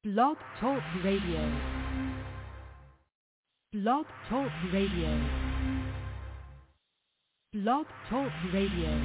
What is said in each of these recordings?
Blog Talk Radio. Blog Talk Radio. Blog Talk Radio.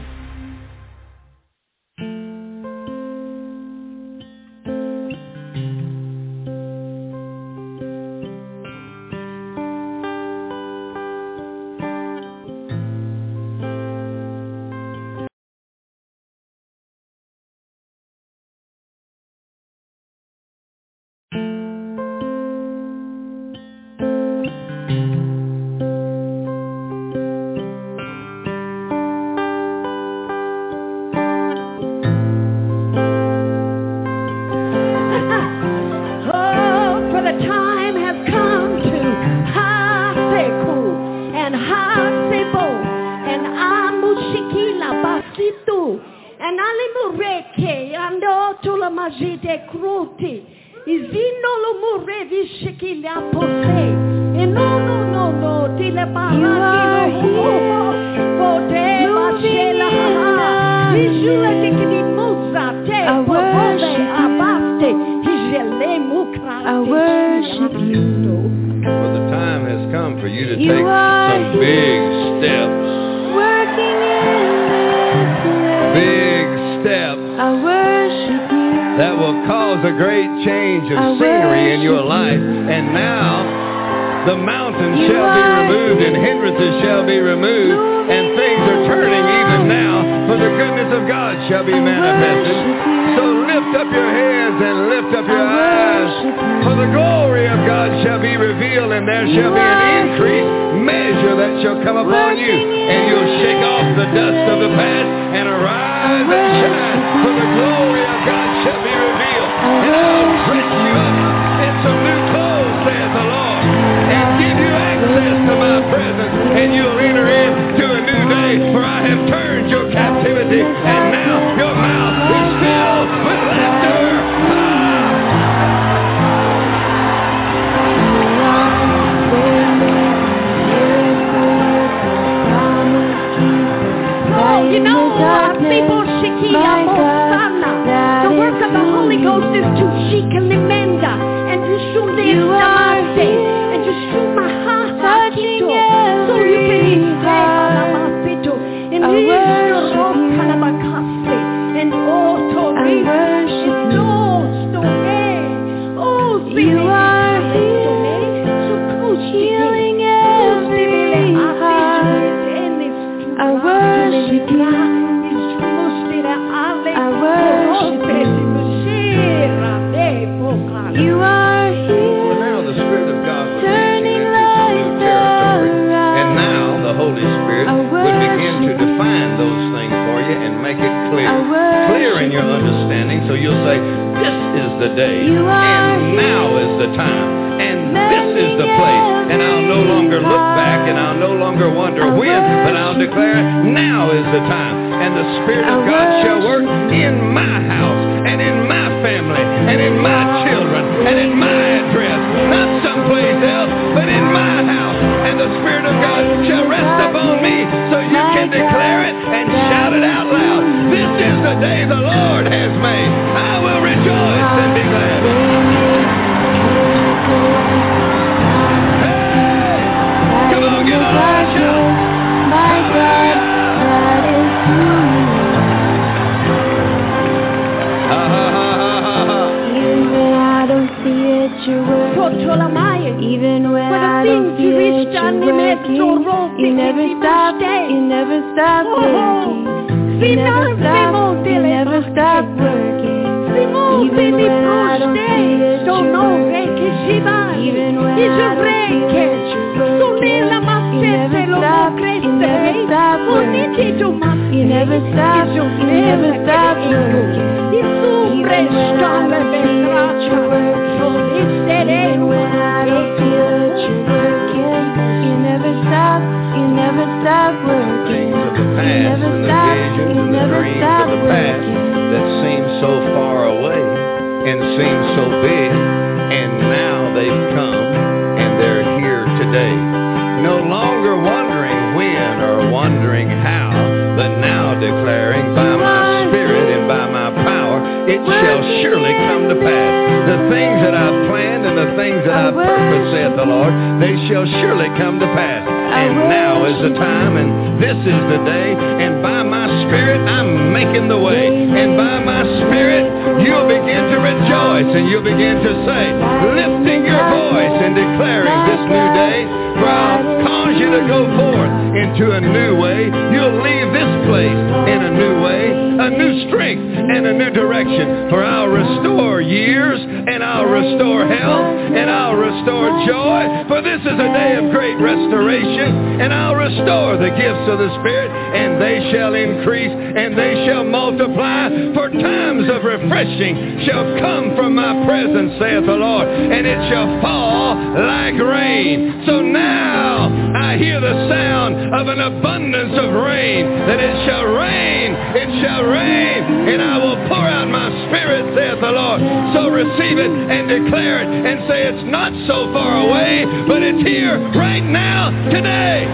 It shall surely come to pass. The things that I've planned and the things that I've purposed, saith the Lord, they shall surely come to pass. And now is the time, and this is the day, and by my Spirit I'm making the way. And by my Spirit you'll begin to rejoice, and you'll begin to say, lifting your voice and declaring this new day, for I'll cause you to go forth into a new way. You'll leave this place in a new way, a new strength and a new direction. For I'll restore years, and I'll restore health, and I'll restore joy. For this is a day of great restoration, and I'll restore the gifts of the Spirit, and they shall increase, and they shall multiply. For times of refreshing shall come from my presence, saith the Lord, and it shall fall like rain. So now I hear the sound of an abundance of rain, that it shall rain, and I will pour out my Spirit, saith the Lord. So receive it and declare it and say it's not so far away, but it's here right now, today.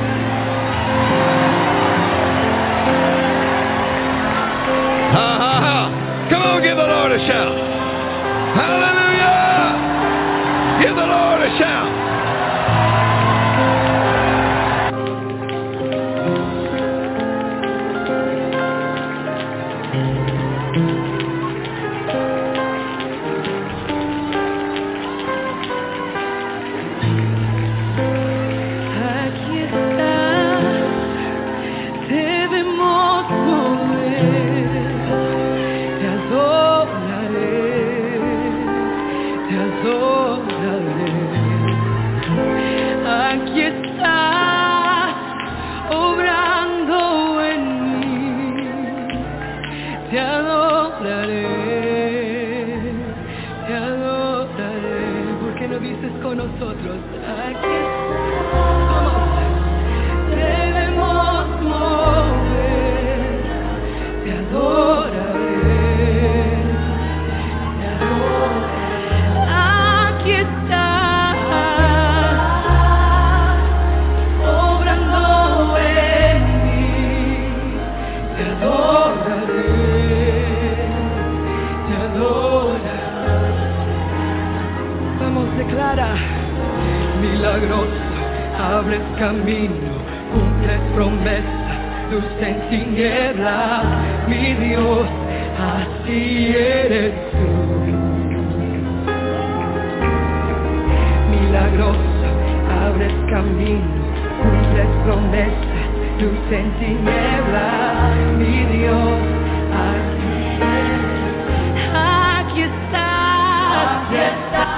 Ha ha ha. Come on, give the Lord a shout. Hallelujah. Give the Lord a shout. Abres camino, cumples promesas, luz en tinieblas, mi Dios, así eres tú. Milagroso, abres camino, cumples promesas, luz en tinieblas, mi Dios, así eres tú. Aquí estás, aquí estás.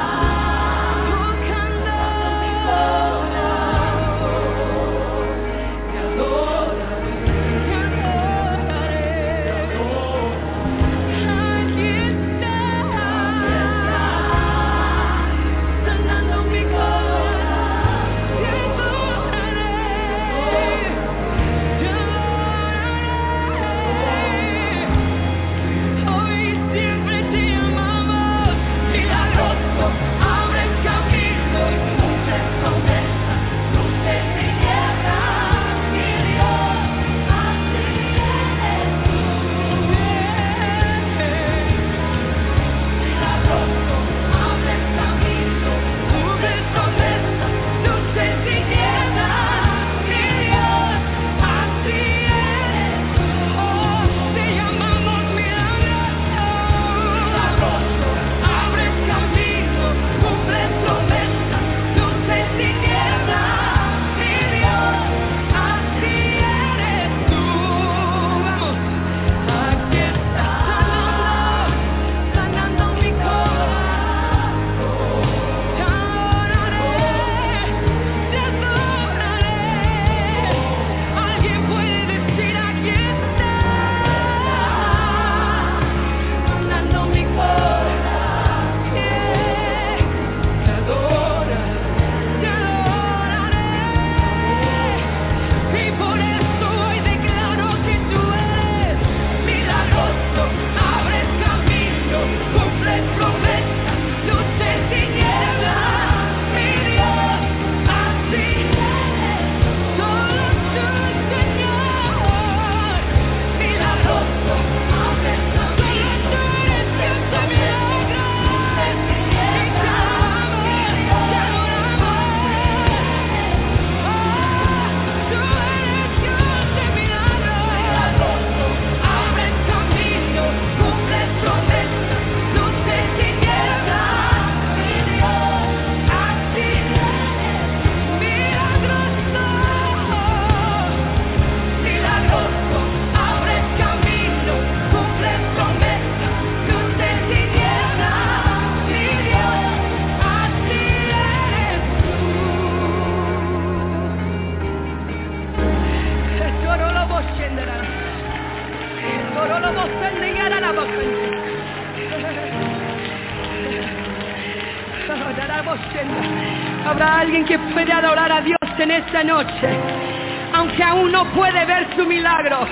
Habrá alguien que pueda adorar a Dios en esta noche, aunque aún no puede ver su milagro.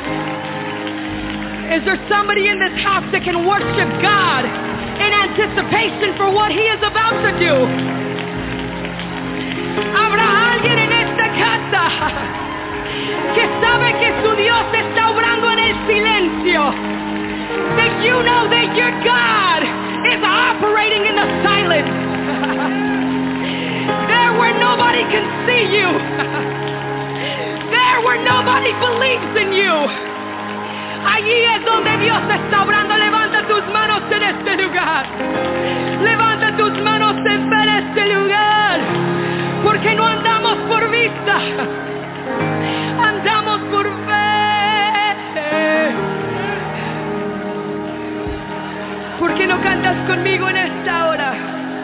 Is there somebody in this house that can worship God in anticipation for what He is about to do? Habrá alguien en esta casa que sabe que su Dios está obrando en el silencio. That you know that your God is operating in the silence. There where nobody can see you. There where nobody believes in you. Allí es donde Dios está obrando. Levanta tus manos en este lugar. Levanta tus manos en este lugar. Porque no andamos por vista. Andamos por fe. ¿Por qué no cantas conmigo en esta hora?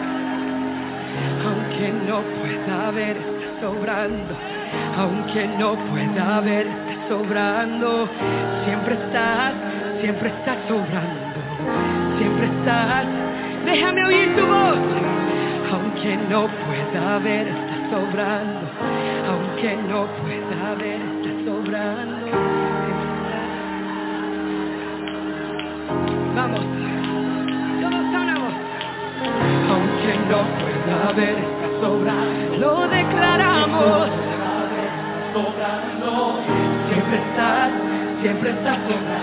Aunque no pueda ver, estás obrando. Aunque no pueda ver, estás obrando. Siempre estás obrando. Siempre estás. Déjame oír tu voz. Aunque no pueda ver, estás obrando. Aunque no pueda ver, estás obrando. Vamos. Todos a una voz. Aunque no pueda ver, estás obrando. Lo declaramos. Sobrando, siempre estás obrando. Siempre estás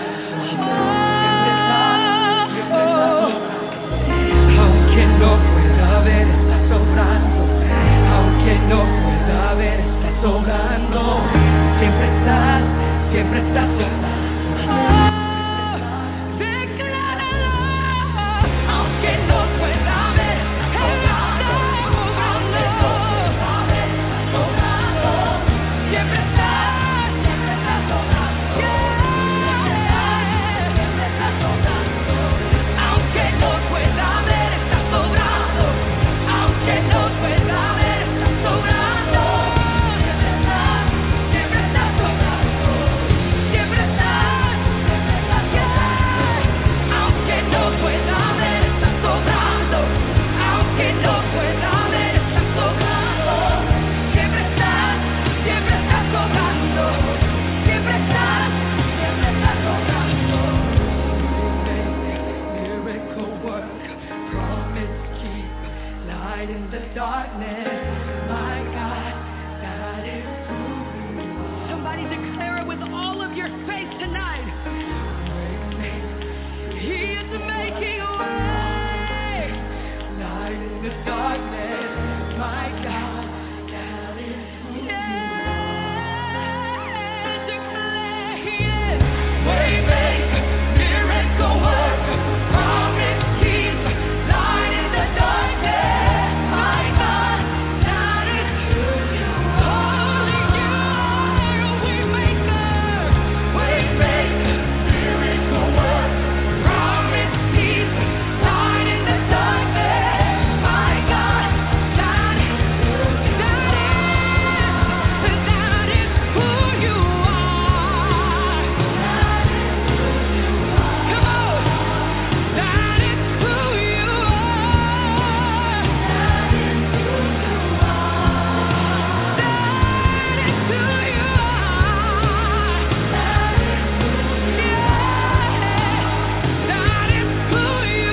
obrando. Aunque no pueda ver, estás obrando. Aunque no pueda ver, estás obrando. Siempre estás obrando. Decláralo. Aunque no pueda ver, estás obrando. Siempre estás obrando. Siempre estás obrando. Aunque no pueda ver, estás obrando. Aunque no pueda ver, estás obrando. Siempre estás obrando. Siempre estás aunque no pueda ver, estás obrando. Aunque no pueda ver, estás obrando. Siempre estás obrando. Siempre estás obrando. Miracle work, promise keep, light in the darkness. My God, that is who you are. Somebody declare it with all of your faith tonight. He is making a way. Light in the darkness. My God, that is who you are. Declare He is. Waymaker, miracle worker, promise keep, light in the darkness. My God, that is who you are. You are a waymaker. Waymaker, miracle worker, promise keep, light in the darkness. My God, that is who you are. That is who you are. Come on. That is who you are. That is who you are. That is who you are. That is who you are. That is who you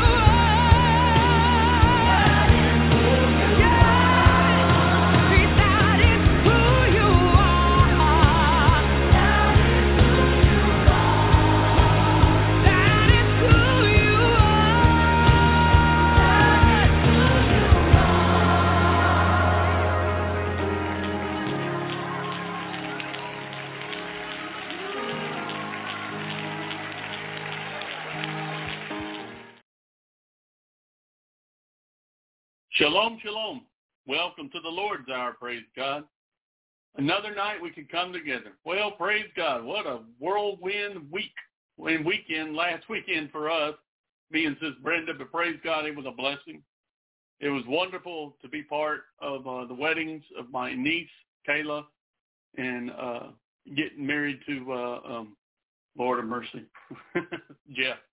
Shalom, shalom. Welcome to the Lord's Hour, praise God. Another night we can come together. Well, praise God. What a whirlwind weekend, last weekend for us, me and Sis Brenda, but praise God, it was a blessing. It was wonderful to be part of the weddings of my niece, Kayla, and getting married to, Lord of mercy, Jeff.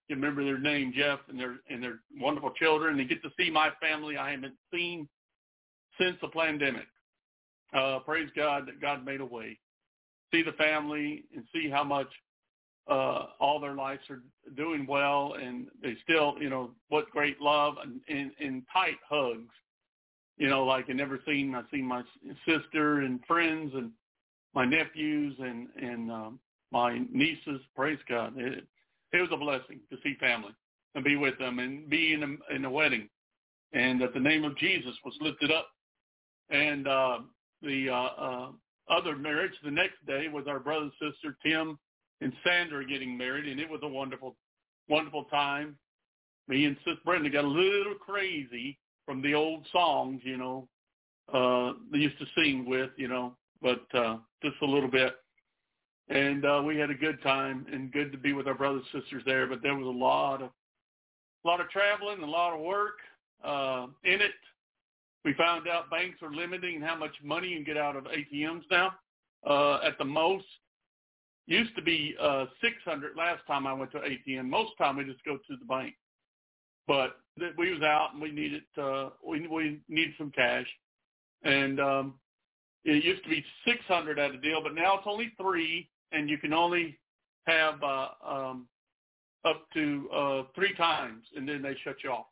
you remember their name, Jeff, and their wonderful children. They get to see my family I haven't seen since the pandemic. Praise God that God made a way. See the family and see how much all their lives are doing well, and they still, what great love and tight hugs. Like I've never seen. I've seen my sister and friends and my nephews and my nieces. Praise God. It was a blessing to see family and be with them and be in a wedding, and that the name of Jesus was lifted up. And the other marriage the next day was our brother and sister Tim and Sandra getting married, and it was a wonderful, wonderful time. Me and Sis Brenda got a little crazy from the old songs, they used to sing with, but just a little bit. And we had a good time and good to be with our brothers and sisters there. But there was a lot of traveling, a lot of work in it. We found out banks are limiting how much money you can get out of ATMs now. At the most, used to be $600 last time I went to ATM. Most time we just go to the bank. But we was out and we needed we needed some cash, and it used to be $600 at a deal, but now it's only $3, and you can only have up to 3 times, and then they shut you off.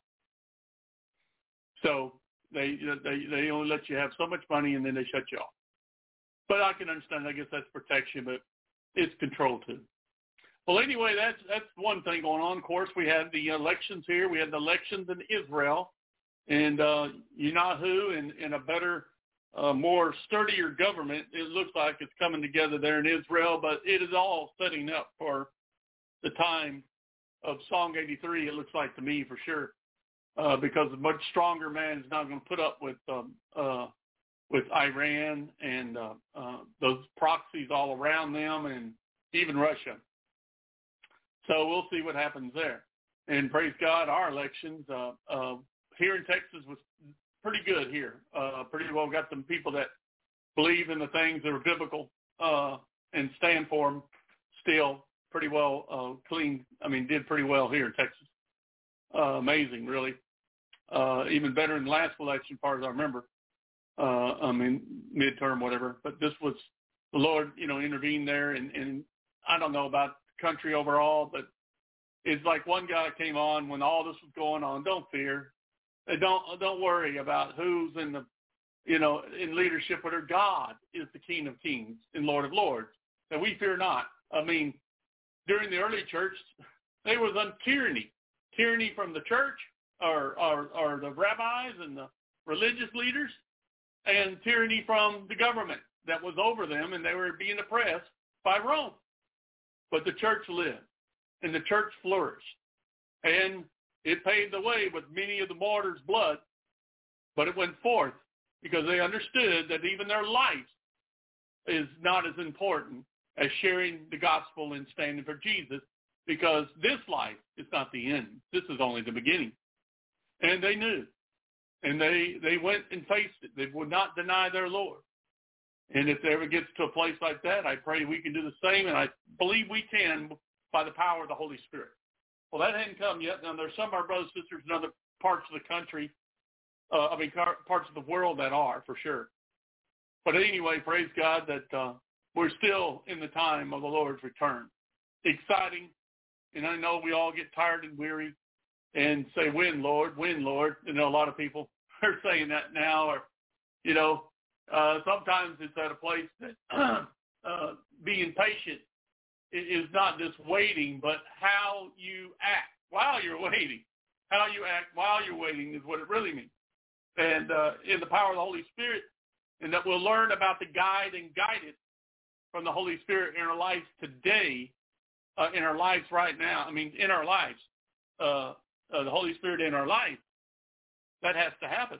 So they only let you have so much money, and then they shut you off. But I can understand. I guess that's protection, but it's control too. Well, anyway, that's one thing going on. Of course, we had the elections here. We had the elections in Israel, and Netanyahu and a better, more sturdier government. It looks like it's coming together there in Israel, but it is all setting up for the time of Song 83. It looks like to me for sure, because a much stronger man is not going to put up with Iran and those proxies all around them, and even Russia. So we'll see what happens there. And praise God, our elections here in Texas was pretty good here. Pretty well got some people that believe in the things that are biblical and stand for them still pretty well clean. Did pretty well here in Texas. Amazing, really. Even better than the last election, as far as I remember. Midterm, whatever. But this was, the Lord, intervened there. And I don't know about country overall, but it's like one guy came on when all this was going on. Don't fear. Don't worry about who's in the, in leadership. Whether God is the King of Kings and Lord of Lords, and we fear not. During the early church, there was tyranny from the church or the rabbis and the religious leaders, and tyranny from the government that was over them, and they were being oppressed by Rome. But the church lived, and the church flourished, and it paved the way with many of the martyrs' blood, but it went forth because they understood that even their life is not as important as sharing the gospel and standing for Jesus, because this life is not the end. This is only the beginning. And they knew, and they went and faced it. They would not deny their Lord. And if it ever gets to a place like that, I pray we can do the same, and I believe we can by the power of the Holy Spirit. Well, that hadn't come yet. Now, there's some of our brothers and sisters in other parts of the country, parts of the world that are, for sure. But anyway, praise God that we're still in the time of the Lord's return. Exciting, and I know we all get tired and weary and say, when, Lord, when, Lord. A lot of people are saying that now, or, sometimes it's at a place that being patient is not just waiting, but how you act while you're waiting. How you act while you're waiting is what it really means. And in the power of the Holy Spirit, and that we'll learn about the guide and guidance from the Holy Spirit in our lives today, in our lives right now. In our lives, the Holy Spirit in our life, that has to happen.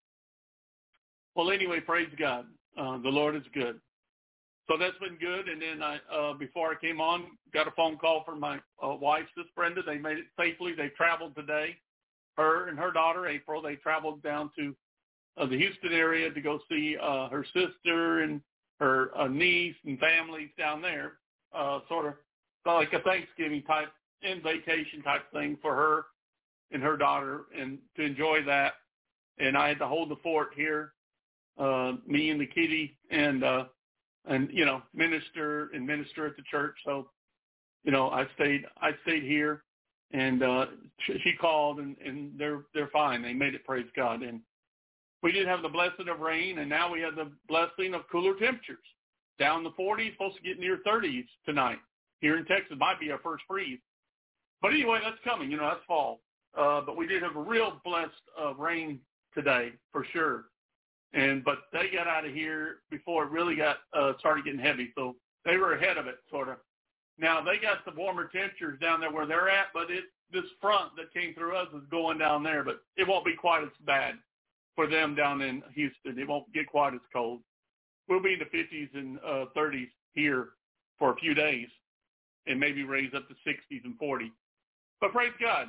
Well, anyway, praise God. The Lord is good. So that's been good. And then before I came on, got a phone call from my wife, Sis Brenda. They made it safely. They traveled today. Her and her daughter, April, they traveled down to the Houston area to go see her sister and her niece and families down there, sort of like a Thanksgiving type in vacation type thing for her and her daughter, and to enjoy that. And I had to hold the fort here, me and the kitty, and minister at the church. So, I stayed here, and she called, and they're fine. They made it, praise God. And we did have the blessing of rain, and now we have the blessing of cooler temperatures. Down in the 40s, supposed to get near 30s tonight. Here in Texas, might be our first freeze. But anyway, that's coming. That's fall. But we did have a real blessed rain today, for sure. But they got out of here before it really got started getting heavy. So they were ahead of it, sort of. Now, they got the warmer temperatures down there where they're at, but this front that came through us is going down there. But it won't be quite as bad for them down in Houston. It won't get quite as cold. We'll be in the 50s and 30s here for a few days, and maybe raise up to 60s and 40s. But praise God.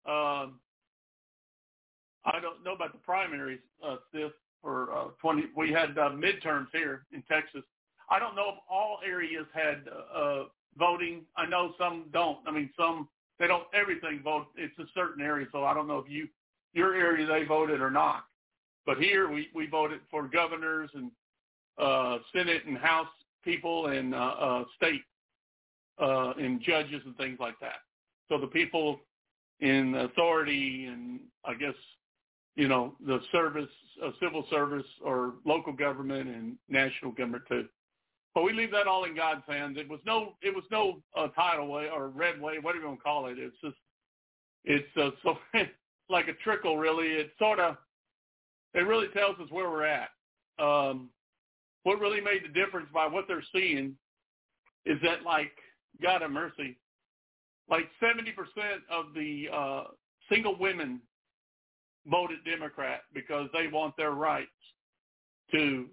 I don't know about the primaries, sis, for 20. We had midterms here in Texas. I don't know if all areas had voting. I know some don't. I mean, some, they don't everything vote. It's a certain area, so I don't know if your area they voted or not. But here we voted for governors and Senate and House people and state and judges and things like that. So the people in authority and I guess, the service, civil service or local government and national government too. But we leave that all in God's hands. It was no tidal wave or red wave, whatever you want to call it. It's so like a trickle, really. It really tells us where we're at. What really made the difference by what they're seeing is that, like, God have mercy, like 70% of the single women voted Democrat because they want their rights to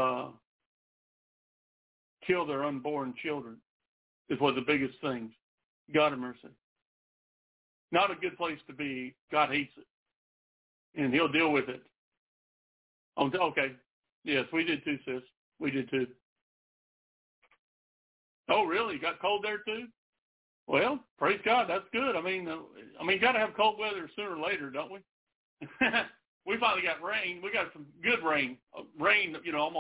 kill their unborn children is one of the biggest things. God have mercy. Not a good place to be. God hates it. And he'll deal with it. Okay. Yes, we did too, sis. We did too. Oh, really? Got cold there too? Well, praise God. That's good. I mean, got to have cold weather sooner or later, don't we? We finally got rain. We got some good rain. Rain,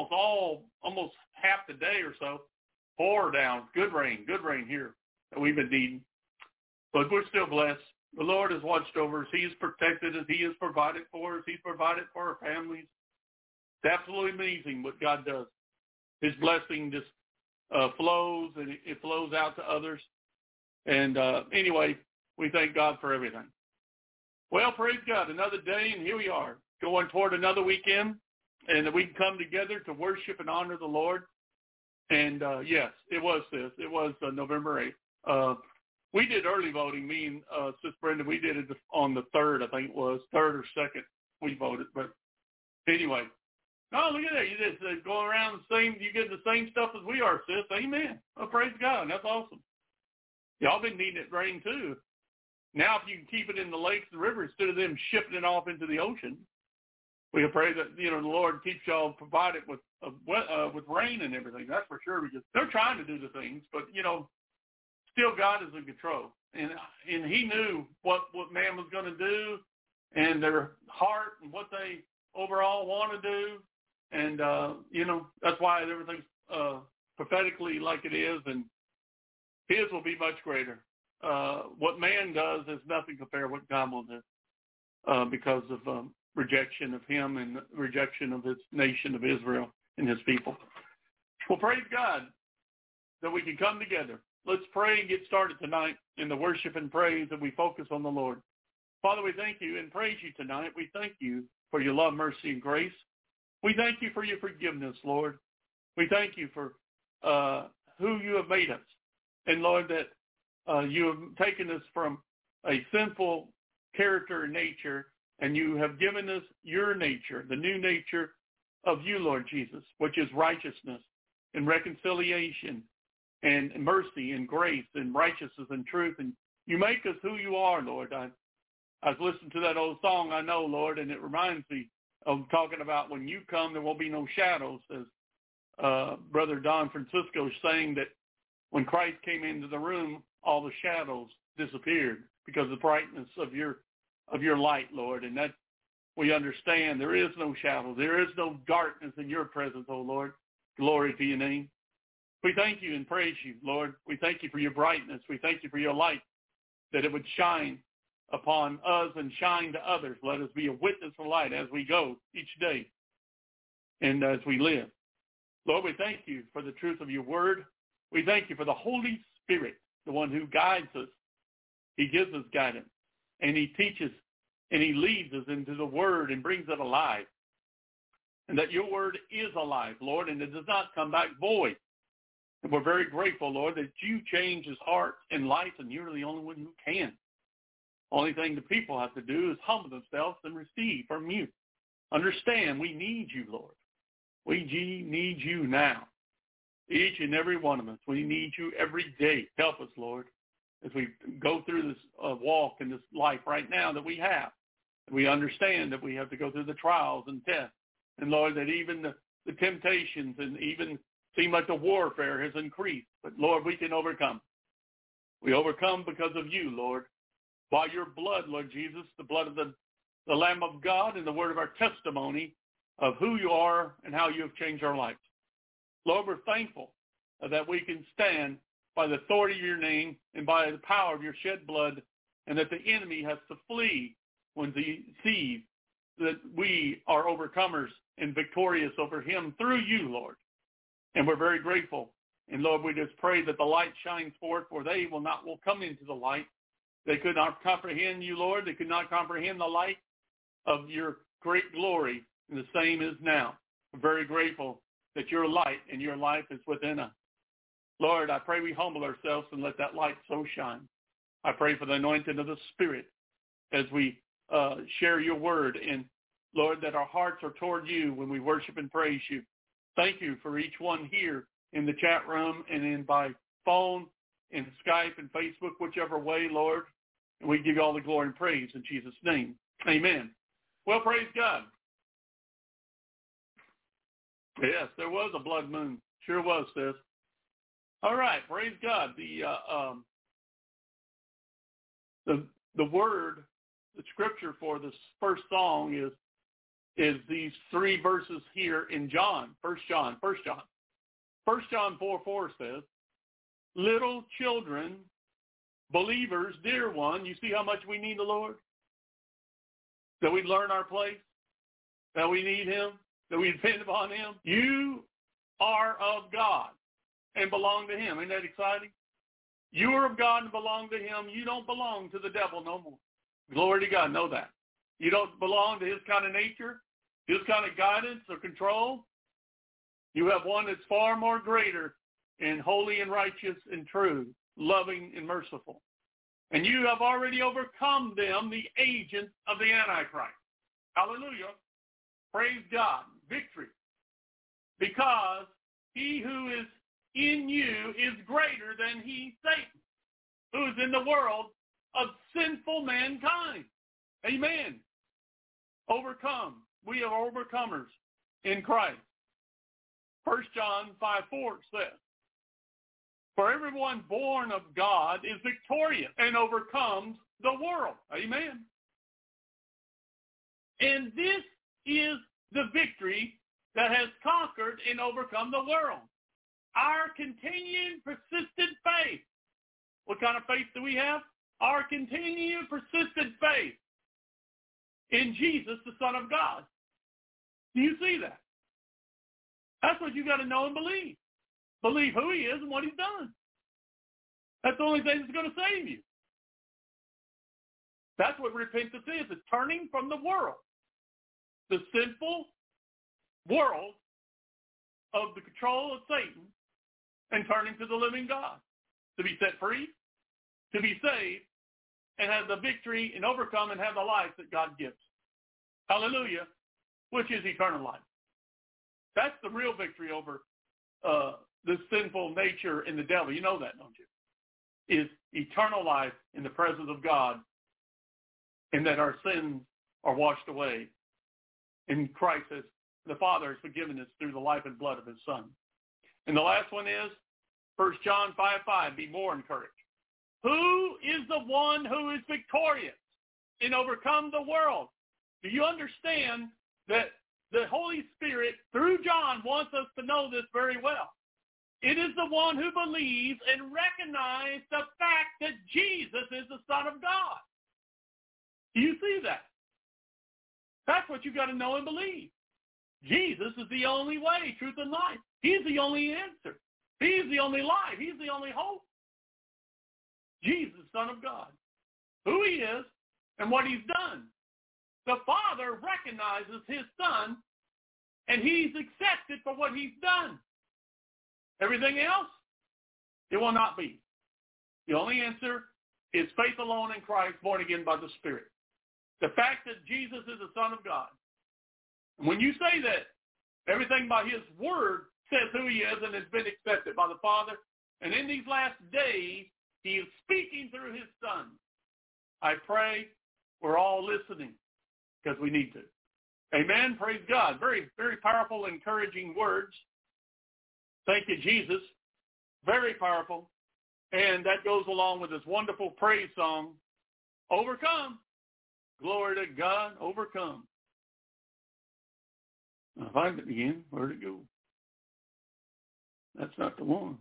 almost half the day or so. Pour down. Good rain here that we've been needing. But we're still blessed. The Lord has watched over us. He has protected us. He has provided for us. He's provided for our families. It's absolutely amazing what God does. His blessing just flows, and it flows out to others. And anyway, we thank God for everything. Well, praise God, another day, and here we are, going toward another weekend, and we can come together to worship and honor the Lord. And, yes, it was November 8th. We did early voting. Me and Sis Brenda, we did it on the 3rd, I think it was, 3rd or 2nd we voted. But anyway, no, look at that. You just go around you get the same stuff as we are, sis. Amen. Oh, praise God. That's awesome. Y'all been needing it rain too. Now, if you can keep it in the lakes and rivers instead of them shipping it off into the ocean, we pray that, the Lord keeps y'all provided with rain and everything. That's for sure. Because they're trying to do the things, but, still God is in control. And he knew what man was going to do and their heart and what they overall want to do. And, that's why everything's prophetically like it is, and his will be much greater. What man does is nothing compared to what God will do because of rejection of him and rejection of his nation of Israel and his people. Well, praise God that we can come together. Let's pray and get started tonight in the worship and praise, and we focus on the Lord. Father, we thank you and praise you tonight. We thank you for your love, mercy, and grace. We thank you for your forgiveness, Lord. We thank you for who you have made us. And, Lord, that you have taken us from a sinful character and nature, and you have given us your nature, the new nature of you, Lord Jesus, which is righteousness and reconciliation and mercy and grace and righteousness and truth. And you make us who you are, Lord. I was listening to that old song, I know, Lord, and it reminds me of talking about when you come, there won't be no shadows, as Brother Don Francisco is saying that when Christ came into the room, all the shadows disappeared because of the brightness of your light, Lord. And that we understand there is no shadow. There is no darkness in your presence, oh Lord. Glory to your name. We thank you and praise you, Lord. We thank you for your brightness. We thank you for your light, that it would shine upon us and shine to others. Let us be a witness of light as we go each day and as we live. Lord, we thank you for the truth of your word. We thank you for the Holy Spirit, the one who guides us. He gives us guidance, and he teaches, and he leads us into the word and brings it alive. And that your word is alive, Lord, and it does not come back void. And we're very grateful, Lord, that you change his heart and life, and you're the only one who can. Only thing the people have to do is humble themselves and receive from you. Understand, we need you, Lord. We need you now. Each and every one of us, we need you every day. Help us, Lord, as we go through this walk in this life right now that we have. We understand that we have to go through the trials and tests. And, Lord, that even the temptations and even seem like the warfare has increased. But, Lord, we can overcome. We overcome because of you, Lord. By your blood, Lord Jesus, the blood of the Lamb of God and the word of our testimony of who you are and how you have changed our lives. Lord, we're thankful that we can stand by the authority of your name and by the power of your shed blood, and that the enemy has to flee when he sees that we are overcomers and victorious over him through you, Lord. And we're very grateful. And Lord, we just pray that the light shines forth, for they will come into the light. They could not comprehend you, Lord. They could not comprehend the light of your great glory. And the same is now. We're very grateful that your light and your life is within us. Lord, I pray we humble ourselves and let that light so shine. I pray for the anointing of the Spirit as we share your word. And Lord, that our hearts are toward you when we worship and praise you. Thank you for each one here in the chat room and in by phone and Skype and Facebook, whichever way, Lord. And we give you all the glory and praise in Jesus' name. Amen. Well, praise God. Yes, there was a blood moon. Sure was, sis. All right, praise God. The word, the scripture for this first song is these three verses here in John, 1 John 4:4 says, little children, believers, dear one, you see how much we need the Lord? That we learn our place? That we need him? That we depend upon him? You are of God and belong to him. Isn't that exciting? You are of God and belong to him. You don't belong to the devil no more. Glory to God. Know that. You don't belong to his kind of nature, his kind of guidance or control. You have one that's far more greater and holy and righteous and true, loving and merciful. And you have already overcome them, the agents of the Antichrist. Hallelujah. Praise God. Victory. Because he who is in you is greater than he, Satan, who is in the world of sinful mankind. Amen. Overcome. We are overcomers in Christ. 1 John 5:4 says, for everyone born of God is victorious and overcomes the world. Amen. And this is the victory that has conquered and overcome the world. Our continued, persistent faith. What kind of faith do we have? Our continued, persistent faith in Jesus, the Son of God. Do you see that? That's what you got to know and believe. Believe who he is and what he's done. That's the only thing that's going to save you. That's what repentance is. It's turning from the world, the sinful world of the control of Satan, and turning to the living God to be set free, to be saved, and have the victory and overcome and have the life that God gives. Hallelujah, which is eternal life. That's the real victory over the sinful nature and the devil. You know that, don't you? Is eternal life in the presence of God, and that our sins are washed away. And Christ says, the Father has forgiven us through the life and blood of his Son. And the last one is 1 John 5:5, be more encouraged. Who is the one who is victorious and overcome the world? Do you understand that the Holy Spirit, through John, wants us to know this very well? It is the one who believes and recognizes the fact that Jesus is the Son of God. Do you see that? That's what you've got to know and believe. Jesus is the only way, truth, and life. He's the only answer. He's the only life. He's the only hope. Jesus, Son of God. Who he is and what he's done. The Father recognizes his Son, and he's accepted for what he's done. Everything else, it will not be. The only answer is faith alone in Christ, born again by the Spirit. The fact that Jesus is the Son of God. And when you say that, everything by his word says who he is and has been accepted by the Father. And in these last days, he is speaking through his Son. I pray we're all listening because we need to. Amen. Praise God. Very, very powerful, encouraging words. Thank you, Jesus. Very powerful. And that goes along with this wonderful praise song, Overcome. Glory to God, overcome. I'll find it again. Where'd it go? That's not the one.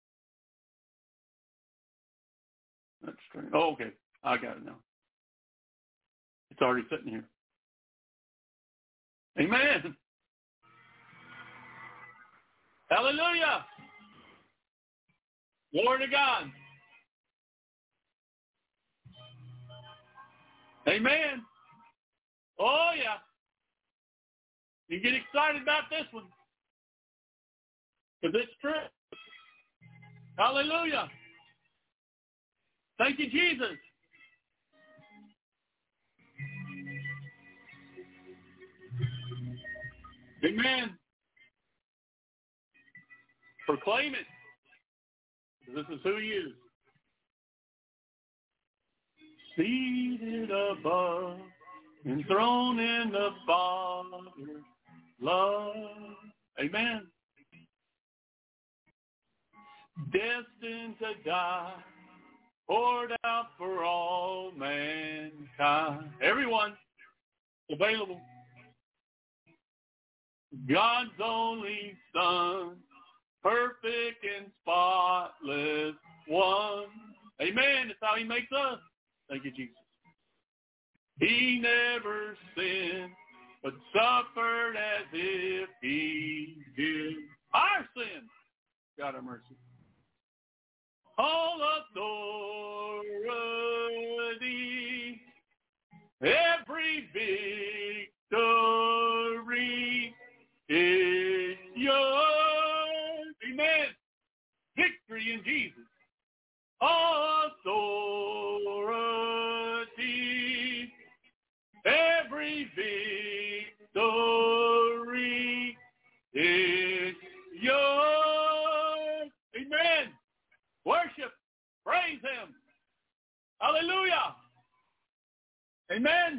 That's strange. Oh, okay. I got it now. It's already sitting here. Amen. Hallelujah. Glory to God. Amen. Oh, yeah. You get excited about this one. Because it's true. Hallelujah. Thank you, Jesus. Amen. Proclaim it. This is who he is. Seated above, enthroned in the Father's love. Amen. Destined to die, poured out for all mankind. Everyone available. God's only Son, perfect and spotless one. Amen. That's how he makes us. Thank you, Jesus. He never sinned, but suffered as if he did our sin. God have mercy. All authority, every victory is yours. Amen. Victory in Jesus. Authority, every victory is yours. Amen. Worship. Praise him. Hallelujah. Amen.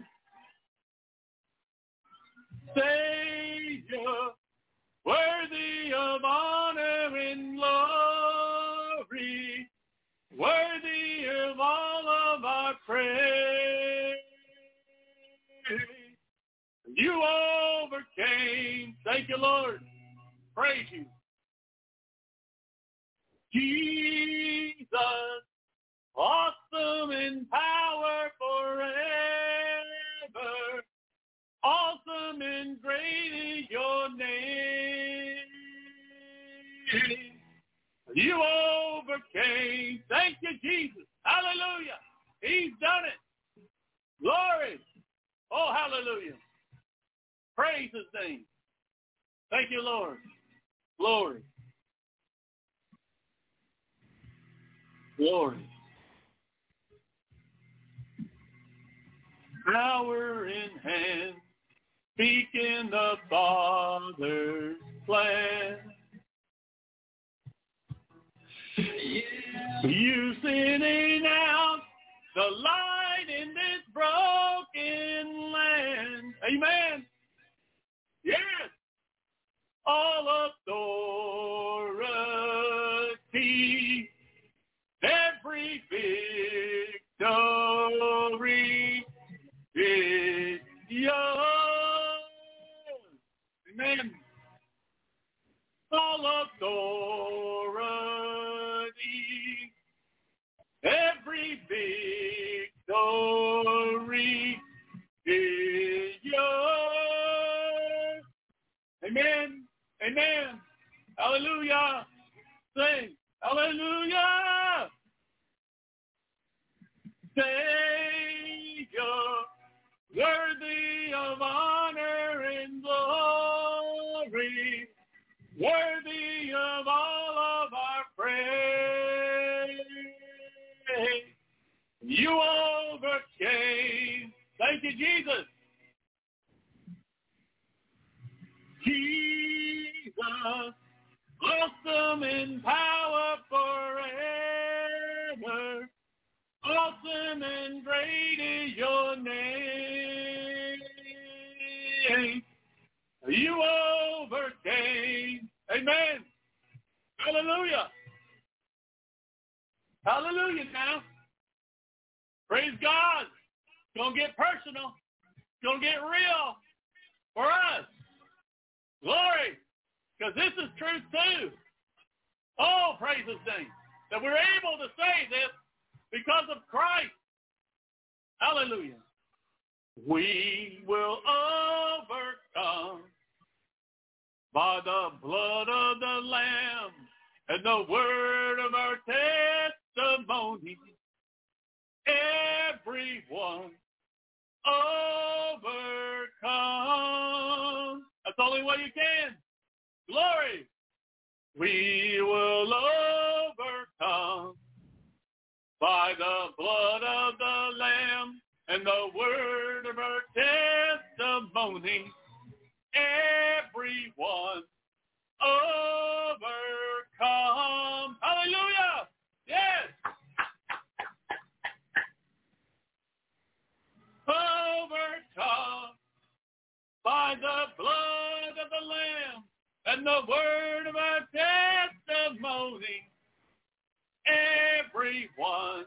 Savior, worthy of honor and glory, worthy of all of our praise. You overcame. Thank you, Lord. Praise you. Jesus, awesome in power forever. Awesome and great is your name. You overcame. Thank you, Jesus. Hallelujah. He's done it. Glory. Oh, hallelujah. Praise his name. Thank you, Lord. Glory. Glory. Power in hand, speaking the Father's plan. You sending out the light in this broken land. Amen. Yes. All authority, every bit. Amen. All authority, every victory is yours. Amen. Amen. Hallelujah. Sing. Hallelujah. Savior, worthy of honor and glory, worthy of all of our praise. You overcame. Thank you, Jesus. Jesus, awesome in power forever. Awesome and great is your name. You overcame. Amen. Hallelujah. Hallelujah now. Praise God. It's going to get personal. It's going to get real for us. Glory. Because this is truth too. Oh, praise His name. That we're able to say this because of Christ. Hallelujah. We will overcome by the blood of the Lamb and the word of our testimony. Everyone overcome. That's the only way you can. Glory. We will overcome by the blood of the Lamb and the word of our testimony. Everyone overcome. Hallelujah. Yes. Overcome by the blood of the Lamb and the word of our testimony. Everyone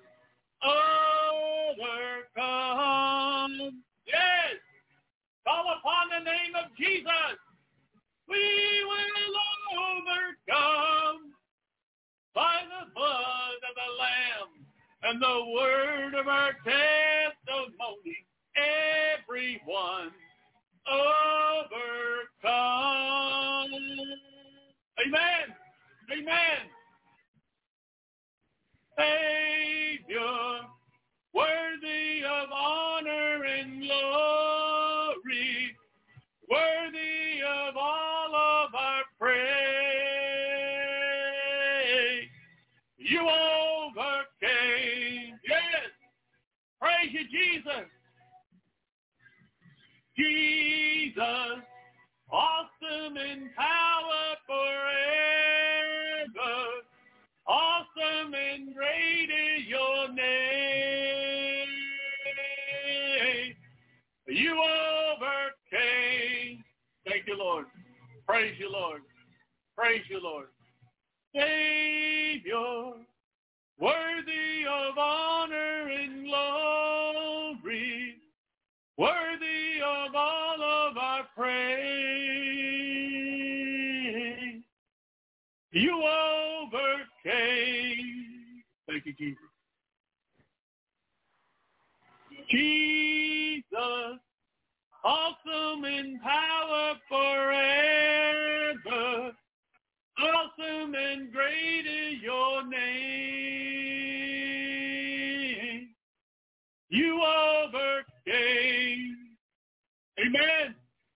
overcome. Yes. Call upon the name of Jesus. We will overcome by the blood of the Lamb and the word of our testimony. Everyone overcome. Amen. Amen. Savior, worthy of honor and glory, worthy of all of our praise. You overcame. Yes. Praise you, Jesus. Jesus, awesome in power forever. Awesome and great is your name. You overcame. Thank you, Lord. Praise you, Lord. Praise you, Lord. Savior, worthy of honor and glory, worthy of all of our praise. You overcame. Thank you, Jesus. Jesus, awesome in power forever. Awesome and great is your name. You overcame. Amen.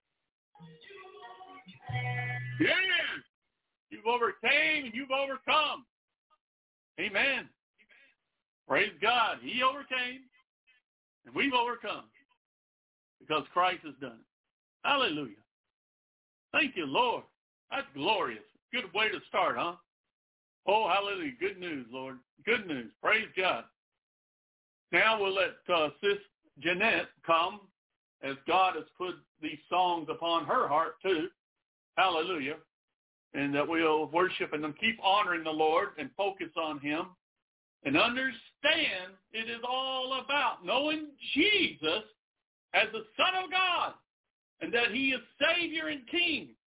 Yes. You've overcame and you've overcome. Amen. Praise God. He overcame and we've overcome because Christ has done it. Hallelujah. Thank you, Lord. That's glorious. Good way to start, huh? Oh, hallelujah. Good news, Lord. Good news. Praise God. Now we'll let Sis Jeanette come as God has put these songs upon her heart too. Hallelujah. And that we'll worship and keep honoring the Lord and focus on Him and understand it is all about knowing Jesus as the Son of God and that He is Savior and King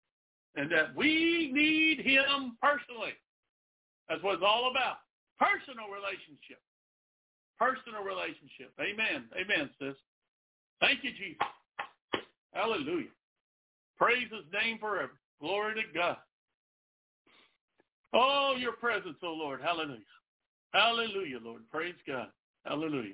and that we need him personally. That's what it's all about. Personal relationship. Personal relationship. Amen. Amen, sis. Thank you, Jesus. Hallelujah. Praise his name forever. Glory to God. Oh, your presence, oh Lord. Hallelujah. Hallelujah, Lord. Praise God. Hallelujah.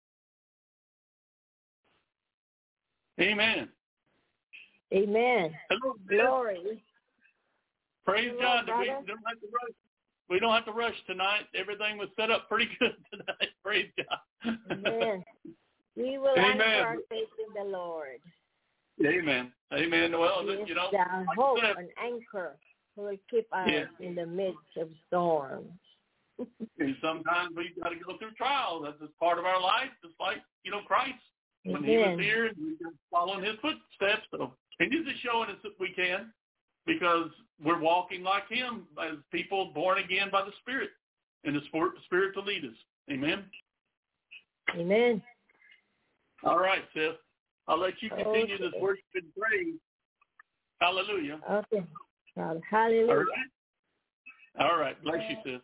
Amen. Amen. Hello, glory. Praise Hello, God. brother. We don't have to rush. We don't have to rush tonight. Everything was set up pretty good tonight. Praise God. Amen. We will Amen. anchor our faith in the Lord. Amen. Amen. Well, He is you know, the like hope I said, and anchor who will keep us Yeah. in the midst of storms. and sometimes we got to go through trials. That's just part of our life, just like, you know, Christ. When he was Amen. here, and we just following his footsteps. So, and he's just showing us that we can, because we're walking like him as people born again by the Spirit, and the Spirit to lead us. Amen. Amen. All right, sis. I'll let you continue Okay. this worship and praise. Hallelujah. Okay. Hallelujah. All right. All right. Bless you, sis.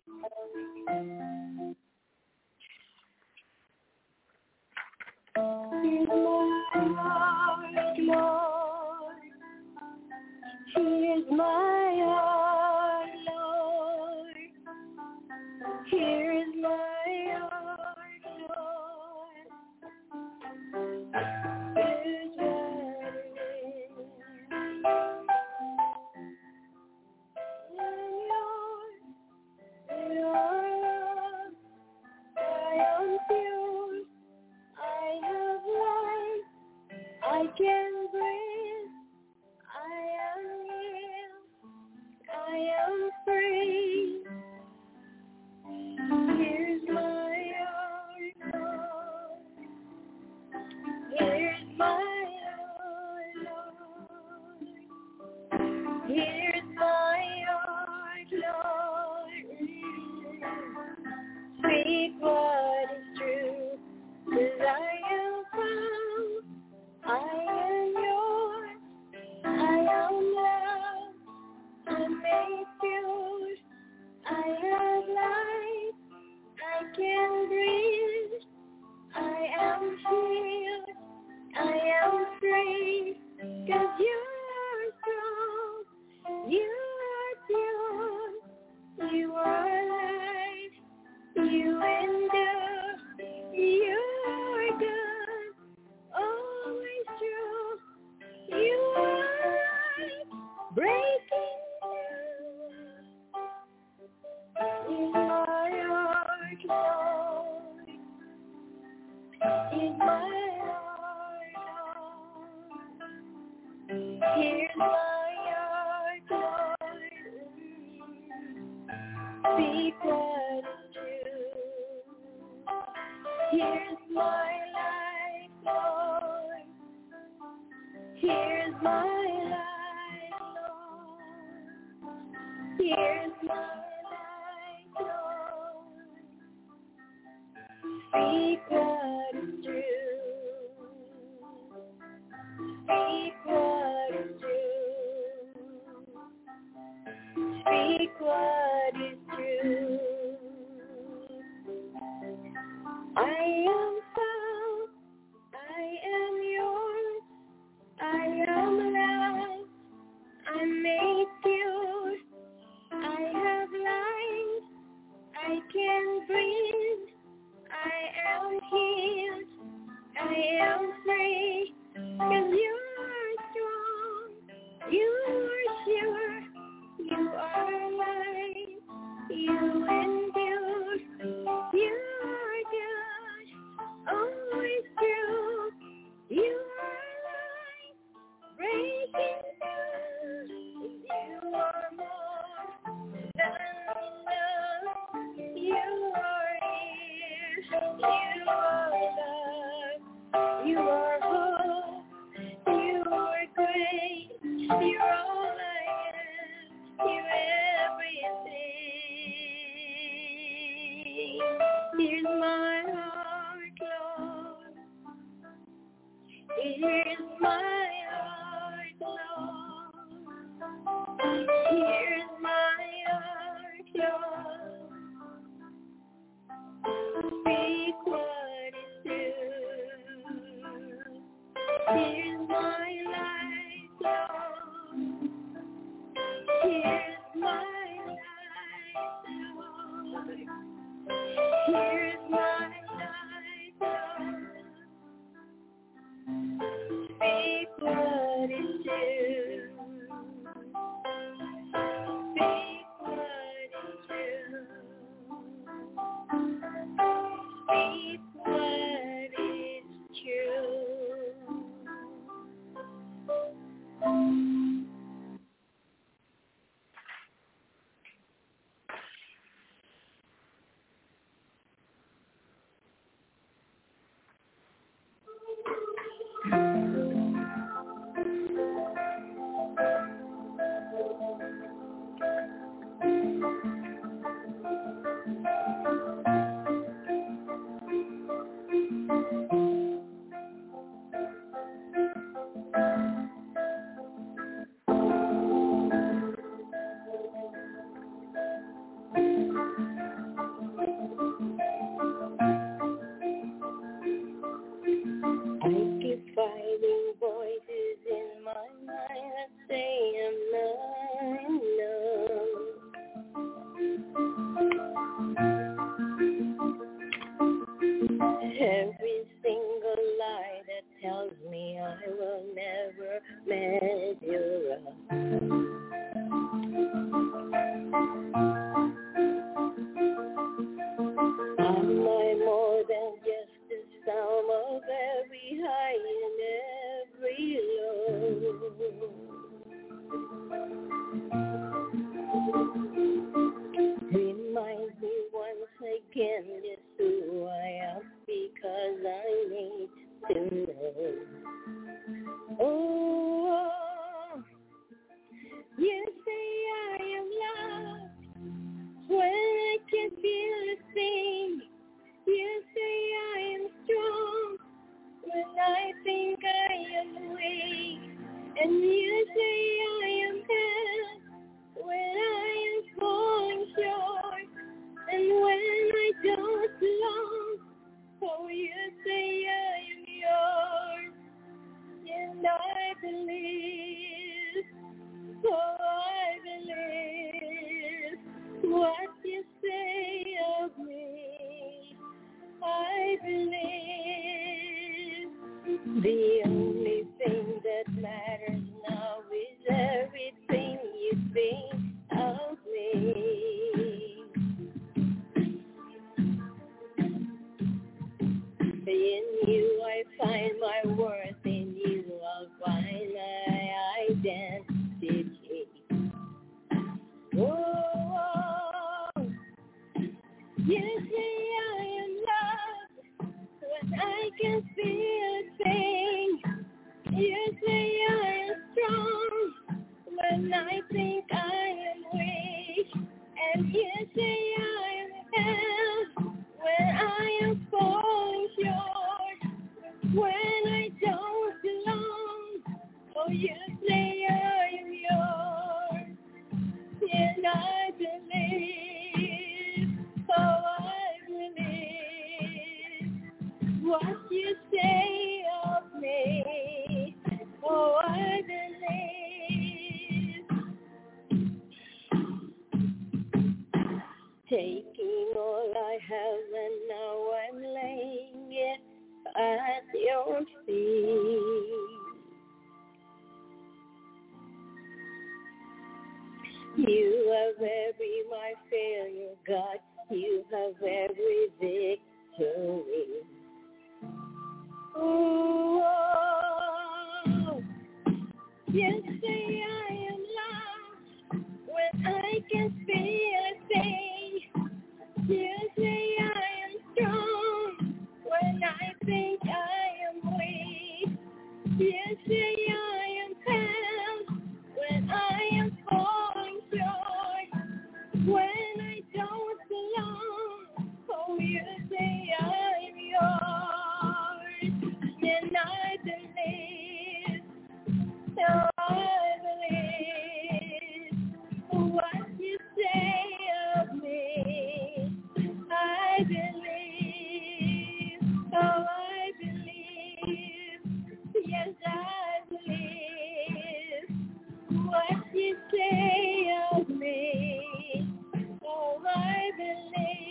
Here's my heart, Lord. Here's my heart, Lord. Here's my heart, Lord. Here's what it is. In your love, I am pure. I have life. I can breathe. I am healed. I am free. Here's my heart, Lord. Here's my heart, Lord. Here's my heart, Lord. Speak what is true, 'cause I am found. I am yours. I am loved. I'm made pure. I have life. I can breathe. I am healed. I am free. 'Cause you are strong. You are pure. You are life. You endure. You are good. Always true. You are life. Breaking news. In my heart, Lord. In my heart, Lord. Here's my heart, Lord. Speak what is true. Here's my life, Lord. Here's my life, Lord. Here's my life, Lord. Speak what is true. Speak what is true. Speak what is true. I am found. I am yours. I am loved. I'm made pure. I have life. I can breathe. I am healed. I am free. 'Cause you are strong. You are sure. You are light. You endure. You are good. Always true. You are light. Breaking news. You are more than enough. You are here. You are love. You are hope. You are great. You're all I am. You're everything. Here's my heart, Lord. Here's my heart, Lord. Speak what is true. Speak what is true. I keep fighting voices in my mind that say I'm not enough. Every single lie that tells me I will never measure up. Am I more than just the sum of every high and every low? Remind me once again just who I am, because I need to know. Oh, you say I am loved when I can feel a thing. You say I am strong when I think I am weak. And you say I am held when I am falling short. And when I don't belong, oh, you say I am yours. And I believe, oh, I believe what you say of me. I believe the only thing that matters now is everything you think of me. In you I find my worth, in you I'll find my identity. Oh, you say I am loved when I can feel a thing. You say I am strong when I think I am weak. And you say I am held when I am falling short. When I don't belong, oh, you say I am yours. And I believe, oh, I believe what you say of me. Oh, I believe. Taking all I have and now I'm laying it at your feet. You have every my failure, God. You have every victory. Oh, you say I am loved when I can feel a thing. You say I am strong when I think I am weak. You say I am held when I am falling short. When I don't belong, oh, you say I'm yours. And I believe, oh, I believe what you say of me. I believe, oh, I believe, yes, I believe what you say of me. Oh, I believe.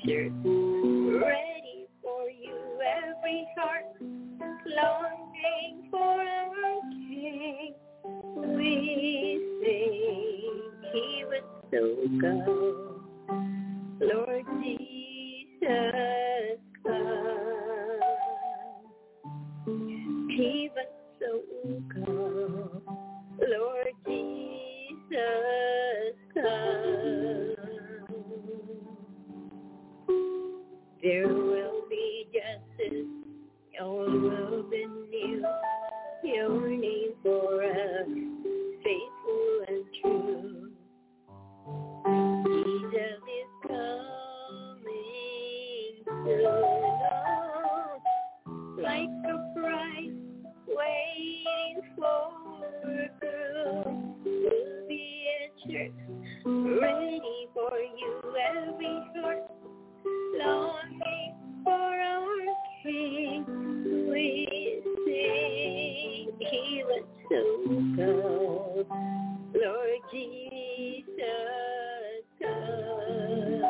church ready for you. Every heart longing for our King. We sing, He was so good. Lord Jesus, come. He was so good. Lord Jesus, come. There will be justice, your will be new, your name for us, faithful and true. Jesus is coming soon, like a bride waiting for her groom. We'll be at church ready for you. Every heart longing for our King. We sing, He was so good. Lord Jesus, come.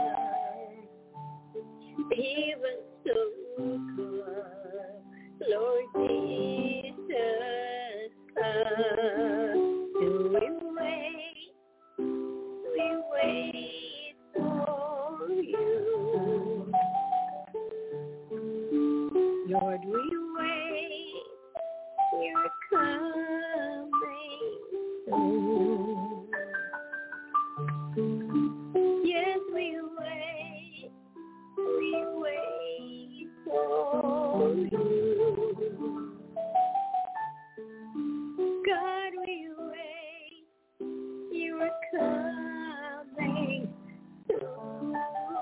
He was so good. Lord Jesus, come. Do we wait? We wait for you. Lord, we wait. You're coming soon. Yes, we wait. We wait for you. God, we wait. You are coming soon,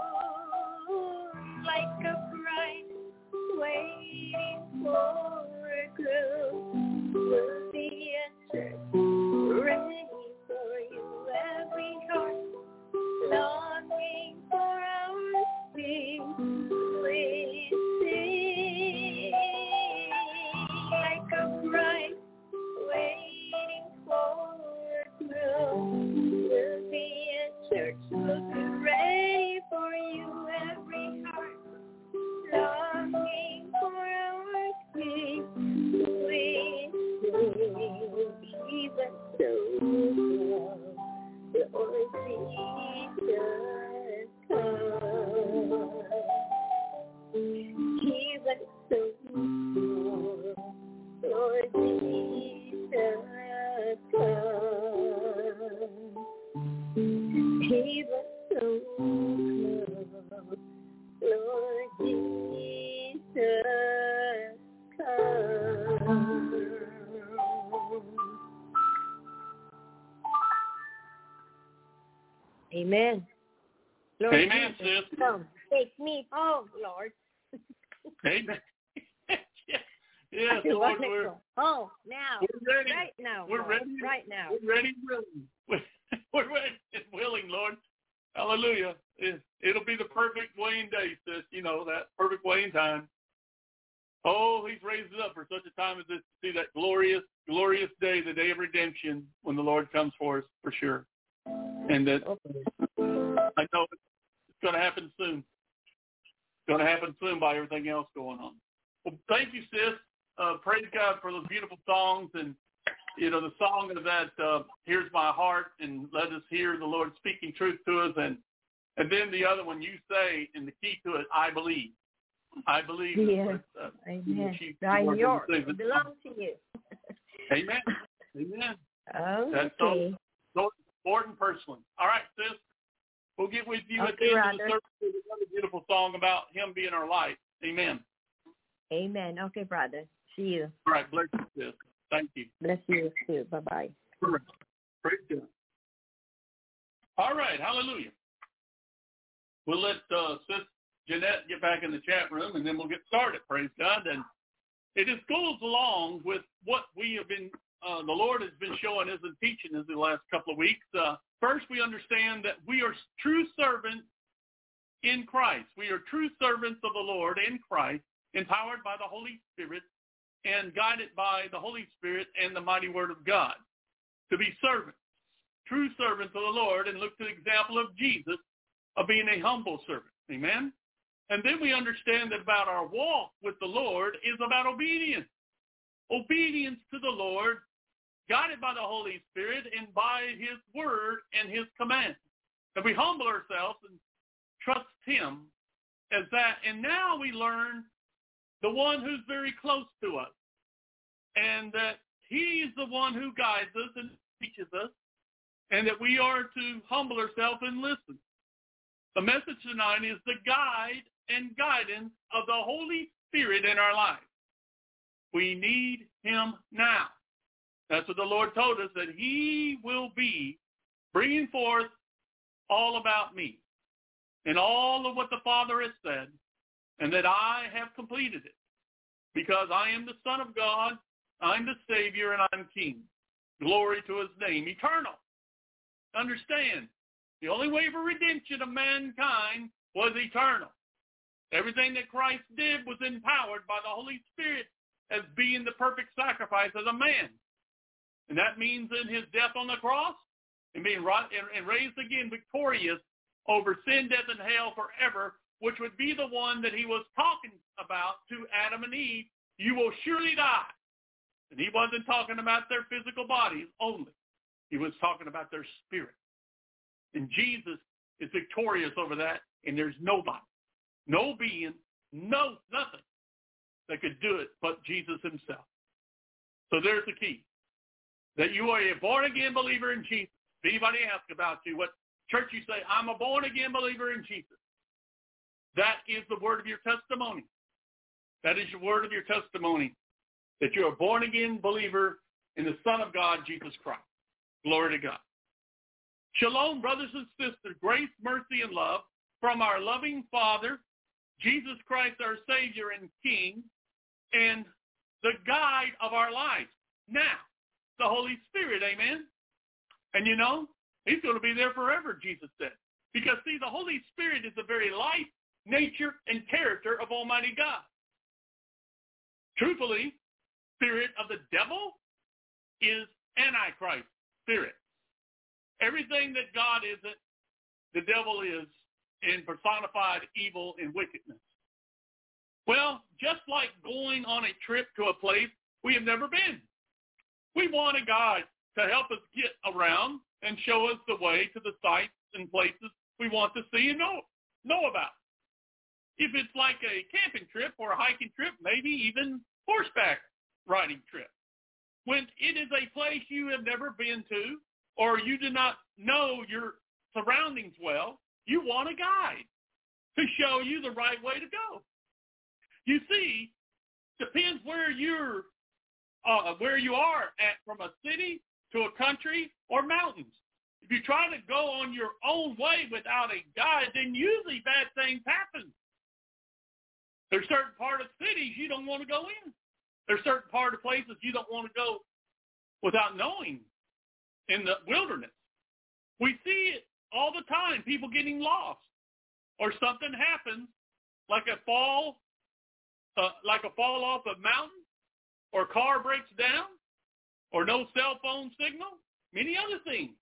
like a bride waiting for a groom. We'll be at church ready for you. Every heart longing for our King. We sing, like a bride waiting for a groom. We'll be at church ready for you. Every heart longing for our King. We sing, He was so good. Lord Jesus, come. He was so good. Lord Jesus, come. He was so good. Lord Jesus, come. Amen. Lord Amen, Jesus, sis. come. Take me home, Lord. Amen. Yes, I Lord, want to we're go home now. we're ready. Right now. We're Lord. ready. Right now. We're ready and willing. We're ready and willing, Lord. Hallelujah. It'll be the perfect weighing day, sis. You know, that perfect weighing time. Oh, He's raised us up for such a time as this to see that glorious, glorious day, the day of redemption, when the Lord comes for us, for sure. And that I know it's going to happen soon. It's going to happen soon by everything else going on. Well, thank you, sis. Praise God for those beautiful songs, and the song of that "Here's My Heart" and "Let Us Hear the Lord Speaking Truth to Us," and then the other one you say, and the key to it, I believe. I believe. Yes. Amen. Right, yours. It belongs to you. Amen. Amen. Okay. That's so important personally. All right, sis. We'll get with you at the end of the service with another beautiful song about Him being our light. Amen. Amen. Okay, brother. See you. All right. Bless you, sis. Thank you. Bless you too. Bye-bye. Praise God. All right. Hallelujah. We'll let Sis Jeanette get back in the chat room, and then we'll get started. Praise God. And it just goes along with what we have been, the Lord has been showing us and teaching us the last couple of weeks. First, we understand that we are true servants in Christ. We are true servants of the Lord in Christ, empowered by the Holy Spirit and guided by the Holy Spirit and the mighty Word of God to be servants, true servants of the Lord, and look to the example of Jesus of being a humble servant. Amen? And then we understand that about our walk with the Lord is about obedience. Obedience to the Lord, guided by the Holy Spirit and by his word and his command. That we humble ourselves and trust him as that. And now we learn the one who's very close to us. And that he's the one who guides us and teaches us. And that we are to humble ourselves and listen. The message tonight is the guide and guidance of the Holy Spirit in our life. We need him now. That's what the Lord told us, that he will be bringing forth all about me and all of what the Father has said, and that I have completed it because I am the Son of God, I'm the Savior, and I'm King. Glory to his name, eternal. Understand, the only way for redemption of mankind was eternal. Everything that Christ did was empowered by the Holy Spirit as being the perfect sacrifice as a man. And that means in his death on the cross and being and raised again victorious over sin, death, and hell forever, which would be the one that he was talking about to Adam and Eve. You will surely die. And he wasn't talking about their physical bodies only. He was talking about their spirit. And Jesus is victorious over that, and there's nobody, no being, nothing that could do it but Jesus himself. So there's the key. That you are a born-again believer in Jesus. If anybody asks about you, what church you say, I'm a born-again believer in Jesus. That is the word of your testimony. That is your word of your testimony. That you're a born-again believer in the Son of God, Jesus Christ. Glory to God. Shalom, brothers and sisters. Grace, mercy, and love from our loving Father, Jesus Christ, our Savior and King, and the guide of our lives. Now, the Holy Spirit, amen? And you know, he's going to be there forever, Jesus said. Because, see, the Holy Spirit is the very life, nature, and character of Almighty God. Truthfully, spirit of the devil is Antichrist spirit. Everything that God isn't, the devil is in personified evil and wickedness. Well, just like going on a trip to a place we have never been. We want a guide to help us get around and show us the way to the sites and places we want to see and know about. If it's like a camping trip or a hiking trip, maybe even horseback riding trip. When it is a place you have never been to or you do not know your surroundings well, you want a guide to show you the right way to go. You see, depends where you are at, from a city to a country or mountains. If you try to go on your own way without a guide, then usually bad things happen. There's certain part of cities you don't want to go in. There's certain part of places you don't want to go without knowing in the wilderness. We see it all the time, people getting lost. Or something happens, like a fall off a mountain, or a car breaks down, or no cell phone signal, many other things.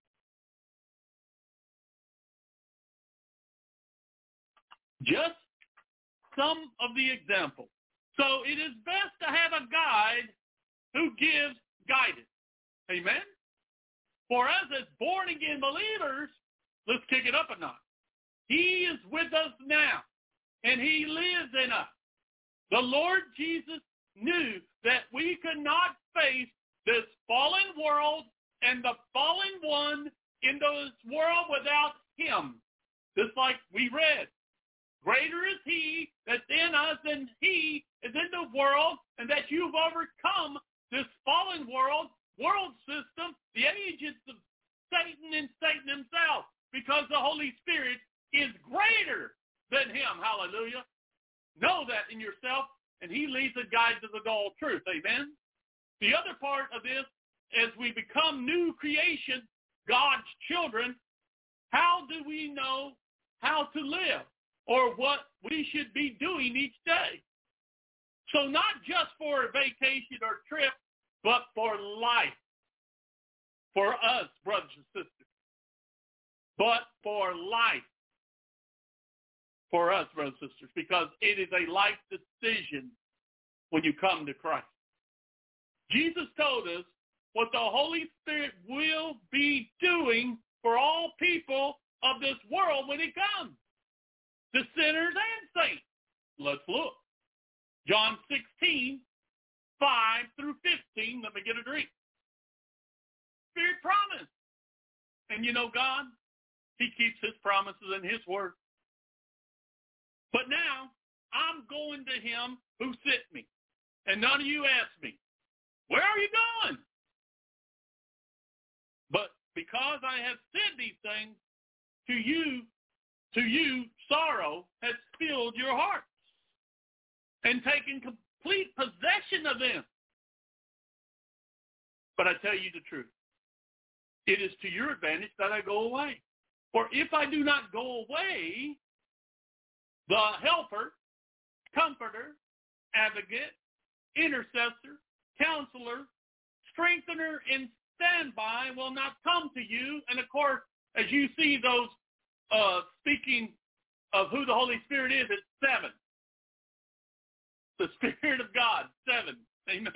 Just some of the examples. So it is best to have a guide who gives guidance. Amen? For us as born-again believers, let's kick it up a notch. He is with us now, and he lives in us. The Lord Jesus knew that we could not face this fallen world and the fallen one in this world without him. Just like we read, greater is he that's in us than he is in the world, and that you've overcome this fallen world system, the agents of Satan and Satan himself, because the Holy Spirit is greater than him. Hallelujah. Know that in yourself, and he leads and guides us into all truth. Amen. The other part of this, as we become new creation, God's children, how do we know how to live or what we should be doing each day? So not just for a vacation or trip, but for life. For us, brothers and sisters. But for life. for us, brothers and sisters, because it is a life decision when you come to Christ. Jesus told us what the Holy Spirit will be doing for all people of this world when he comes, to sinners and saints. Let's look. John 16, 5 through 15. Let me get a drink. Spirit promised. And you know God, he keeps his promises and his word. But now, I'm going to him who sent me. And none of you asked me, where are you going? But because I have said these things to you, sorrow has filled your hearts and taken complete possession of them. But I tell you the truth. It is to your advantage that I go away. For if I do not go away, the helper, comforter, advocate, intercessor, counselor, strengthener, and standby will not come to you. And of course, as you see those speaking of who the Holy Spirit is, it's 7. The Spirit of God, 7. Amen.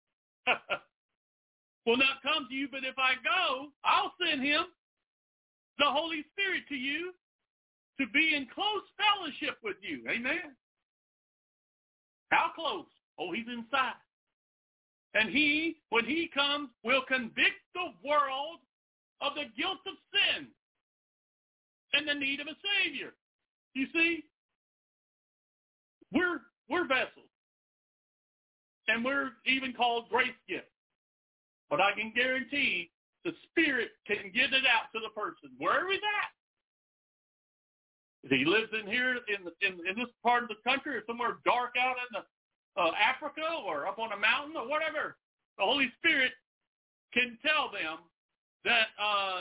Will not come to you, but if I go, I'll send him, the Holy Spirit, to you to be in close fellowship with you. Amen. How close? Oh, he's inside. And he, when he comes, will convict the world of the guilt of sin and the need of a Savior. You see, we're vessels. And we're even called grace gifts. But I can guarantee the Spirit can get it out to the person, wherever he's at. If he lives in here, in this part of the country, or somewhere dark out in the Africa, or up on a mountain, or whatever, the Holy Spirit can tell them that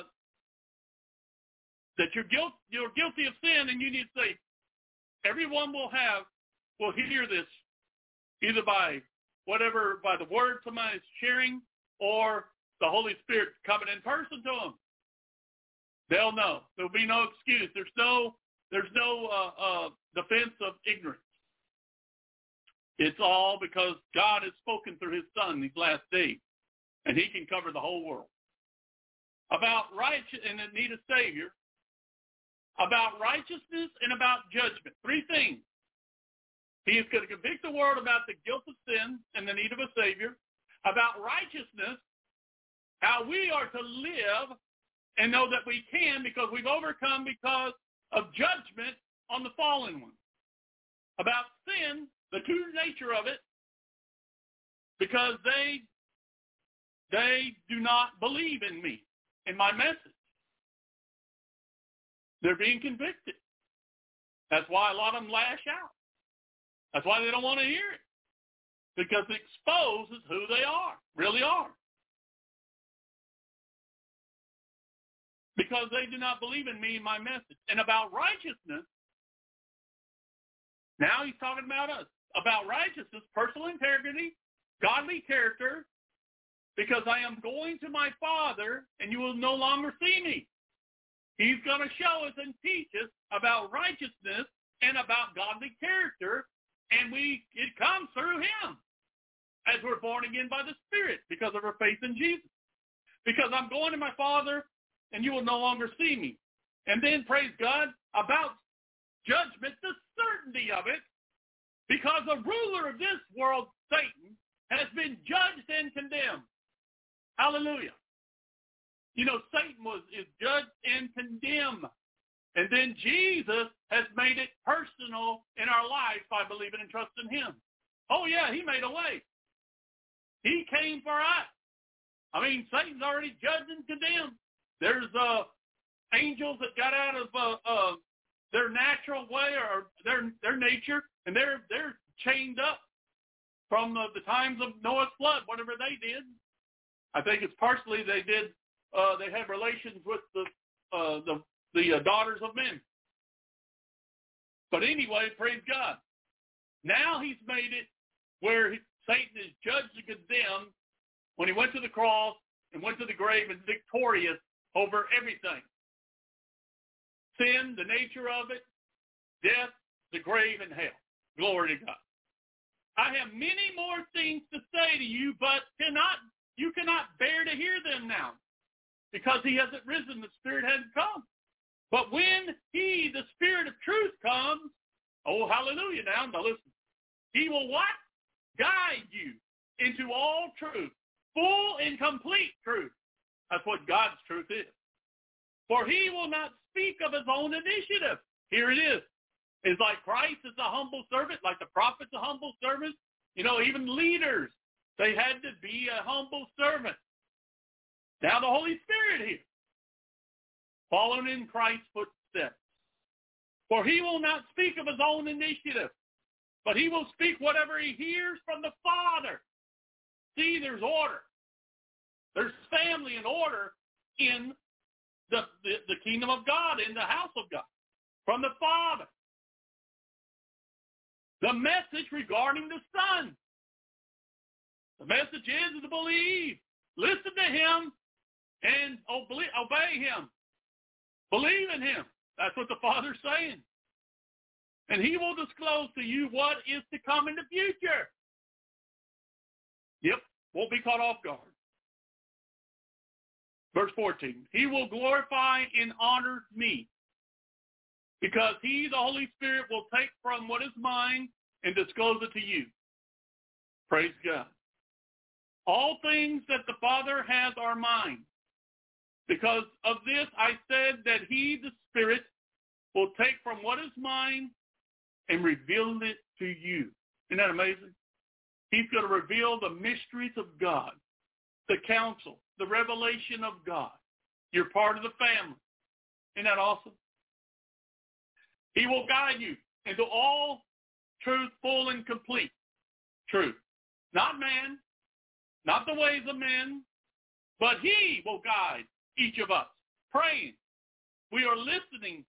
that you're guilty of sin, and you need to say, everyone will hear this, either by the word somebody's sharing, or the Holy Spirit coming in person to them. They'll know. There'll be no excuse. There's no defense of ignorance. It's all because God has spoken through his Son these last days, and he can cover the whole world. About righteousness and the need of Savior, about righteousness and about judgment. 3 things. He is going to convict the world about the guilt of sin and the need of a Savior. About righteousness, how we are to live and know that we can because we've overcome because of judgment on the fallen one. About sin, the true nature of it, because they do not believe in me, in my message. They're being convicted. That's why a lot of them lash out. That's why they don't want to hear it. Because it exposes who they really are. Because they do not believe in me and my message. And about righteousness, now he's talking about us. About righteousness, personal integrity, godly character, because I am going to my Father and you will no longer see me. He's going to show us and teach us about righteousness and about godly character, and it comes through him as we're born again by the Spirit because of our faith in Jesus. Because I'm going to my Father and you will no longer see me. And then, praise God, about judgment, the certainty of it, because the ruler of this world, Satan, has been judged and condemned. Hallelujah. You know, Satan is judged and condemned. And then Jesus has made it personal in our lives by believing and trusting him. Oh, yeah, he made a way. He came for us. I mean, Satan's already judged and condemned. There's angels that got out of their natural way or their nature, and they're chained up from the times of Noah's flood, whatever they did. I think it's partially they had relations with the daughters of men. But anyway, praise God. Now he's made it where Satan is judged and condemned when he went to the cross and went to the grave and victorious over everything. Sin, the nature of it, death, the grave, and hell. Glory to God. I have many more things to say to you, but you cannot bear to hear them now, because he hasn't risen, the Spirit hasn't come. But when he, the Spirit of truth, comes, oh, hallelujah, now listen, he will what? Guide you into all truth, full and complete truth. That's what God's truth is. For he will not speak of his own initiative. Here it is. It's like Christ is a humble servant, like the prophet's a humble servant. You know, even leaders, they had to be a humble servant. Now the Holy Spirit here, following in Christ's footsteps. For he will not speak of his own initiative, but he will speak whatever he hears from the Father. See, there's order. There's family and order in the kingdom of God, in the house of God, from the Father. The message regarding the Son. The message is to believe. Listen to him and obey him. Believe in him. That's what the Father's saying. And he will disclose to you what is to come in the future. Yep, won't be caught off guard. Verse 14, he will glorify and honor me, because he, the Holy Spirit, will take from what is mine and disclose it to you. Praise God. All things that the Father has are mine. Because of this, I said that he, the Spirit, will take from what is mine and reveal it to you. Isn't that amazing? He's going to reveal the mysteries of God, the counsel, the revelation of God. You're part of the family. Isn't that awesome? He will guide you into all truth, full and complete truth. Not man, not the ways of men, but he will guide each of us. Praying. We are listening.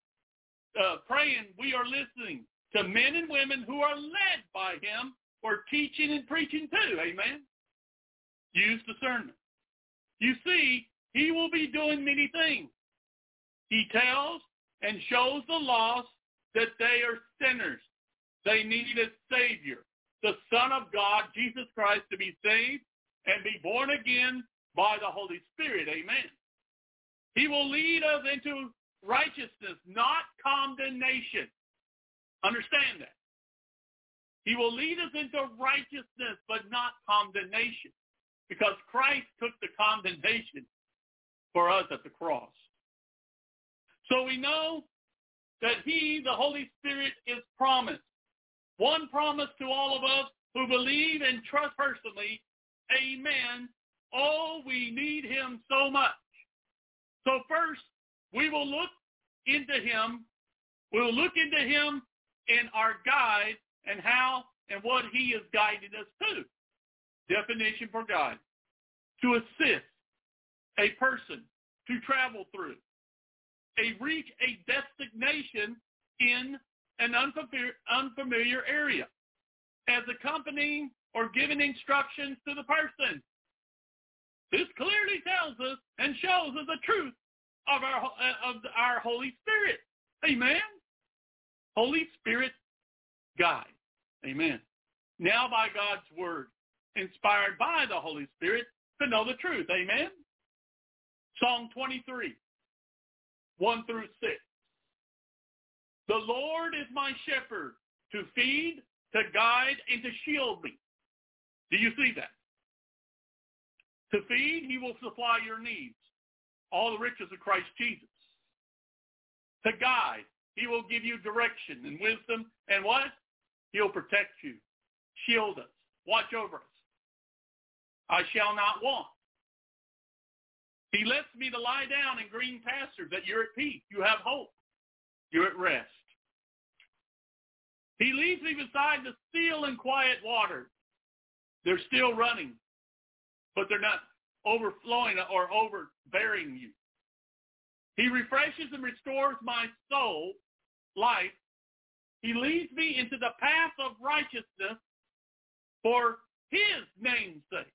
We are listening to men and women who are led by him for teaching and preaching too. Amen. Use discernment. You see, he will be doing many things. He tells and shows the lost that they are sinners. They need a Savior, the Son of God, Jesus Christ, to be saved and be born again by the Holy Spirit. Amen. He will lead us into righteousness, not condemnation. Understand that. He will lead us into righteousness, but not condemnation, because Christ took the condemnation for us at the cross. So we know that he, the Holy Spirit, is promised. One promise to all of us who believe and trust personally. Amen. Oh, we need him so much. So first, we will look into him. We'll look into him in our guide and how and what he is guiding us to. Definition for guide. To assist a person to travel through, reach a destination in an unfamiliar area, as accompanying or giving instructions to the person. This clearly tells us and shows us the truth of our Holy Spirit. Amen. Holy Spirit guide. Amen. Now by God's word, inspired by the Holy Spirit to know the truth. Amen. Psalm 23, 1 through 6. The Lord is my shepherd to feed, to guide, and to shield me. Do you see that? To feed, he will supply your needs, all the riches of Christ Jesus. To guide, he will give you direction and wisdom, and what? He'll protect you, shield us, watch over us. I shall not want. He lets me to lie down in green pastures, that you're at peace. You have hope. You're at rest. He leads me beside the still and quiet waters. They're still running, but they're not overflowing or overbearing you. He refreshes and restores my soul, life. He leads me into the path of righteousness for his name's sake.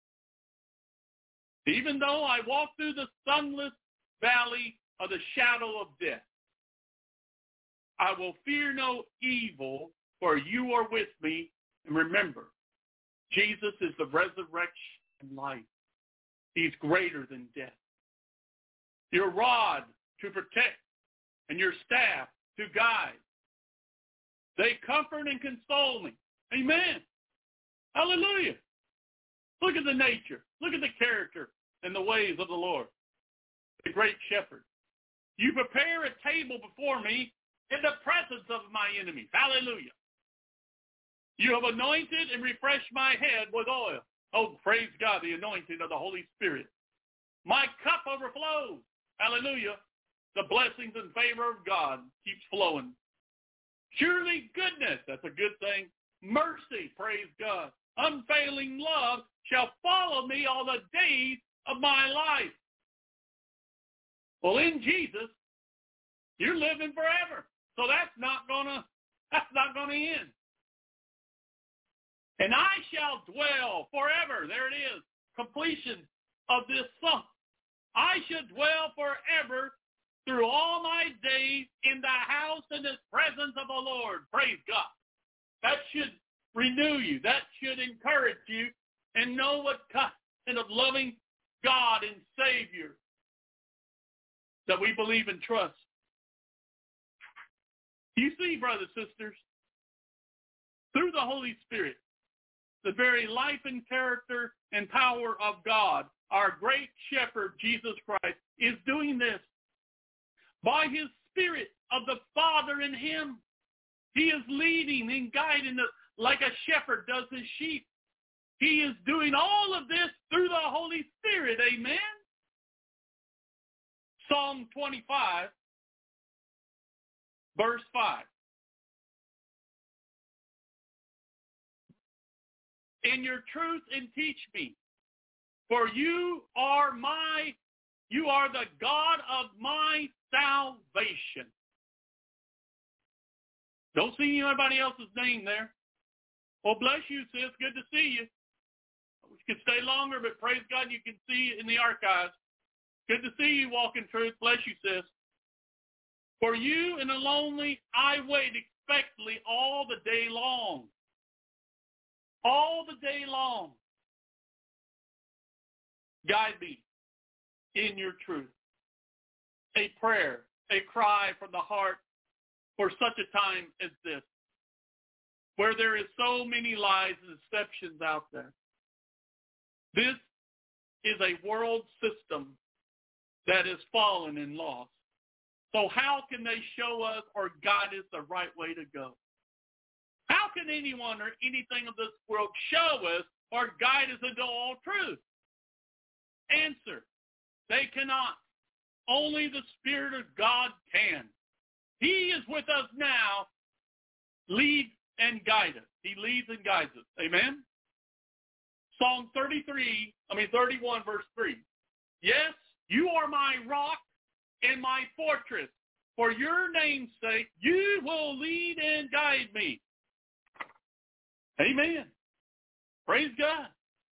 Even though I walk through the sunless valley of the shadow of death, I will fear no evil, for you are with me. And remember, Jesus is the resurrection and life. He's greater than death. Your rod to protect and your staff to guide. They comfort and console me. Amen. Hallelujah. Look at the nature. Look at the character and the ways of the Lord, the great shepherd. You prepare a table before me in the presence of my enemies. Hallelujah. You have anointed and refreshed my head with oil. Oh, praise God, the anointing of the Holy Spirit. My cup overflows. Hallelujah. The blessings and favor of God keeps flowing. Surely goodness, that's a good thing. Mercy, praise God. Unfailing love shall follow me all the days of my life. Well, in Jesus, you're living forever. So that's not gonna end. And I shall dwell forever. There it is. Completion of this song. I shall dwell forever through all my days in the house and the presence of the Lord. Praise God. That should renew you. That should encourage you and know what kind of loving God and Savior that we believe and trust. You see, brothers and sisters, through the Holy Spirit, the very life and character and power of God, our great shepherd, Jesus Christ, is doing this. By his Spirit of the Father in him, he is leading and guiding us like a shepherd does his sheep. He is doing all of this through the Holy Spirit. Amen? Psalm 25, verse 5. In your truth and teach me, for you are the God of my salvation. Don't see anybody else's name there. Well, bless you, sis. Good to see you. We could stay longer, but praise God you can see in the archives. Good to see you, walk in truth. Bless you, sis. For you in the lonely, I wait expectantly all the day long. All the day long. Guide me in your truth. A prayer, a cry from the heart for such a time as this, where there is so many lies and deceptions out there. This is a world system that is fallen and lost. So how can they show us or guide us the right way to go? How can anyone or anything of this world show us or guide us into all truth? Answer, they cannot. Only the Spirit of God can. He is with us now, lead and guide us. He leads and guides us. Amen? Psalm 31, verse 3. Yes, you are my rock and my fortress. For your name's sake, you will lead and guide me. Amen. Praise God.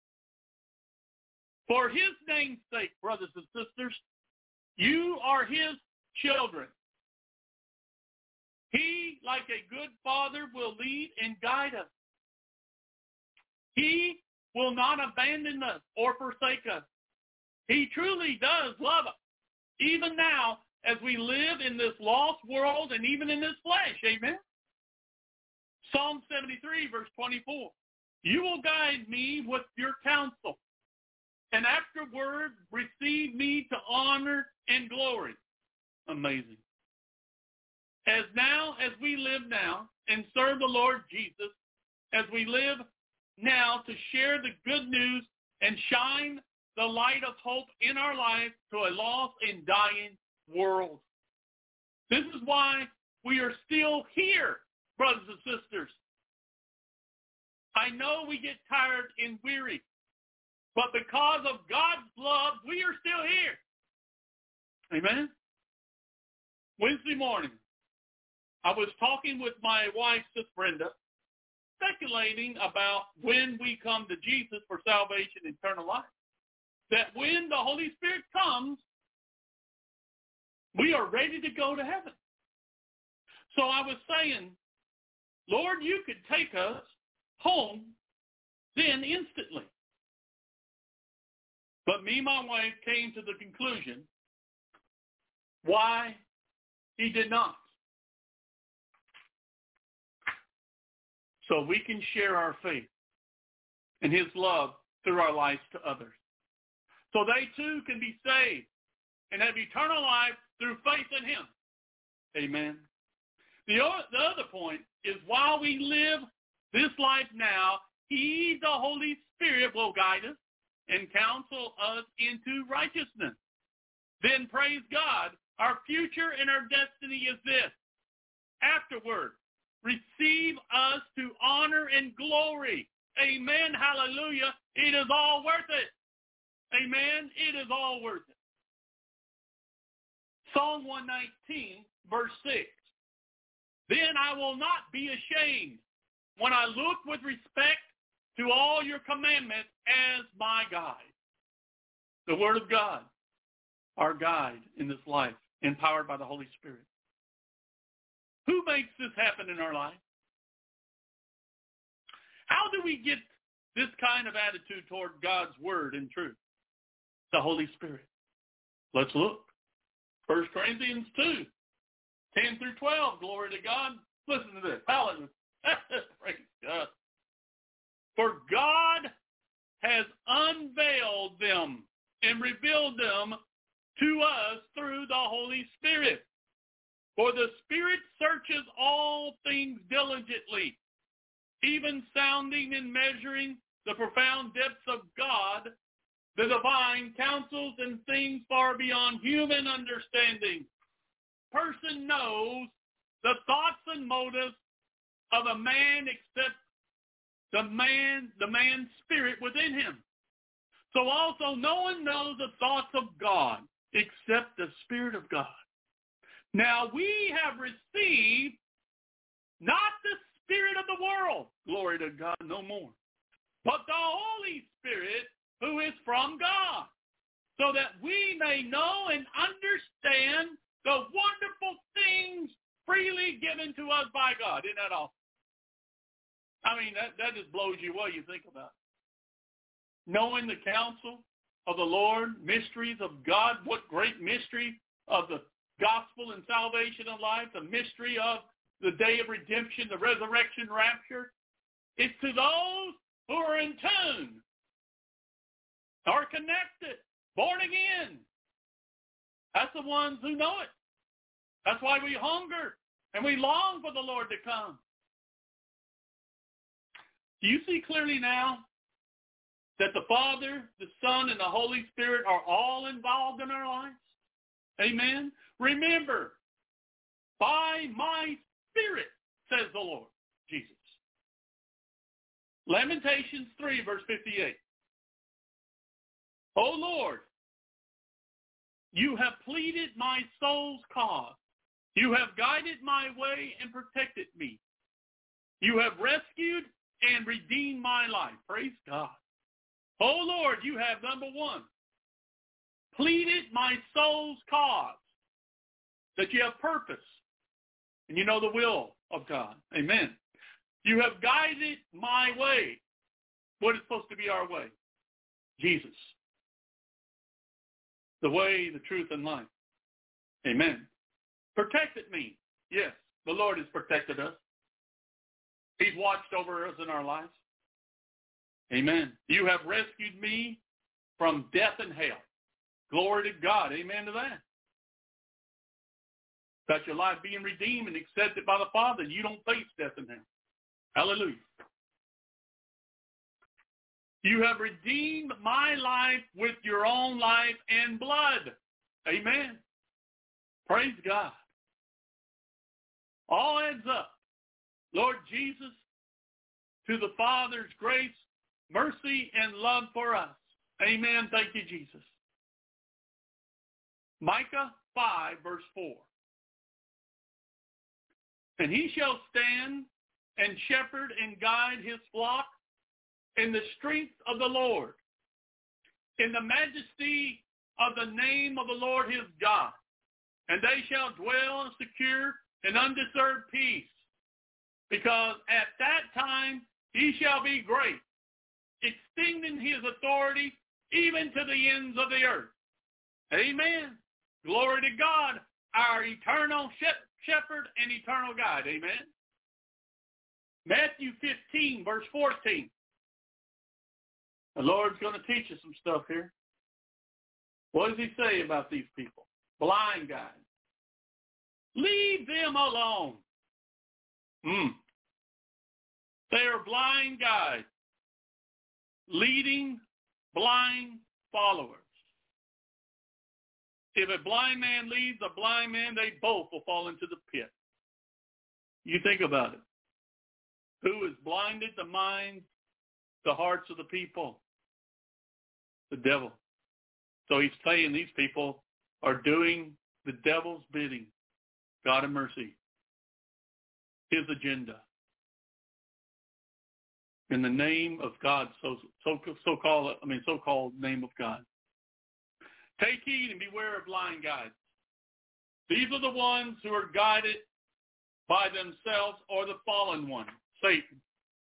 For his name's sake, brothers and sisters, you are his children. He, like a good father, will lead and guide us. He will not abandon us or forsake us. He truly does love us, even now as we live in this lost world and even in this flesh. Amen? Psalm 73, verse 24. You will guide me with your counsel, and afterward receive me to honor and glory. Amazing. As we live now and serve the Lord Jesus, as we live now to share the good news and shine the light of hope in our lives to a lost and dying world. This is why we are still here, brothers and sisters. I know we get tired and weary, but because of God's love, we are still here. Amen? Wednesday morning, I was talking with my wife, Sis Brenda, speculating about when we come to Jesus for salvation and eternal life. That when the Holy Spirit comes, we are ready to go to heaven. So I was saying, Lord, you could take us home then instantly. But me and my wife came to the conclusion why he did not. So we can share our faith and his love through our lives to others. So they too can be saved and have eternal life through faith in him. Amen. The other point is while we live this life now, he, the Holy Spirit, will guide us and counsel us into righteousness. Then praise God, our future and our destiny is this. Afterward, receive us to honor and glory. Amen. Hallelujah. It is all worth it. Amen. It is all worth it. Psalm 119, verse 6. Then I will not be ashamed when I look with respect to all your commandments as my guide. The Word of God, our guide in this life, empowered by the Holy Spirit. Who makes this happen in our life? How do we get this kind of attitude toward God's Word and truth? The Holy Spirit. Let's look. 1 Corinthians 2, 10 through 12. Glory to God. Listen to this. Hallelujah. Praise God. For God has unveiled them and revealed them to us through the Holy Spirit. For the Spirit searches all things diligently, even sounding and measuring the profound depths of God, the divine counsels and things far beyond human understanding. Person knows the thoughts and motives of a man except the man's spirit within him. So also no one knows the thoughts of God except the Spirit of God. Now we have received not the spirit of the world, glory to God, no more, but the Holy Spirit who is from God, so that we may know and understand the wonderful things freely given to us by God. Isn't that awesome? I mean, that just blows you away. You think about it. Knowing the counsel of the Lord, mysteries of God, what great mystery of the gospel and salvation of life, the mystery of the day of redemption, the resurrection rapture. It's to those who are in tune, are connected, born again. That's the ones who know it. That's why we hunger and we long for the Lord to come. Do you see clearly now that the Father, the Son, and the Holy Spirit are all involved in our lives? Amen. Remember, by my Spirit, says the Lord Jesus. Lamentations 3, verse 58. O Lord, you have pleaded my soul's cause. You have guided my way and protected me. You have rescued and redeemed my life. Praise God. O Lord, you have, number one, pleaded my soul's cause, that you have purpose and you know the will of God. Amen. You have guided my way. What is supposed to be our way? Jesus. The way, the truth, and life. Amen. Protected me. Yes, the Lord has protected us. He's watched over us in our lives. Amen. You have rescued me from death and hell. Glory to God. Amen to that. Got your life being redeemed and accepted by the Father. You don't face death and hell. Hallelujah. You have redeemed my life with your own life and blood. Amen. Praise God. All adds up. Lord Jesus, to the Father's grace, mercy, and love for us. Amen. Thank you, Jesus. Micah 5, verse 4. And he shall stand and shepherd and guide his flock in the strength of the Lord, in the majesty of the name of the Lord his God. And they shall dwell secure and undeserved peace, because at that time he shall be great, extending his authority even to the ends of the earth. Amen. Glory to God, our eternal shepherd and eternal guide. Amen. Matthew 15, verse 14. The Lord's going to teach us some stuff here. What does he say about these people? Blind guides. Leave them alone. They are blind guides, leading blind followers. If a blind man leads a blind man, they both will fall into the pit. You think about it. Who has blinded the minds, the hearts of the people? The devil. So he's saying these people are doing the devil's bidding. God have mercy. His agenda. In the name of God, so-called name of God. Take heed and beware of blind guides. These are the ones who are guided by themselves or the fallen one, Satan.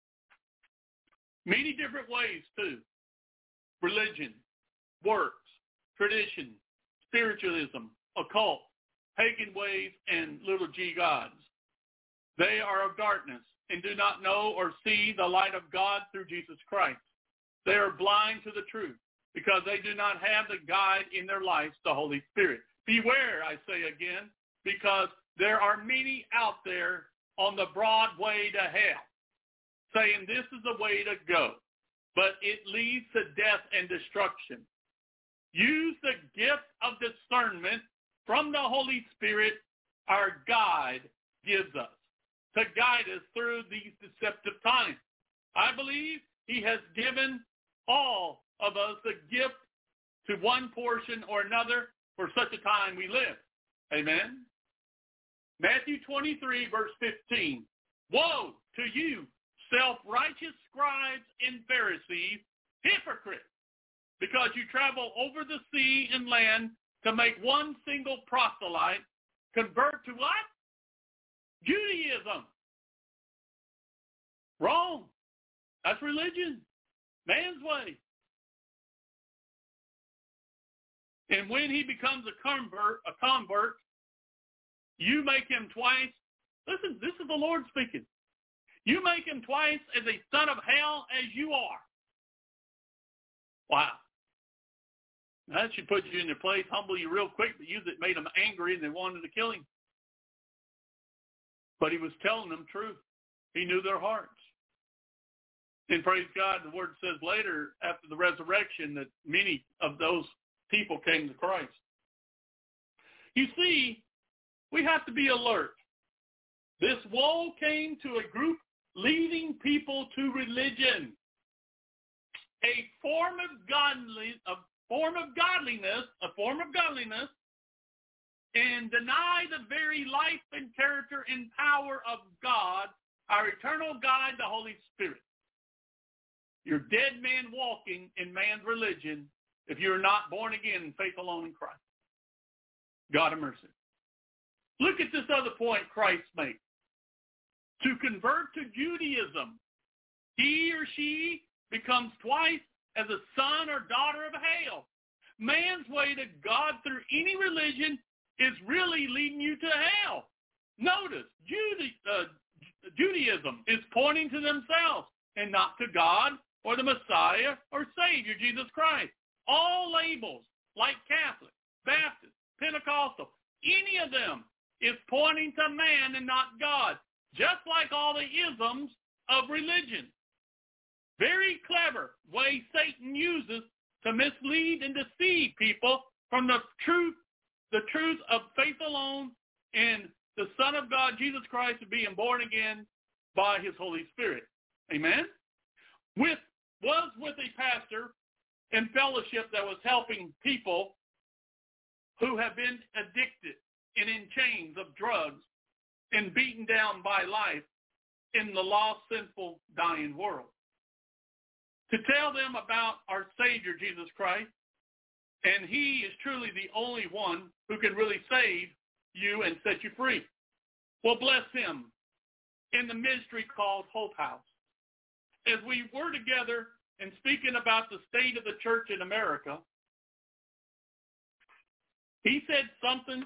Many different ways too. Religion, works, tradition, spiritualism, occult, pagan ways, and little g gods. They are of darkness and do not know or see the light of God through Jesus Christ. They are blind to the truth because they do not have the guide in their lives, the Holy Spirit. Beware, I say again, because there are many out there on the broad way to hell, saying this is the way to go, but it leads to death and destruction. Use the gift of discernment from the Holy Spirit our guide gives us to guide us through these deceptive times. I believe he has given all of us the gift to one portion or another for such a time we live. Amen. Matthew 23, verse 15. Woe to you, self-righteous scribes and Pharisees, hypocrites, because you travel over the sea and land to make one single proselyte convert to what? Judaism. Wrong. That's religion. Man's way. And when he becomes a convert, you make him twice. Listen, this is the Lord speaking. You make him twice as a son of hell as you are. Wow. That should put you in your place, humble you real quick, but you that made them angry and they wanted to kill him. But he was telling them truth. He knew their hearts. And praise God, the word says later, after the resurrection, that many of those people came to Christ. You see, we have to be alert. This woe came to a group leading people to religion, a form of godliness, and deny the very life and character and power of God, our eternal guide, the Holy Spirit. You're dead man walking in man's religion if you're not born again in faith alone in Christ. God have mercy. Look at this other point Christ makes. To convert to Judaism, he or she becomes twice as a son or daughter of hell. Man's way to God through any religion is really leading you to hell. Notice, Judaism is pointing to themselves and not to God or the Messiah or Savior, Jesus Christ. All labels, like Catholic, Baptist, Pentecostal, any of them is pointing to man and not God, just like all the isms of religion. Very clever way Satan uses to mislead and deceive people from the truth of faith alone and the Son of God, Jesus Christ, being born again by his Holy Spirit. Amen? Was with a pastor in fellowship that was helping people who have been addicted and in chains of drugs and beaten down by life in the lost, sinful, dying world. To tell them about our Savior, Jesus Christ, and he is truly the only one who can really save you and set you free. will bless him in the ministry called Hope House. As we were together and speaking about the state of the church in America, he said something,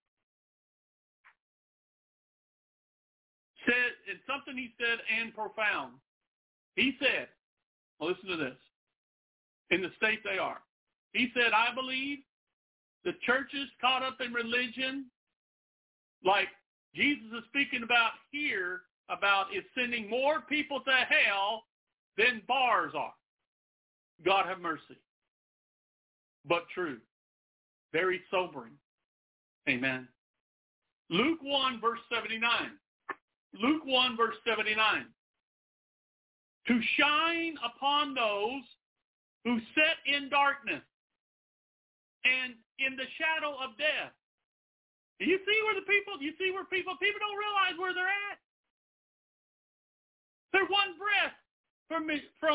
he said and profound. He said, listen to this, in the state they are. He said, I believe the churches caught up in religion, like Jesus is speaking about here, about is sending more people to hell than bars are. God have mercy. But true. Very sobering. Amen. Luke 1, verse 79. Luke 1, verse 79. To shine upon those who sit in darkness and in the shadow of death. Do you see where people don't realize where they're at? They're one breath from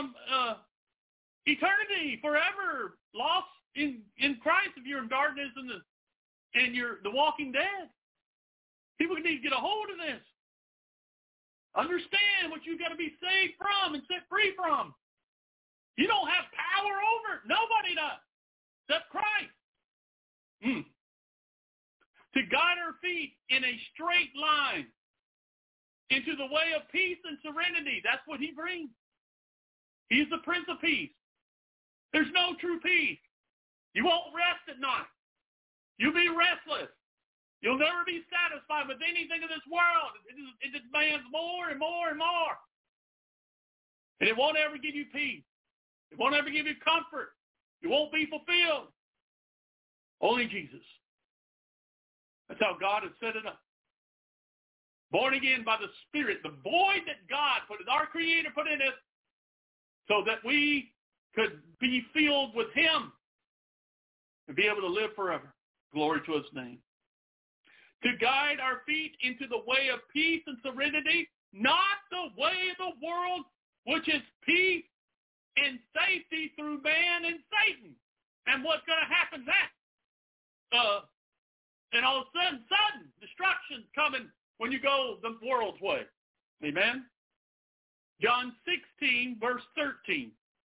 eternity, forever, lost in Christ if you're in darkness and you're the walking dead. People need to get a hold of this. Understand what you've got to be saved from and set free from. You don't have power over it. Nobody does, except Christ. To guide our feet in a straight line into the way of peace and serenity. That's what he brings. He's the Prince of Peace. There's no true peace. You won't rest at night. You'll be restless. You'll never be satisfied with anything of this world. It demands more and more and more. And it won't ever give you peace. It won't ever give you comfort. You won't be fulfilled. Only Jesus. That's how God has set it up. Born again by the Spirit, the void that God put, our Creator put in us, so that we could be filled with him and be able to live forever. Glory to his name. To guide our feet into the way of peace and serenity, not the way of the world, which is peace and safety through man and Satan. And what's going to happen next? And all of a sudden, destruction's coming when you go the world's way. Amen? John 16, verse 13.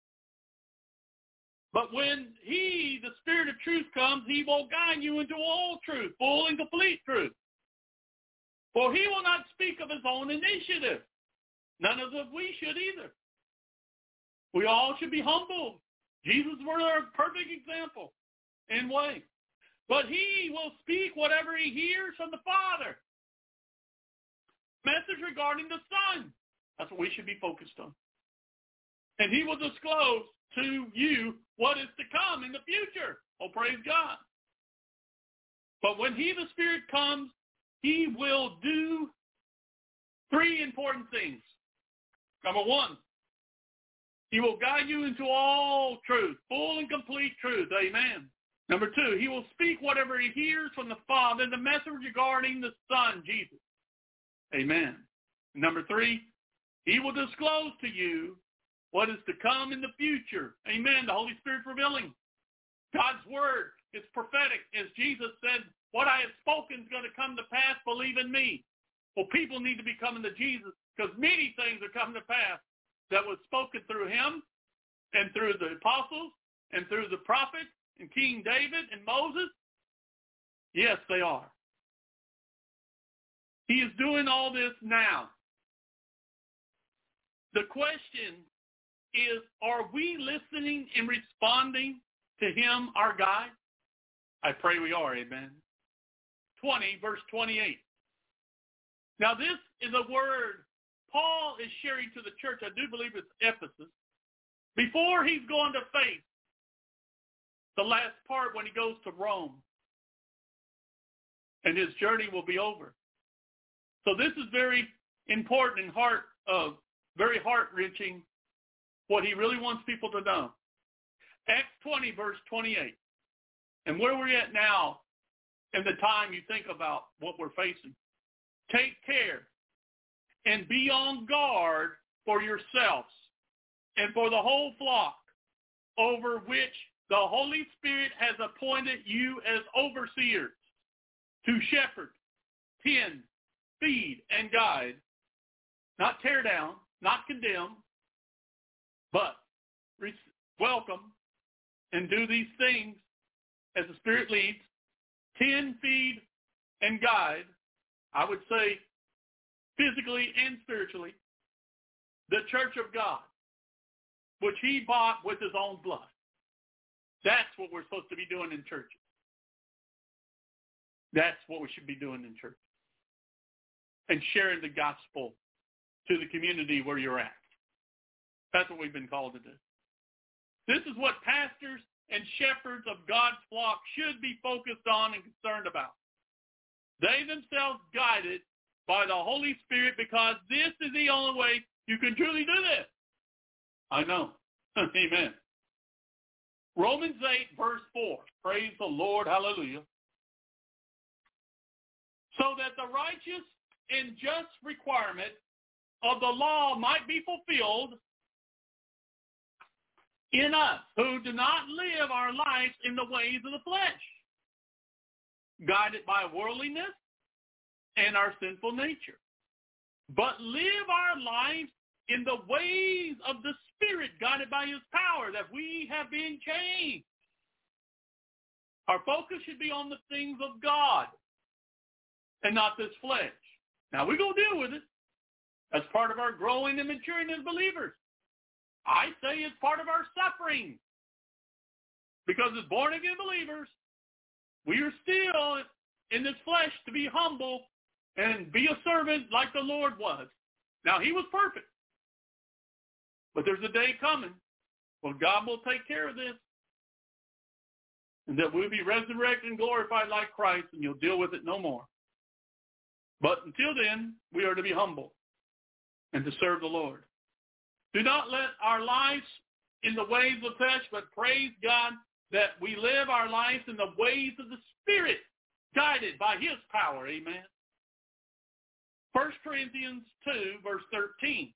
But when he, the Spirit of truth, comes, he will guide you into all truth, full and complete truth. For he will not speak of his own initiative. None of us we should either. We all should be humbled. Jesus was our perfect example and way. But he will speak whatever he hears from the Father. Message regarding the Son. That's what we should be focused on. And he will disclose to you what is to come in the future. Oh, praise God. But when he, the Spirit, comes, he will do three important things. Number one, he will guide you into all truth, full and complete truth. Amen. Number two, he will speak whatever he hears from the Father, the message regarding the Son, Jesus. Amen. Number three, he will disclose to you what is to come in the future. Amen. The Holy Spirit's revealing. God's word is prophetic. As Jesus said, what I have spoken is going to come to pass. Believe in me. Well, people need to be coming to Jesus because many things are coming to pass that was spoken through him and through the apostles and through the prophets and King David and Moses. Yes, they are. He is doing all this now. The question is, are we listening and responding to him, our guide? I pray we are, amen. 20, verse 28. Now this is a word Paul is sharing to the church. I do believe it's Ephesus. Before he's going to face the last part when he goes to Rome. And his journey will be over. So this is very important and very heart-wrenching, what he really wants people to know. Acts 20, verse 28. And where we're at now, in the time you think about what we're facing. Take care and be on guard for yourselves and for the whole flock over which the Holy Spirit has appointed you as overseers to shepherd, tend, feed and guide, not tear down, not condemn, but welcome and do these things as the Spirit leads. Tend, feed, and guide, I would say physically and spiritually, the church of God, which he bought with his own blood. That's what we're supposed to be doing in churches. That's what we should be doing in churches. And sharing the gospel to the community where you're at. That's what we've been called to do. This is what pastors and shepherds of God's flock should be focused on and concerned about. They themselves guided by the Holy Spirit, because this is the only way you can truly do this. I know. Amen. Romans 8, verse 4. Praise the Lord. Hallelujah. So that the righteous and just requirement of the law might be fulfilled in us, who do not live our lives in the ways of the flesh, guided by worldliness and our sinful nature, but live our lives in the ways of the Spirit, guided by his power, that we have been changed. Our focus should be on the things of God and not this flesh. Now, we're going to deal with it as part of our growing and maturing as believers. I say it's part of our suffering, because as born-again believers, we are still in this flesh to be humble and be a servant like the Lord was. Now, he was perfect, but there's a day coming when God will take care of this, and that we'll be resurrected and glorified like Christ, and you'll deal with it no more. But until then, we are to be humble and to serve the Lord. Do not let our lives in the ways of the flesh, but praise God that we live our lives in the ways of the Spirit, guided by his power. Amen. 1 Corinthians 2, verse 13.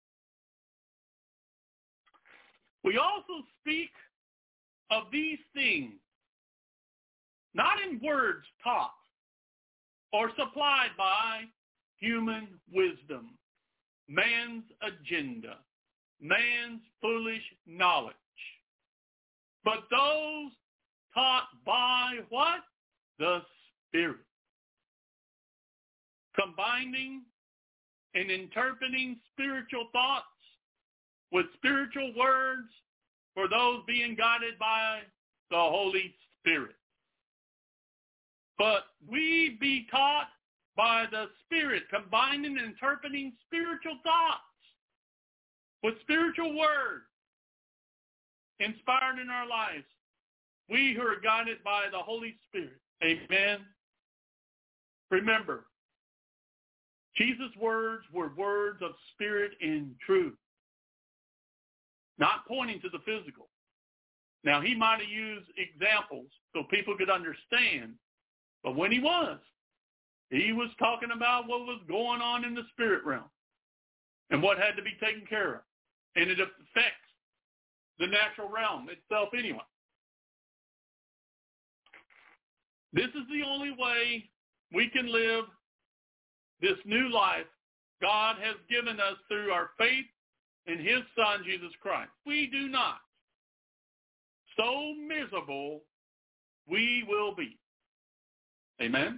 We also speak of these things, not in words taught or supplied by human wisdom, man's agenda, man's foolish knowledge, but those taught by what? The Spirit. Combining and interpreting spiritual thoughts with spiritual words for those being guided by the Holy Spirit. But we be taught by the Spirit, combining and interpreting spiritual thoughts with spiritual words inspired in our lives. We who are guided by the Holy Spirit. Amen. Remember, Jesus' words were words of spirit and truth, not pointing to the physical. Now, he might have used examples so people could understand, but when he was talking about what was going on in the spirit realm and what had to be taken care of. And it affects the natural realm itself anyway. This is the only way we can live this new life God has given us through our faith in his Son, Jesus Christ. We do not. So miserable we will be. Amen?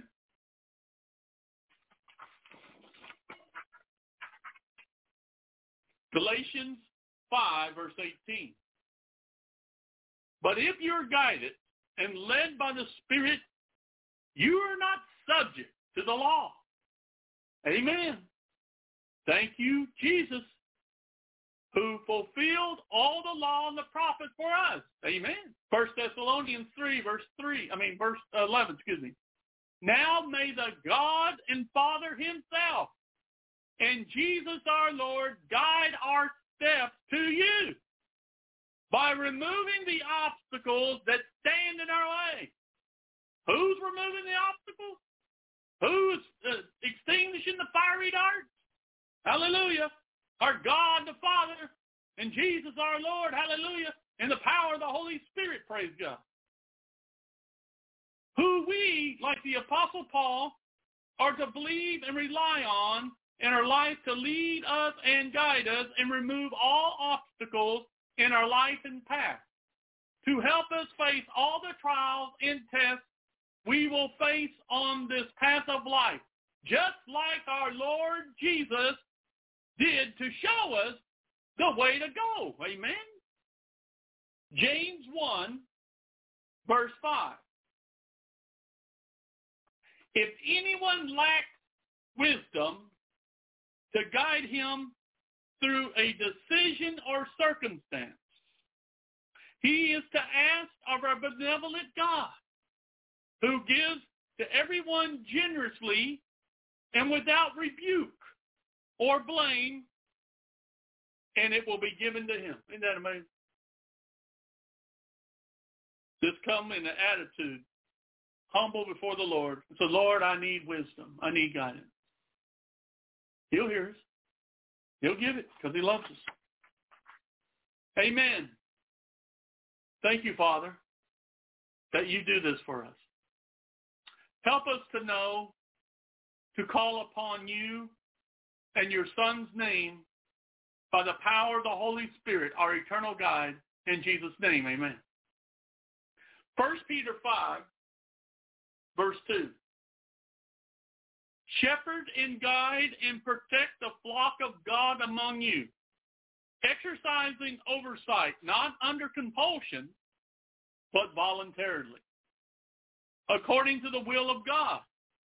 Galatians 5, verse 18. But if you're guided and led by the Spirit, you are not subject to the law. Amen. Thank you, Jesus, who fulfilled all the law and the prophets for us. Amen. 1 Thessalonians 3, verse 11, Now may the God and Father himself and Jesus our Lord guide our steps to you by removing the obstacles that stand in our way. Who's removing the obstacles? Who's extinguishing the fiery darts? Hallelujah. Our God the Father and Jesus our Lord. Hallelujah. And the power of the Holy Spirit. Praise God. Who we, like the Apostle Paul are to believe and rely on in our life to lead us and guide us and remove all obstacles in our life and path, to help us face all the trials and tests we will face on this path of life, just like our Lord Jesus did to show us the way to go. Amen? James 1, verse 5. If anyone lacks wisdom to guide him through a decision or circumstance, he is to ask of our benevolent God, who gives to everyone generously and without rebuke or blame, and it will be given to him. Isn't that amazing? Just come in an attitude, humble before the Lord. So, Lord, I need wisdom. I need guidance. He'll hear us. He'll give it because he loves us. Amen. Thank you, Father, that you do this for us. Help us to know to call upon you and your Son's name by the power of the Holy Spirit, our eternal guide, in Jesus' name. Amen. 1 Peter 5, verse 2. Shepherd and guide and protect the flock of God among you, exercising oversight, not under compulsion, but voluntarily, according to the will of God,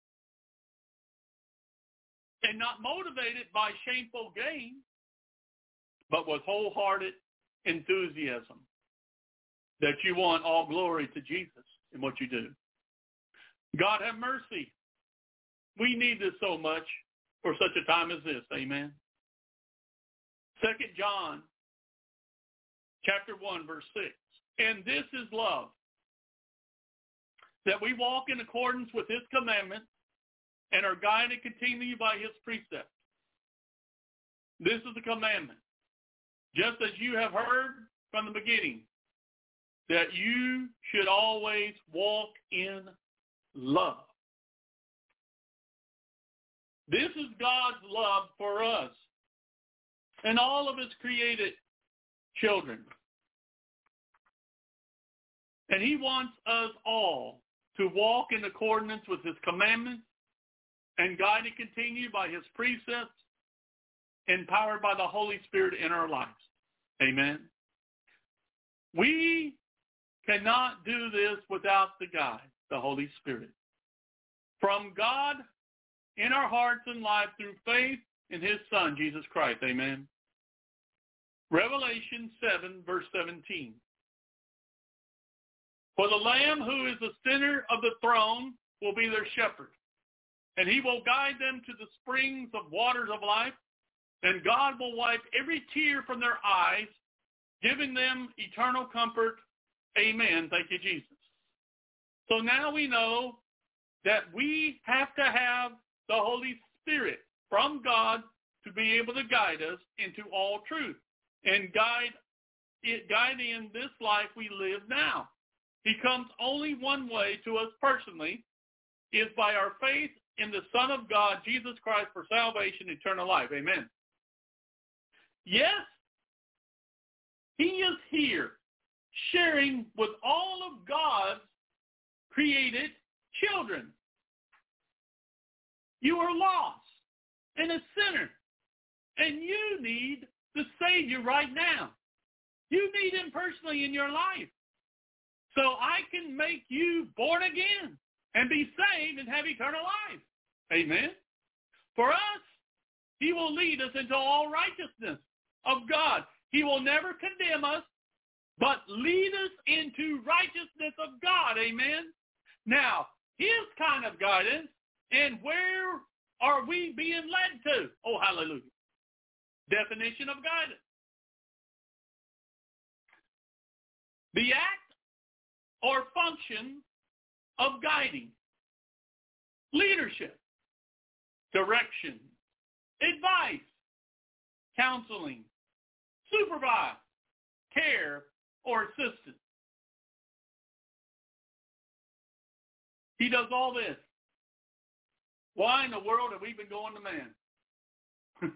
and not motivated by shameful gain, but with wholehearted enthusiasm, that you want all glory to Jesus in what you do. God have mercy. We need this so much for such a time as this. Amen. 2 John chapter 1, verse 6. And this is love, that we walk in accordance with his commandments and are guided continually by his precepts. This is the commandment, just as you have heard from the beginning, that you should always walk in love. This is God's love for us and all of his created children. And he wants us all to walk in accordance with his commandments and guided continue by his precepts, empowered by the Holy Spirit in our lives. Amen. We cannot do this without the guide, the Holy Spirit, from God in our hearts and lives through faith in his Son, Jesus Christ. Amen. Revelation 7, verse 17. For the Lamb who is the center of the throne will be their shepherd, and he will guide them to the springs of waters of life, and God will wipe every tear from their eyes, giving them eternal comfort. Amen. Thank you, Jesus. So now we know that we have to have the Holy Spirit from God to be able to guide us into all truth and guide in this life we live now. He comes only one way to us personally, is by our faith in the Son of God, Jesus Christ, for salvation, eternal life. Amen. Yes, he is here sharing with all of God's created children. You are lost and a sinner, and you need the Savior right now. You need him personally in your life. So I can make you born again and be saved and have eternal life. Amen. For us, he will lead us into all righteousness of God. He will never condemn us, but lead us into righteousness of God. Amen. Now, his kind of guidance, and where are we being led to? Oh, hallelujah. Definition of guidance. The act or function of guiding, leadership, direction, advice, counseling, supervise, care, or assistance. He does all this Why in the world have we been going to man?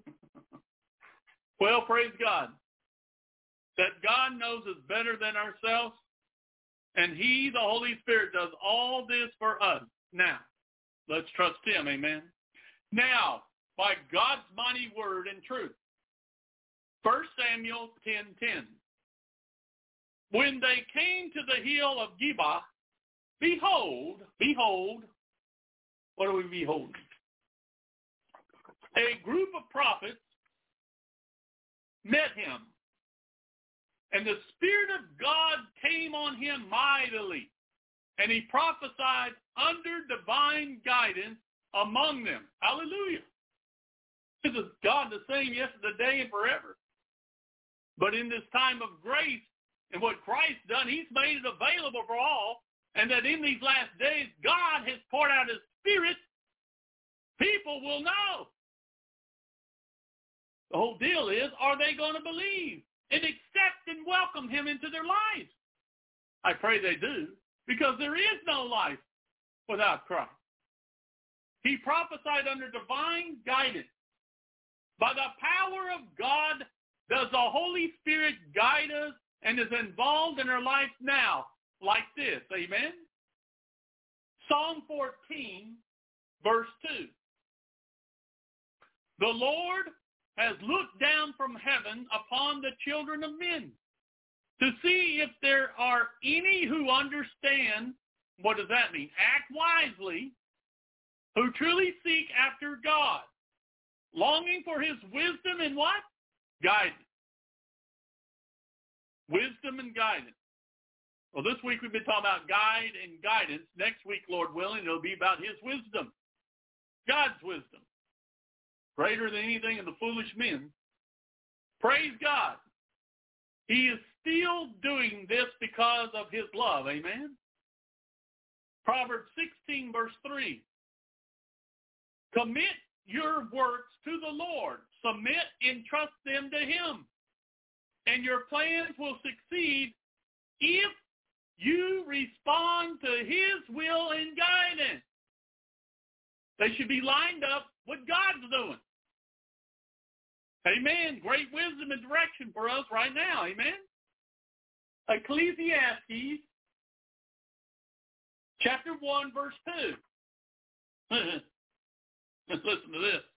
Well, praise God that God knows us better than ourselves, and He, the Holy Spirit, does all this for us. Now, let's trust Him, amen? Now, by God's mighty word and truth, 1 Samuel 10:10. When they came to the hill of Gibeah, behold, what are we beholding? A group of prophets met him, and the Spirit of God came on him mightily, and he prophesied under divine guidance among them. Hallelujah. This is God the same yesterday, today, and forever. But in this time of grace and what Christ's done, He's made it available for all, and that in these last days, God has poured out His Spirit. People will know. The whole deal is, are they going to believe and accept and welcome Him into their lives? I pray they do, because there is no life without Christ. He prophesied under divine guidance. By the power of God, does the Holy Spirit guide us and is involved in our lives now, like this, amen? Psalm 14, verse 2. The Lord has looked down from heaven upon the children of men to see if there are any who understand, what does that mean? Act wisely, who truly seek after God, longing for His wisdom and what? Guidance. Wisdom and guidance. Well, this week we've been talking about guide and guidance. Next week, Lord willing, it'll be about His wisdom. God's wisdom. Greater than anything in the foolish men. Praise God. He is still doing this because of His love. Amen? Proverbs 16, verse 3. Commit your works to the Lord. Submit and trust them to Him. And your plans will succeed if you respond to His will and guidance. They should be lined up with God's doing. Amen. Great wisdom and direction for us right now. Amen. Ecclesiastes chapter 1, verse 2. Let's listen to this.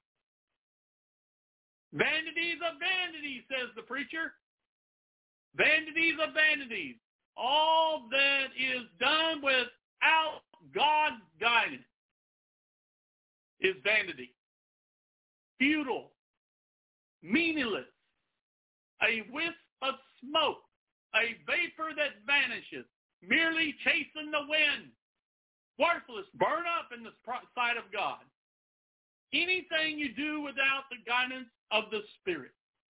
Vanities of vanities, says the preacher. Vanities of vanities. All that is done without God's guidance is vanity. Futile. Meaningless. A wisp of smoke. A vapor that vanishes. Merely chasing the wind. Worthless. Burn up in the sight of God. Anything you do without the guidance of the Spirit.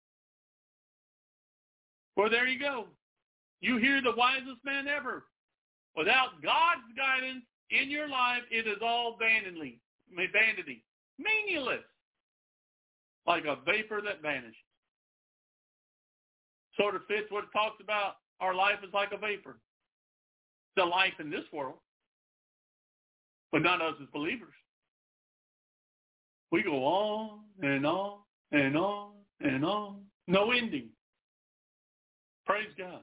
Well, there you go. You hear the wisest man ever. Without God's guidance in your life, it is all vanity. Meaningless. Like a vapor that vanishes. Sort of fits what it talks about. Our life is like a vapor. The life in this world. But not us as believers. We go on and on and on and on. No ending. Praise God.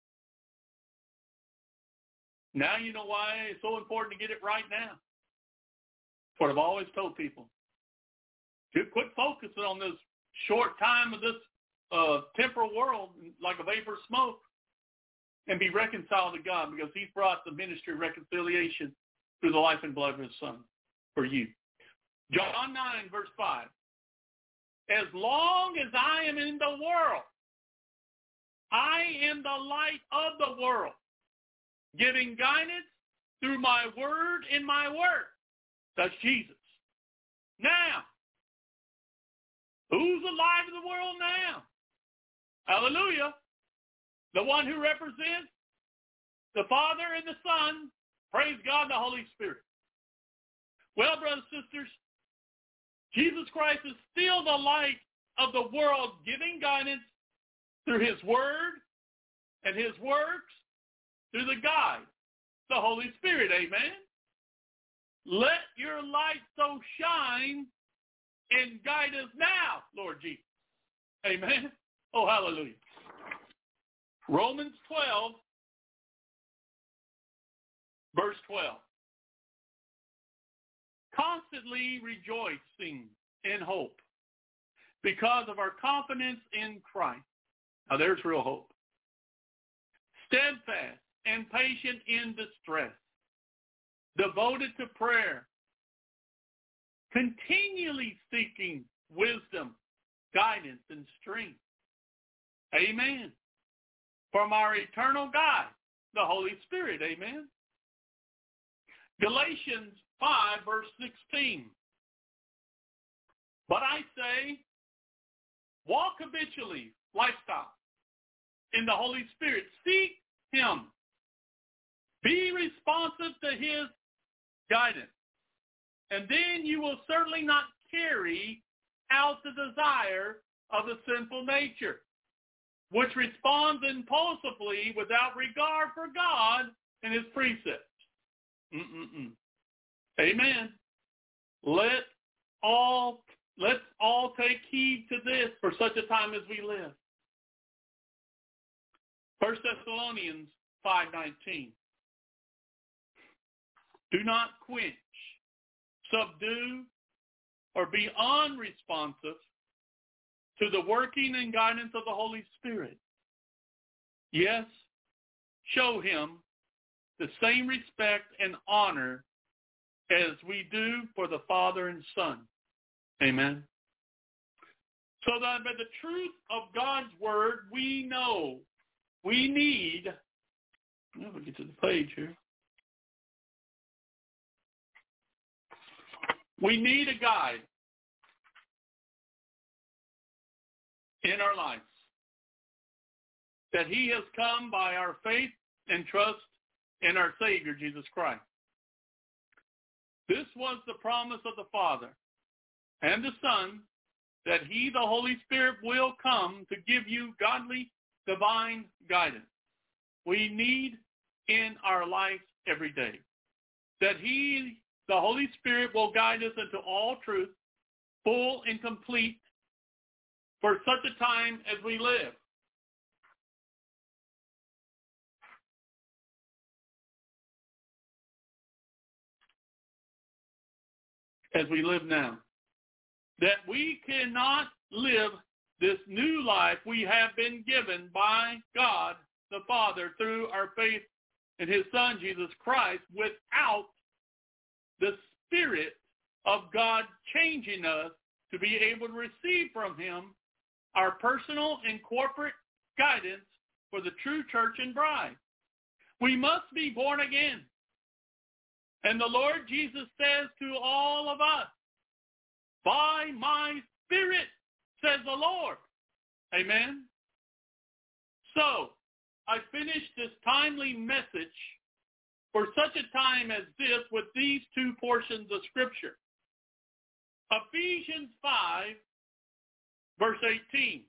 Now you know why it's so important to get it right now. That's what I've always told people. Quit focusing on this short time of this temporal world like a vapor of smoke and be reconciled to God, because He's brought the ministry of reconciliation through the life and blood of His Son for you. John 9, verse 5. As long as I am in the world, I am the light of the world, giving guidance through my word and my work. That's Jesus. Now, who's the light of the world now? Hallelujah. The one who represents the Father and the Son. Praise God, the Holy Spirit. Well, brothers and sisters, Jesus Christ is still the light of the world, giving guidance through His Word and His works through the guide, the Holy Spirit. Amen. let your light so shine and guide us now, Lord Jesus. Amen. Oh, hallelujah. Romans 12, verse 12. Constantly rejoicing in hope because of our confidence in Christ. Now there's real hope. Steadfast and patient in distress. Devoted to prayer. Continually seeking wisdom, guidance, and strength. Amen. From our eternal God, the Holy Spirit. Amen. Galatians 5, verse 16. But I say, walk habitually, lifestyle, in the Holy Spirit. Seek Him. Be responsive to His guidance. And then you will certainly not carry out the desire of the sinful nature, which responds impulsively without regard for God and His precepts. Amen. Let's all take heed to this for such a time as we live. 1 Thessalonians 5:19. Do not quench, subdue, or be unresponsive to the working and guidance of the Holy Spirit. Yes, show Him the same respect and honor as we do for the Father and Son. Amen. So that by the truth of God's Word, we know we need, let me get to the page here. We need a guide in our lives. That He has come by our faith and trust in our Savior, Jesus Christ. This was the promise of the Father and the Son, that He, the Holy Spirit, will come to give you godly, divine guidance we need in our lives every day. That He, the Holy Spirit, will guide us into all truth, full and complete, for such a time as we live. As we live now. That we cannot live this new life we have been given by God the Father through our faith in His Son, Jesus Christ, without the Spirit of God changing us to be able to receive from Him our personal and corporate guidance for the true church and bride. We must be born again. And the Lord Jesus says to all of us, by my Spirit, says the Lord. Amen. So, I finished this timely message for such a time as this with these two portions of Scripture. Ephesians 5, verse 18.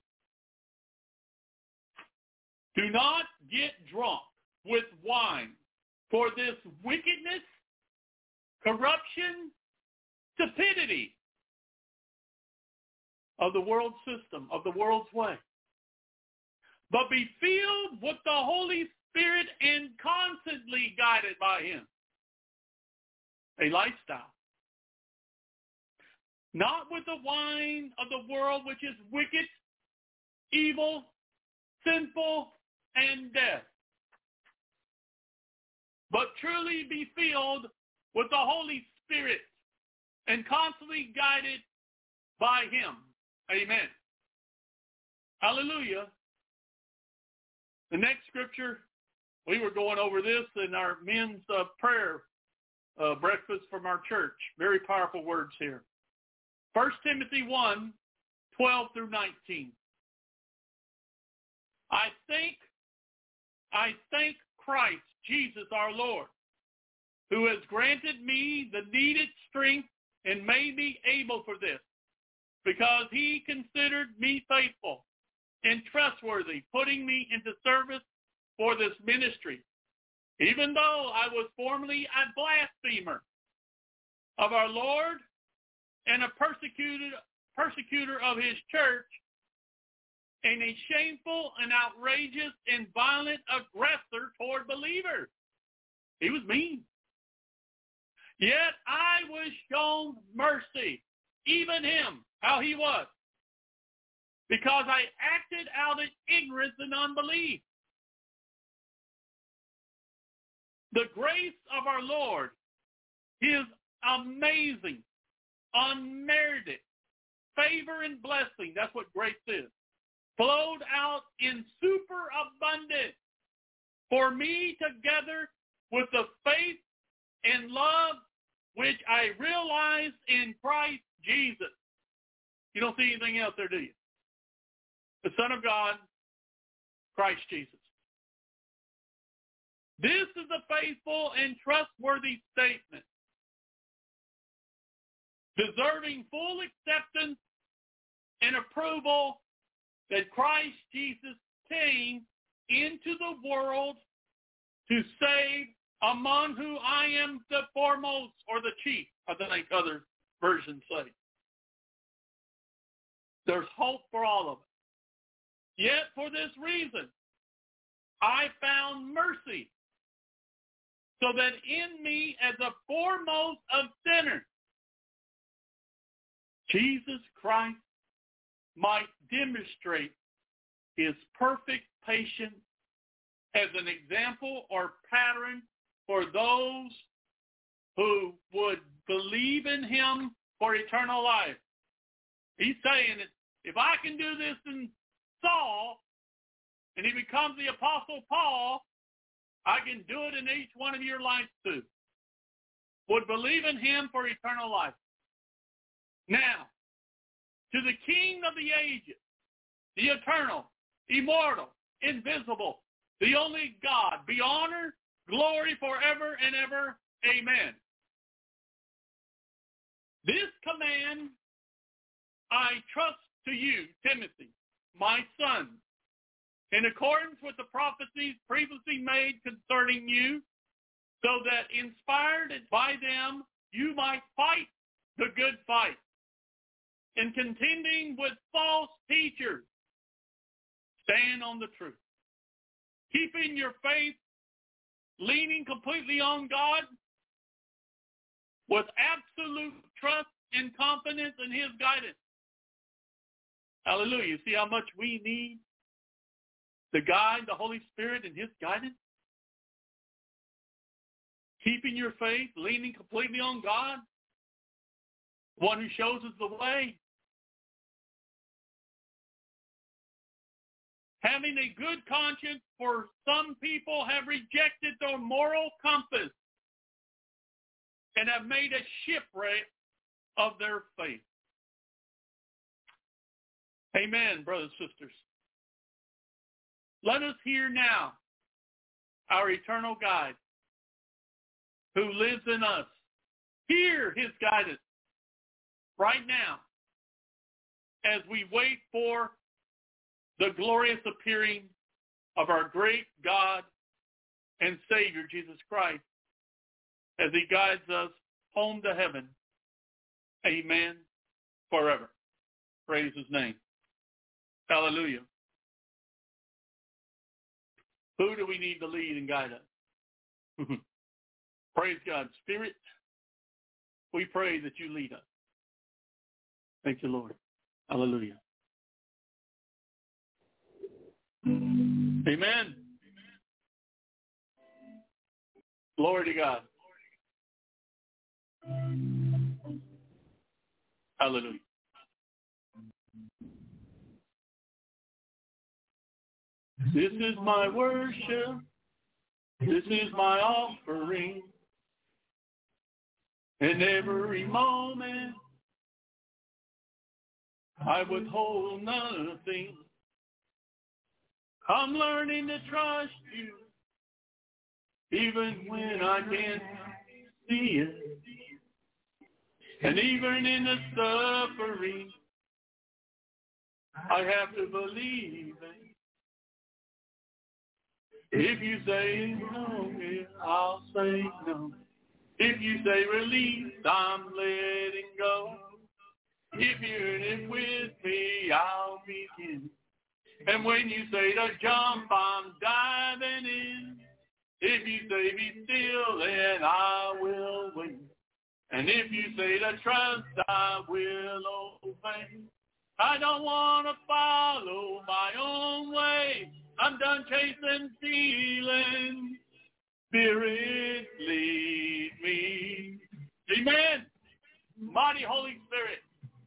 Do not get drunk with wine, for this wickedness, corruption, stupidity of the world system, of the world's way. But be filled with the Holy Spirit and constantly guided by Him. A lifestyle. Not with the wine of the world, which is wicked, evil, sinful, and death. But truly be filled with the Holy Spirit and constantly guided by Him. Amen. Hallelujah. The next scripture, we were going over this in our men's prayer breakfast from our church. Very powerful words here. 1 Timothy 1, 12 through 19. I thank Christ Jesus our Lord, who has granted me the needed strength and made me able for this, because He considered me faithful and trustworthy, putting me into service for this ministry, even though I was formerly a blasphemer, of our Lord and a persecutor of his church, and a shameful and outrageous and violent aggressor toward believers. He was mean. Yet I was shown mercy, even him, how he was, because I acted out in ignorance and unbelief. The grace of our Lord is amazing, unmerited, favor and blessing. That's what grace is. Flowed out in superabundance for me, together with the faith and love which I realized in Christ Jesus. You don't see anything else there, do you? The Son of God, Christ Jesus. This is a faithful and trustworthy statement, deserving full acceptance and approval, that Christ Jesus came into the world to save, among whom I am the foremost, or the chief, I think other versions say. There's hope for all of it. Yet for this reason, I found mercy, so that in me, as the foremost of sinners, Jesus Christ might demonstrate his perfect patience as an example or pattern for those who would believe in him for eternal life. He's saying that if I can do this in Saul, and he becomes the Apostle Paul, I can do it in each one of your lives too. Would believe in him for eternal life. Now, to the King of the ages, the eternal, immortal, invisible, the only God, be honor, glory forever and ever. Amen. This command I trust to you, Timothy, my son, in accordance with the prophecies previously made concerning you, so that inspired by them you might fight the good fight, in contending with false teachers. Stand on the truth, keeping your faith, leaning completely on God, with absolute trust and confidence in his guidance. Hallelujah. See how much we need the guide, the Holy Spirit, and his guidance? Keeping your faith, leaning completely on God, one who shows us the way. Having a good conscience, for some people have rejected the moral compass and have made a shipwreck of their faith. Amen, brothers and sisters. Let us hear now our eternal guide who lives in us. Hear his guidance right now as we wait for the glorious appearing of our great God and Savior, Jesus Christ, as he guides us home to heaven. Amen. Forever. Praise his name. Hallelujah. Who do we need to lead and guide us? Praise God. Spirit, we pray that you lead us. Thank you, Lord. Hallelujah. Amen. Glory to God. Hallelujah. This is my worship. This is my offering. In every moment, I withhold nothing. I'm learning to trust you, even when I can't see it. And even in the suffering, I have to believe it. If you say no, I'll say no. If you say release, I'm letting go. If you're in it with me, I'll begin. And when you say to jump, I'm diving in. If you say be still, then I will wait. And if you say to trust, I will obey. I don't want to follow my own way. I'm done chasing feelings. Spirit, lead me. Amen. Mighty Holy Spirit.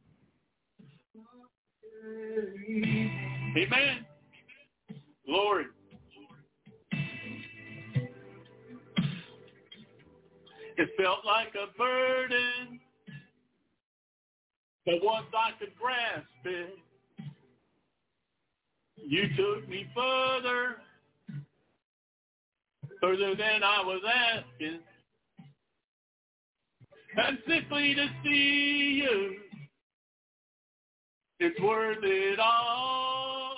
Amen. Glory. It felt like a burden, but once I could grasp it, you took me further than I was asking. And simply to see you, it's worth it all.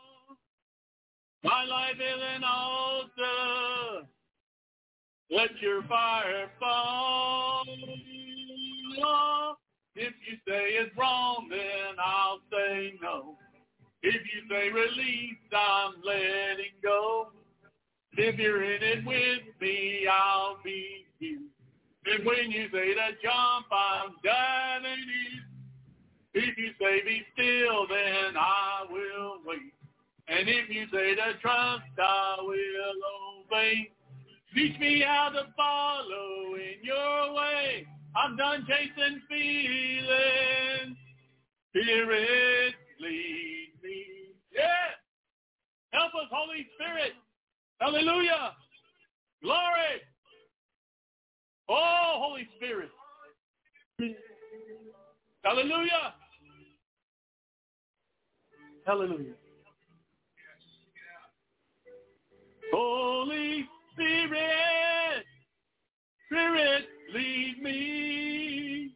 My life is an altar. Let your fire fall. If you say it's wrong, then I'll say no. If you say release, I'm letting go. If you're in it with me, I'll be you. And when you say to jump, I'm diving in. If you say be still, then I will wait. And if you say to trust, I will obey. Teach me how to follow in your way. I'm done chasing feelings. Spirit, lead me. Yeah. Help us, Holy Spirit. Hallelujah. Glory. Oh, Holy Spirit. Hallelujah. Hallelujah. Holy Spirit, Spirit, lead me.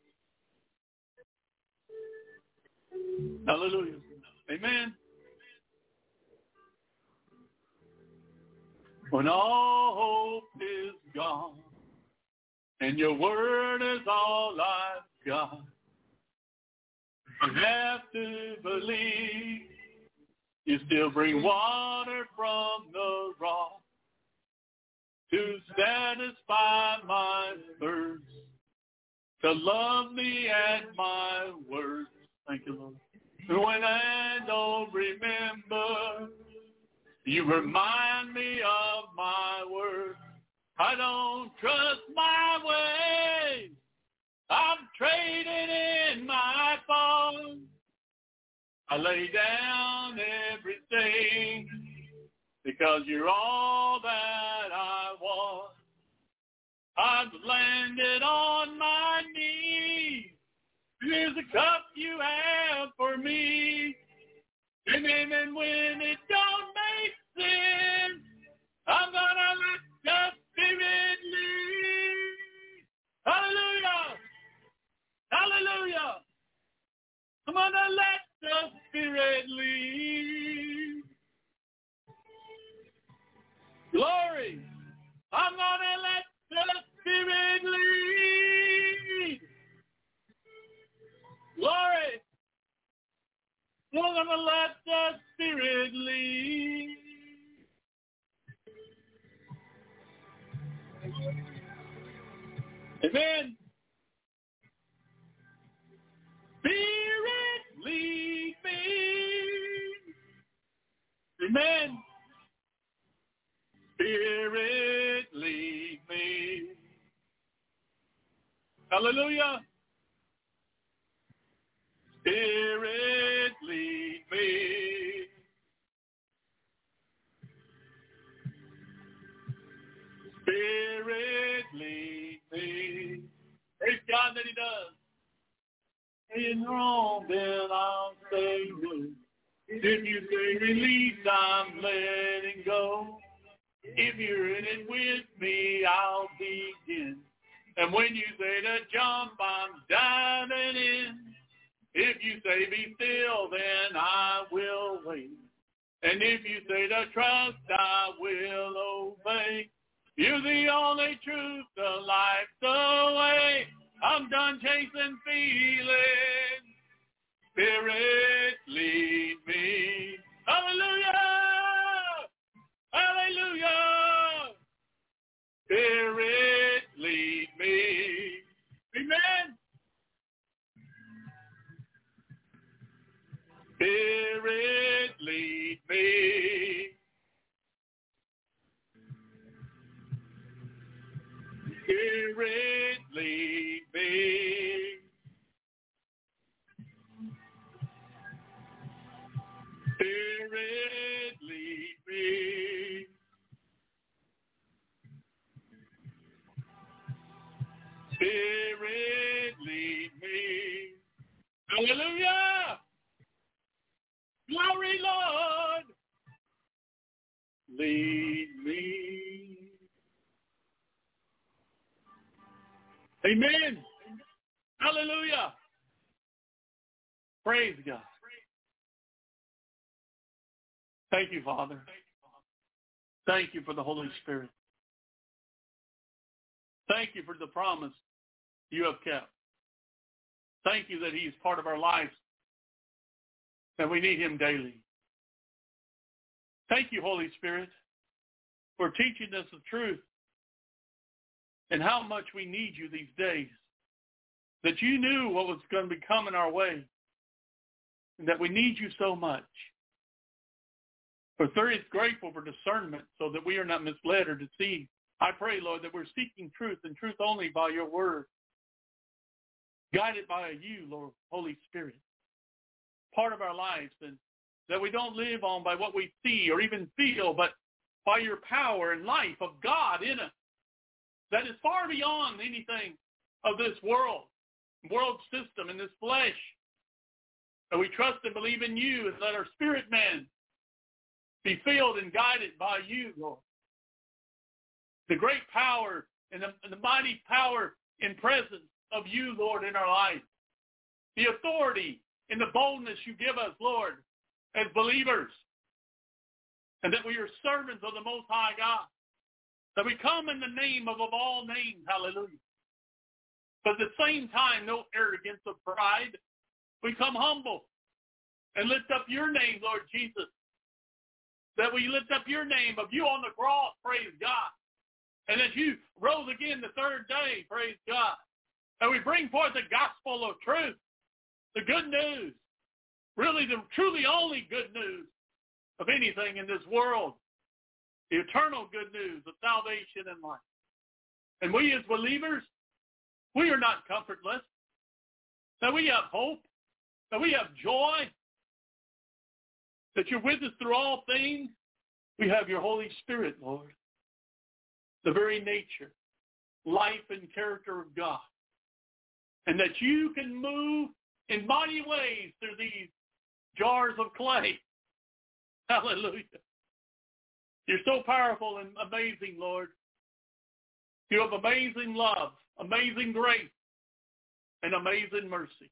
Hallelujah. Amen. When all hope is gone and your word is all I've got, I have to believe you still bring water from the rock to satisfy my thirst, to love me at my worst. Thank you, Lord. When I don't remember, you remind me of my words. I don't trust my ways. I'm trading in my faults. I lay down everything because you're all that I want. I've landed on my knees. Here's the cup you have for me. And then when it don't make sense, I'm gonna let the Spirit lead. Hallelujah! Hallelujah! I'm gonna let the Spirit lead. Glory! I'm gonna let the Spirit lead. Glory! I'm gonna let the Spirit lead. Amen. Spirit, lead me. Amen. Spirit, lead me. Hallelujah. Spirit, lead me. Spirit, lead me. Praise God that He does. It's wrong, then I'll say no. If you say release, I'm letting go. If you're in it with me, I'll begin. And when you say to jump, I'm diving in. If you say be still, then I will wait. And if you say to trust, I will obey. You're the only truth, the life, the way. I'm done chasing feelings. Spirit, lead me. Hallelujah! Hallelujah! Spirit, lead me. Amen. Spirit, lead me. Spirit, lead me. Spirit, lead me. Spirit, lead me. Hallelujah. Glory, Lord. Lead me. Amen. Hallelujah. Praise God. Thank you, Father. Thank you for the Holy Spirit. Thank you for the promise you have kept. Thank you that He is part of our lives, that we need Him daily. Thank you, Holy Spirit, for teaching us the truth and how much we need you these days, that you knew what was going to be coming our way, and that we need you so much. For third, is grateful for discernment so that we are not misled or deceived. I pray, Lord, that we're seeking truth and truth only by your word, guided by you, Lord, Holy Spirit, part of our lives, and that we don't live on by what we see or even feel, but by your power and life of God in us that is far beyond anything of this world system, and this flesh. And we trust and believe in you, and let our spirit man be filled and guided by you, Lord. The great power and the mighty power and presence of you, Lord, in our life. The authority and the boldness you give us, Lord, as believers. And that we are servants of the Most High God. That we come in the name of all names, hallelujah. But at the same time, no arrogance of pride. We come humble and lift up your name, Lord Jesus. That we lift up your name of you on the cross, praise God. And that you rose again the third day, praise God. And we bring forth the gospel of truth, the good news, really the truly only good news of anything in this world, the eternal good news of salvation and life. And we as believers, we are not comfortless, that we have hope, that we have joy, that you're with us through all things. We have your Holy Spirit, Lord, the very nature, life, and character of God. And that you can move in mighty ways through these jars of clay. Hallelujah. You're so powerful and amazing, Lord. You have amazing love, amazing grace, and amazing mercy.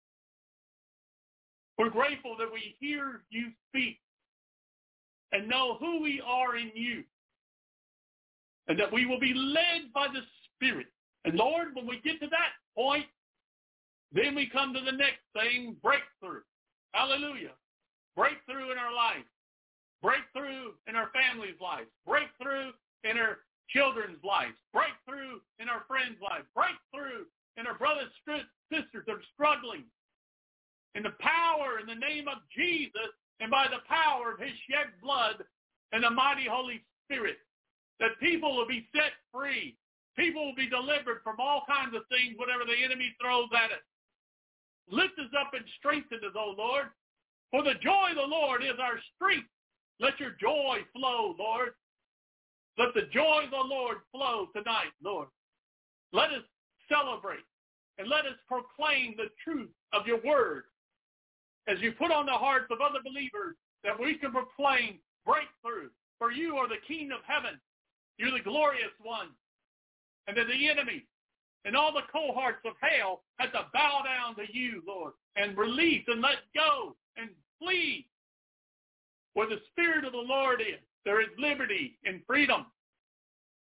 We're grateful that we hear you speak and know who we are in you, and that we will be led by the Spirit. And Lord, when we get to that point, then we come to the next thing, breakthrough. Hallelujah. Breakthrough in our life. Breakthrough in our family's life. Breakthrough in our children's lives. Breakthrough in our friends' lives. Breakthrough in our brothers and sisters that are struggling. In the power, in the name of Jesus, and by the power of his shed blood and the mighty Holy Spirit, that people will be set free. People will be delivered from all kinds of things, whatever the enemy throws at us. Lift us up and strengthen us, O Lord. For the joy of the Lord is our strength. Let your joy flow, Lord. Let the joy of the Lord flow tonight, Lord. Let us celebrate and let us proclaim the truth of your word as you put on the hearts of other believers that we can proclaim breakthrough. For you are the King of heaven. You're the glorious one. And that the enemy and all the cohorts of hell had to bow down to you, Lord, and release and let go and flee. Where the Spirit of the Lord is, there is liberty and freedom.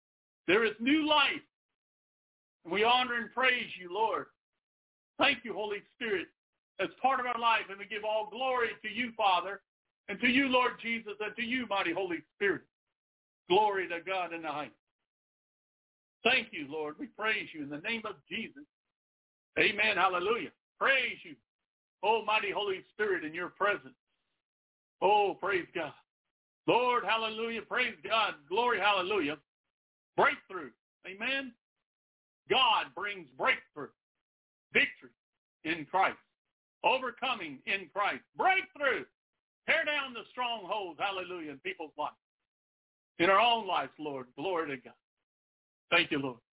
There is new life. We honor and praise you, Lord. Thank you, Holy Spirit, as part of our life. And we give all glory to you, Father, and to you, Lord Jesus, and to you, mighty Holy Spirit. Glory to God in the heights. Thank you, Lord. We praise you in the name of Jesus. Amen. Hallelujah. Praise you, oh, mighty Holy Spirit, in your presence. Oh, praise God. Lord, hallelujah. Praise God. Glory, hallelujah. Breakthrough. Amen. God brings breakthrough. Victory in Christ. Overcoming in Christ. Breakthrough. Tear down the strongholds, hallelujah, in people's lives. In our own lives, Lord. Glory to God. Thank you, Lord.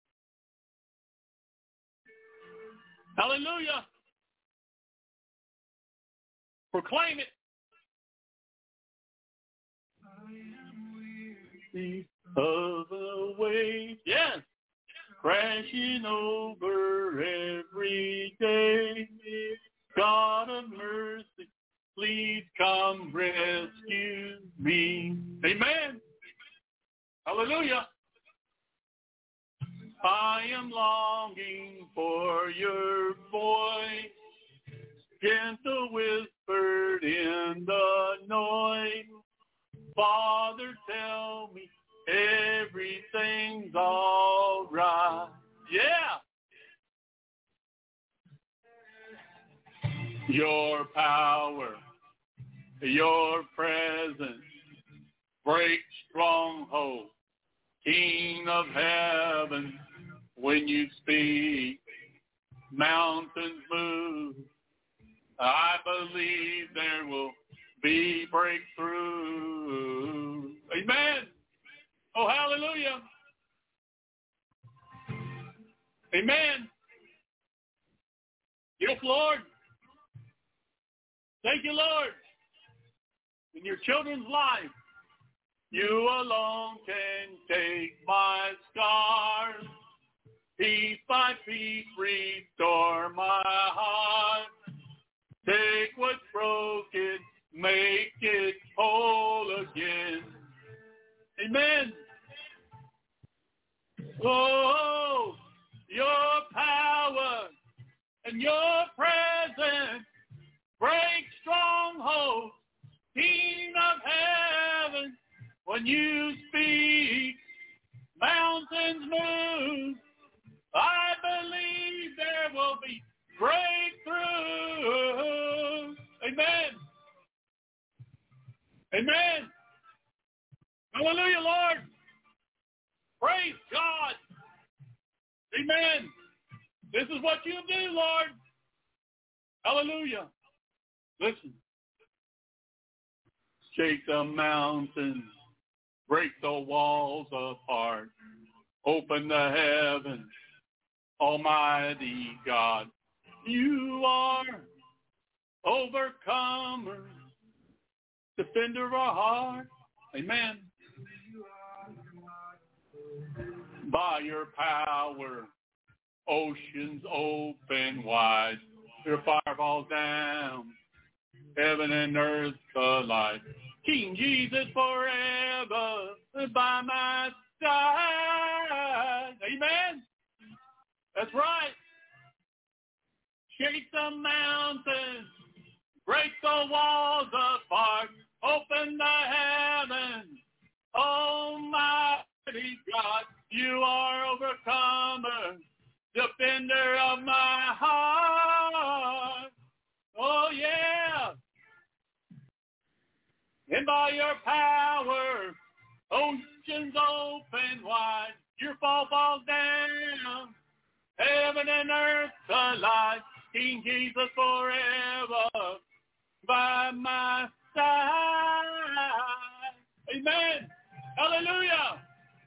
Hallelujah. Proclaim it. Of the waves, yes, crashing over every day. God of mercy, please come rescue me. Amen. Hallelujah. I am longing for your voice, gentle whispered in the noise. Father, tell me everything's all right. Yeah. Your power, your presence, break strongholds. King of heaven, when you speak, mountains move. I believe there will be breakthrough. Amen. Oh, hallelujah. Amen. Yes, Lord. Thank you, Lord. In your children's life, you alone can take my scars. Piece by piece, restore my heart. Take what's broken, make it whole again. Amen. Oh, your power and your presence break strongholds. King of heaven, when you speak, mountains move. I believe there will be breakthrough. Amen. Amen. Hallelujah, Lord. Praise God. Amen. This is what you do, Lord. Hallelujah. Listen. Shake the mountains. Break the walls apart. Open the heavens. Almighty God. You are overcomer. Defender of our heart. Amen. By your power, oceans open wide. Your fire falls down. Heaven and earth alike. King Jesus forever by my side. Amen. That's right. Shake the mountains. Break the walls apart. Open the heavens. Almighty God, you are overcomer. Defender of my heart. Oh, yeah. And by your power, oceans open wide. Your fall falls down. Heaven and earth alike. King Jesus forever by my side. Amen. Hallelujah.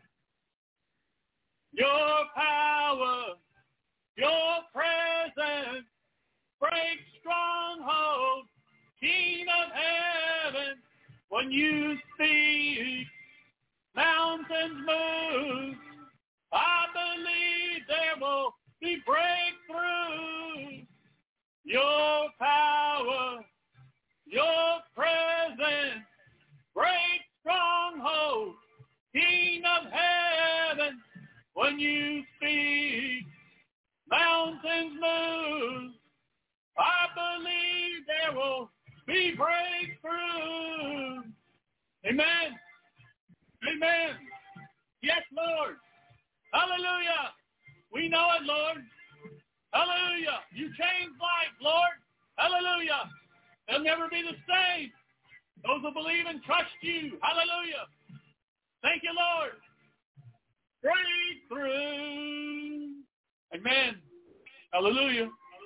Your power, your presence, break strongholds. King of heaven, when you speak, mountains move. I believe there will be breakthrough. Your power, your presence, break strongholds. King of heaven, you speak, mountains move. I believe there will be breakthrough. Amen. Amen. Yes, Lord. Hallelujah. We know it, Lord. Hallelujah. You change life, Lord. Hallelujah. They'll never be the same. Those who believe and trust you. Hallelujah. Thank you, Lord. Breakthrough. Amen. Hallelujah.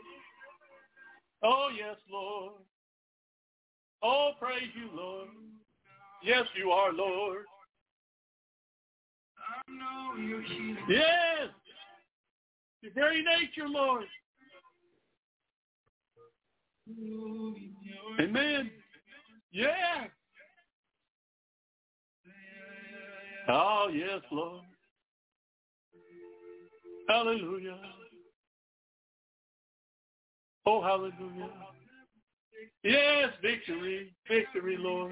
Oh, yes, Lord. Oh, praise you, Lord. Yes, you are, Lord. Yes. Your very nature, Lord. Amen. Yeah. Oh, yes, Lord. Hallelujah. Oh, hallelujah. Yes, victory. Victory, Lord.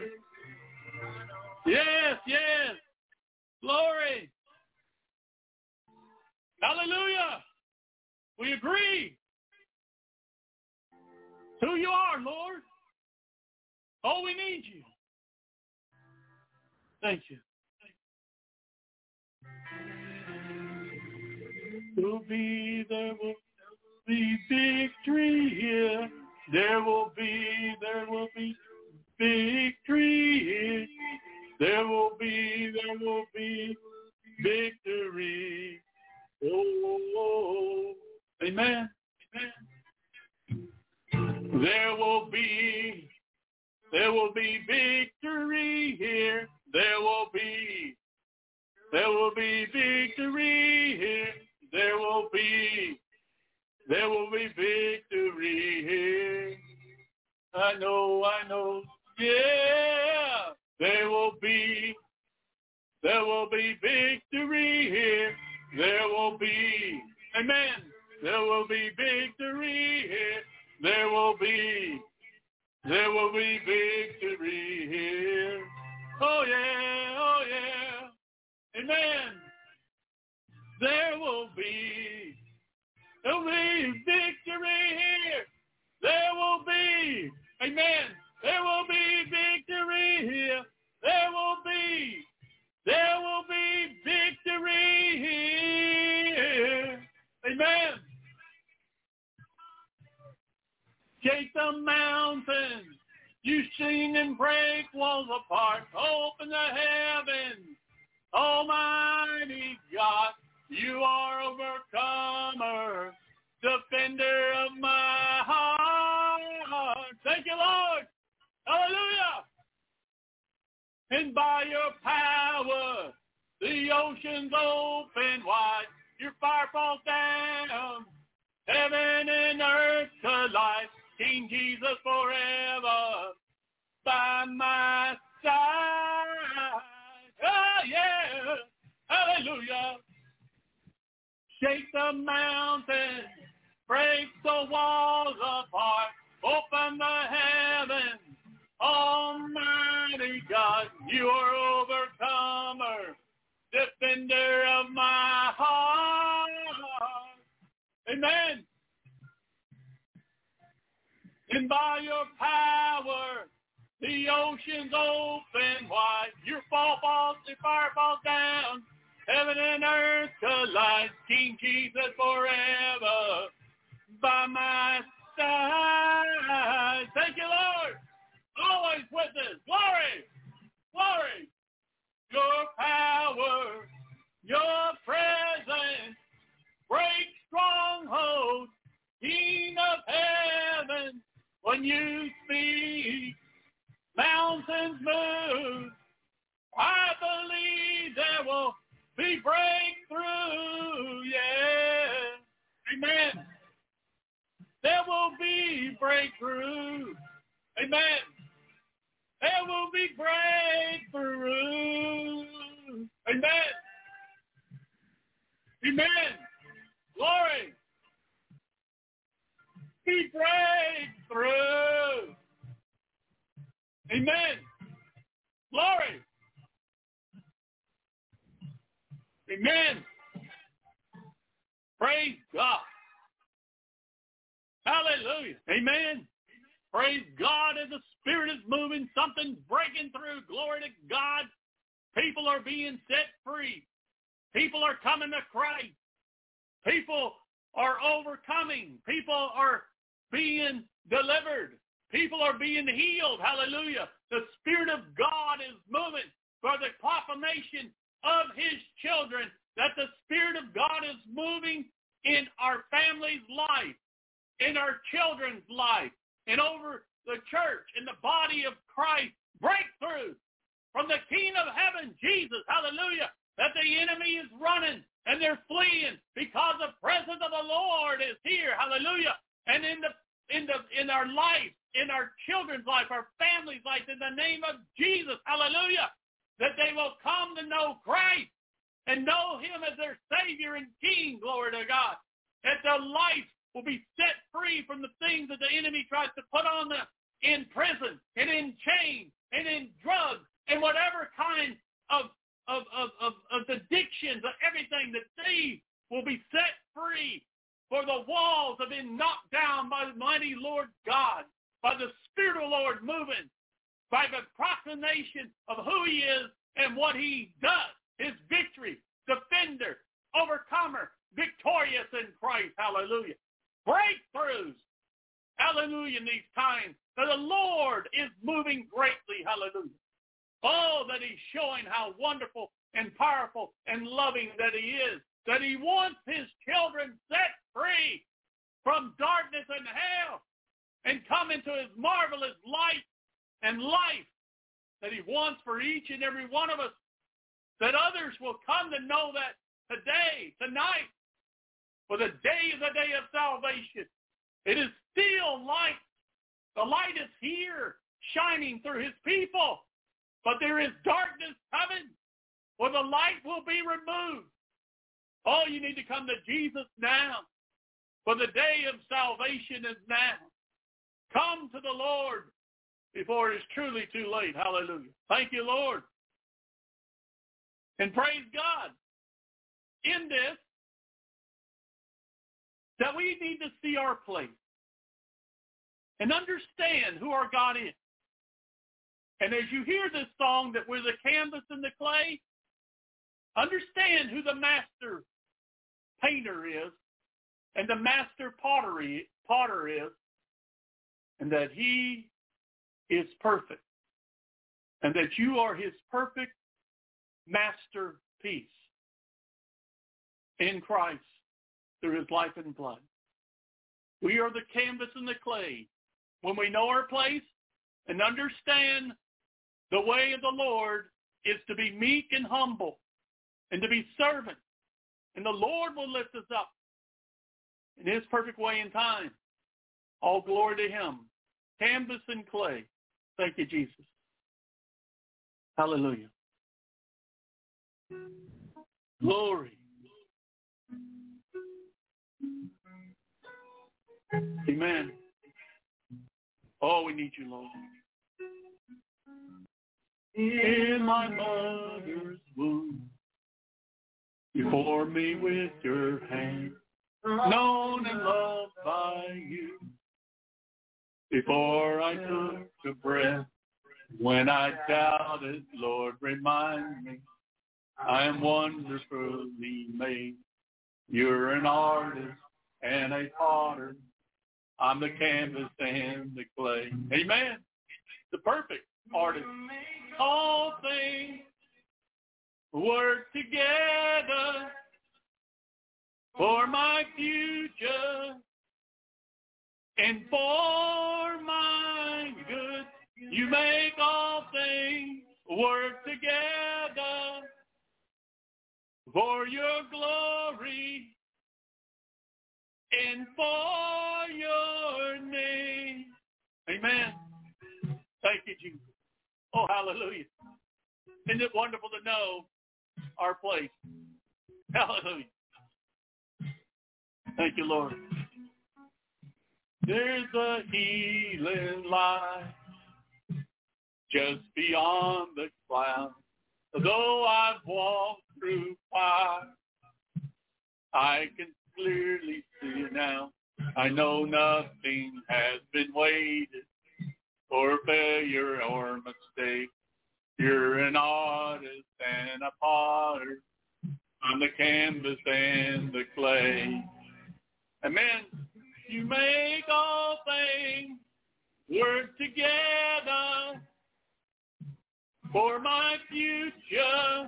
Yes, yes. Glory. Hallelujah. We agree. Who you are, Lord. Oh, we need you. Thank you. There will be victory here. There will be victory here. There will be victory. Oh, amen. Amen. There will be victory here. There will be victory here. There will be victory here. I know. Yeah. There will be victory here. There will be, amen. There will be victory here. There will be victory here. Oh yeah. Amen. There will be victory here. There will be, amen. There will be victory here. There will be victory here. Amen. Shake the mountains. You've seen them break walls apart. Open the heavens. Almighty God, you are overcomer, defender of my heart. Thank you, Lord. Hallelujah. And by your power, the oceans open wide. Your fire falls down. Heaven and earth collide. King Jesus forever by my side. Oh, yeah. Hallelujah. Shake the mountains. Break the walls apart. Open the heavens. Almighty God, you are overcomer, defender of my heart. Amen. And by your power, the oceans open wide. Your fire falls down. Heaven and earth collide. King Jesus forever by my side. Thank you, Lord. Always with us. Glory. Glory. Your power, your presence, break strongholds, King of heaven. When you speak, mountains move. I believe there will be breakthrough. Yeah. Amen. There will be breakthrough. Amen. There will be breakthrough. Amen. Amen. Glory. Be breakthrough. Amen. Glory. Amen. Praise God. Hallelujah. Amen. Praise God as the Spirit is moving. Something's breaking through. Glory to God. People are being set free. People are coming to Christ. People are overcoming. People are being delivered. People are being healed. Hallelujah. The Spirit of God is moving for the proclamation of His children, that the Spirit of God is moving in our family's life, in our children's life, and over the church, in the body of Christ. Breakthrough from the King of Heaven, Jesus. Hallelujah. That the enemy is running and they're fleeing because the presence of the Lord is here. Hallelujah. And in our life, in our children's life, our family's life, in the name of Jesus, hallelujah, that they will come to know Christ and know Him as their Savior and King, glory to God, that their life will be set free from the things that the enemy tries to put on them in prison and in chains and in drugs and whatever kind of addictions, of everything, that they will be set free, for the walls have been knocked down by the mighty Lord God, by the Spirit of the Lord moving, by the proclamation of who He is and what He does, His victory, defender, overcomer, victorious in Christ. Hallelujah. Breakthroughs. Hallelujah. In these times, that the Lord is moving greatly. Hallelujah. Oh, that He's showing how wonderful and powerful and loving that He is, that He wants His children set free from darkness and hell and come into His marvelous light and life that He wants for each and every one of us, that others will come to know that today, tonight, for the day is the day of salvation. It is still light. The light is here, shining through His people. But there is darkness coming, where the light will be removed. Oh, you need to come to Jesus now, for the day of salvation is now. Come to the Lord before it is truly too late. Hallelujah. Thank you, Lord. And praise God. In this, that we need to see our place and understand who our God is. And as you hear this song that we're the canvas and the clay, understand who the master painter is and the master potter is, and that He is perfect, and that you are His perfect masterpiece in Christ through His life and blood. We are the canvas and the clay. When we know our place and understand the way of the Lord is to be meek and humble and to be servant, and the Lord will lift us up in His perfect way and time. All glory to Him. Canvas and clay. Thank you, Jesus. Hallelujah. Glory. Amen. Oh, we need you, Lord. In my mother's womb, you formed me with your hand, known and loved by you. Before I took a breath, when I doubted, Lord, remind me, I am wonderfully made. You're an artist and a potter. I'm the canvas and the clay. Amen. The perfect artist. All things work together for my future and for my good. You make all things work together for your glory and for your name. Amen. Thank you, Jesus. Oh, hallelujah. Isn't it wonderful to know our place? Hallelujah. Thank you, Lord. There's a healing light just beyond the clouds. Though I've walked through fire, I can clearly see it now. I know nothing has been wasted for failure or mistake. You're an artist and a potter. I'm the canvas and the clay. Amen. You make all things work together for my future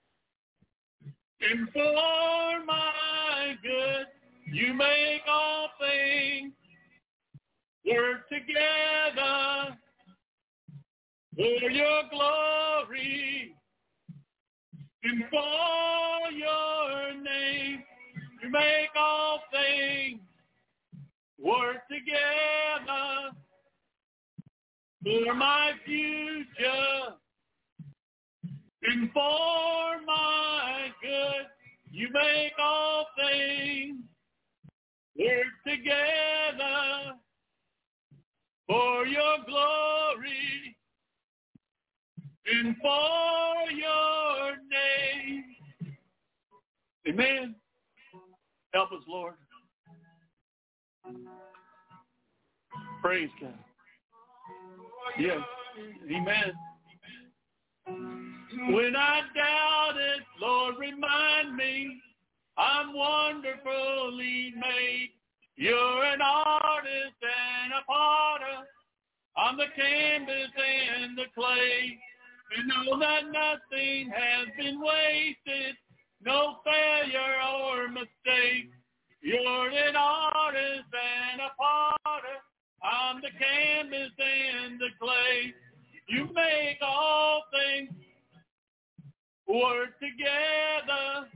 and for my good. You make all things work together for your glory and for your name. You make all things work together for my future and for my good. You make all things work together for your glory and for your name. Amen. Help us, Lord. Praise God. Yes. Amen. When I doubt it, Lord, remind me I'm wonderfully made. You're an artist and a potter. I'm the canvas and the clay. And know that nothing has been wasted, no failure or mistake. You're an artist and a potter. I'm the canvas and the clay. You make all things work together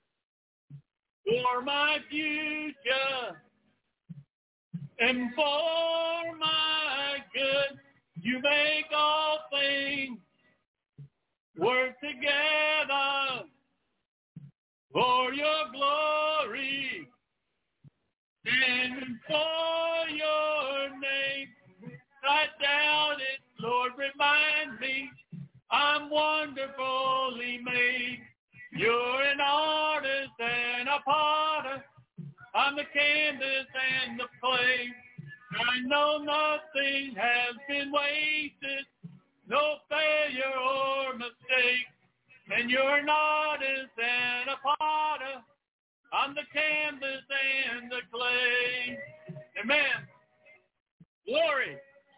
for my future and for my good. You make all things work together for your glory and for your name. I doubt it, Lord, remind me I'm wonderfully made. You're an artist and a potter. I'm the canvas and the clay. I know nothing has been wasted, no failure or mistake. And you're an artist and a potter. I'm the canvas and the clay. Amen. Glory.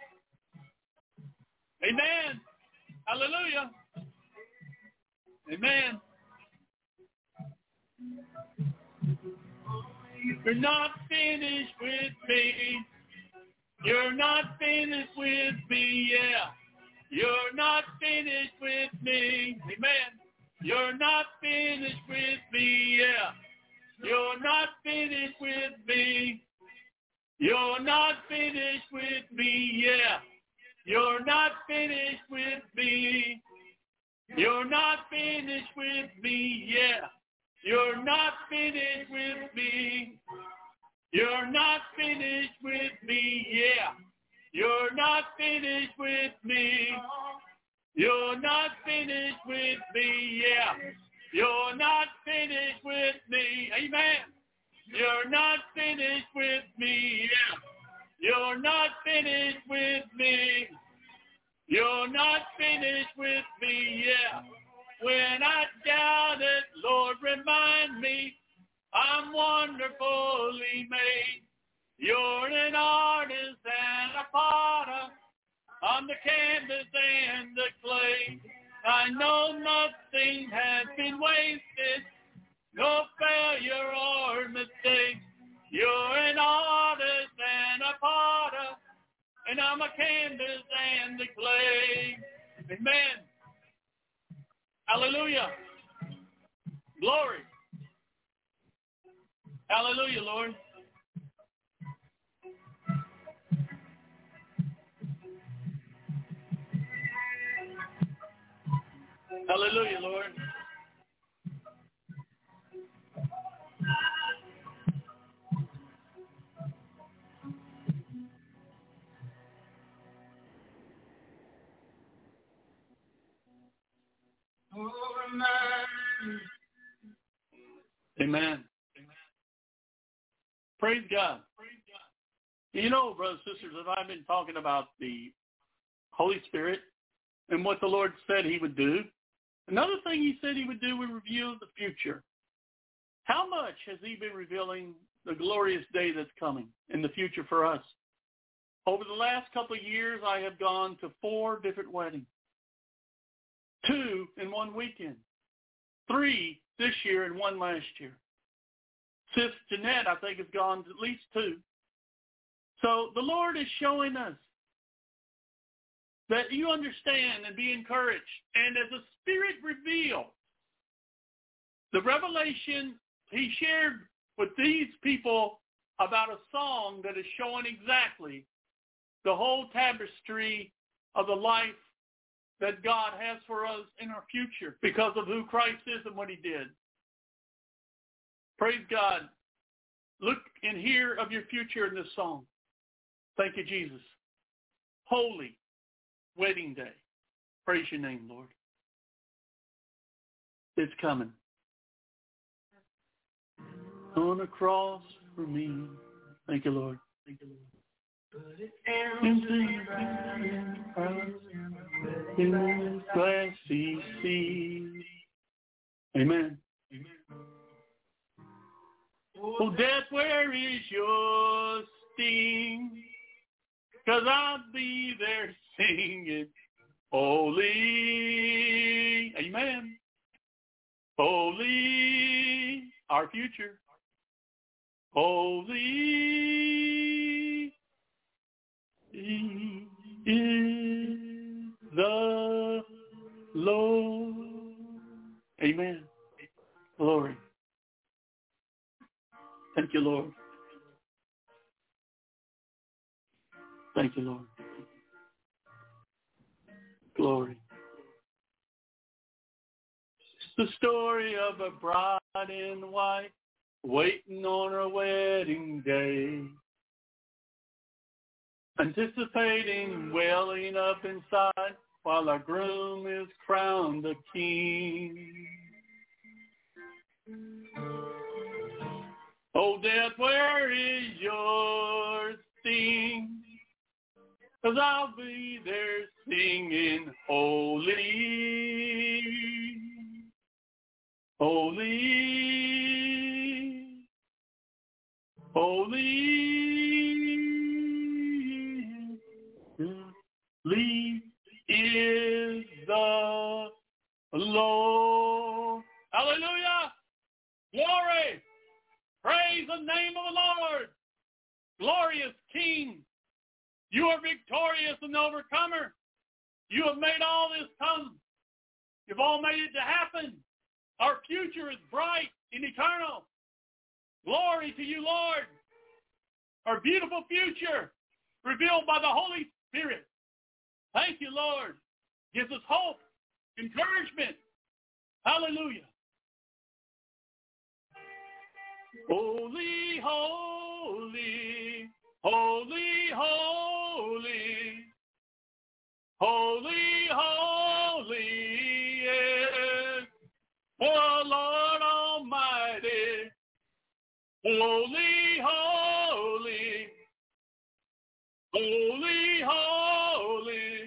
Amen. Hallelujah. Amen. You're not finished with me. You're not finished with me, yeah. You're not finished with me. Amen. You're not finished with me, yeah. You're not finished with me. You're not finished with me, yeah. You're not finished with me. You're not finished with me, yeah. You're not finished with me. You're not finished with me, yeah. You're not finished with me. You're not finished with me, yeah. You're not finished with me. Amen. You're not finished with me, yeah. You're not finished with me. You're not finished with me, yeah. When I doubt it, Lord, remind me I'm wonderfully made. You're an artist and a potter. I'm the canvas and the clay. I know nothing has been wasted, no failure or mistake. You're an artist and a potter, and I'm a canvas and the clay. Amen. Hallelujah. Glory. Hallelujah, Lord. Hallelujah, Lord. Amen. Praise God. You know, brothers and sisters, as I've been talking about the Holy Spirit and what the Lord said he would do, another thing he said he would do would reveal the future. How much has he been revealing the glorious day that's coming in the future for us? Over the last couple of years, I have gone to 4 different weddings. 2 in one weekend. 3 this year and 1 last year. Sis Jeanette, I think, has gone to at least 2. So the Lord is showing us that you understand and be encouraged. And as the Spirit reveals, the revelation he shared with these people about a song that is showing exactly the whole tapestry of the life that God has for us in our future because of who Christ is and what he did. Praise God. Look and hear of your future in this song. Thank you, Jesus. Holy wedding day. Praise your name, Lord. It's coming. On a cross for me. Thank you, Lord. Thank you, Lord. In glassy sea. Amen. Oh, death, where is your sting? 'Cause I'll be there singing, holy. Amen. Holy, our future. Holy is the Lord. Amen. Glory. Thank you, Lord. Thank you, Lord. Glory. It's the story of a bride in white waiting on her wedding day, anticipating, welling up inside while our groom is crowned a king. Oh, death, where is your sting? 'Cause I'll be there singing, holy, holy, holy is the Lord. Hallelujah. Glory. Praise the name of the Lord. Glorious King. You are victorious and overcomer. You have made all this come. You've all made it to happen. Our future is bright and eternal. Glory to you, Lord. Our beautiful future revealed by the Holy Spirit. Thank you, Lord. Gives us hope, encouragement. Hallelujah. Holy, holy, holy, holy, holy, holy is the Lord Almighty. Holy, holy, holy, holy,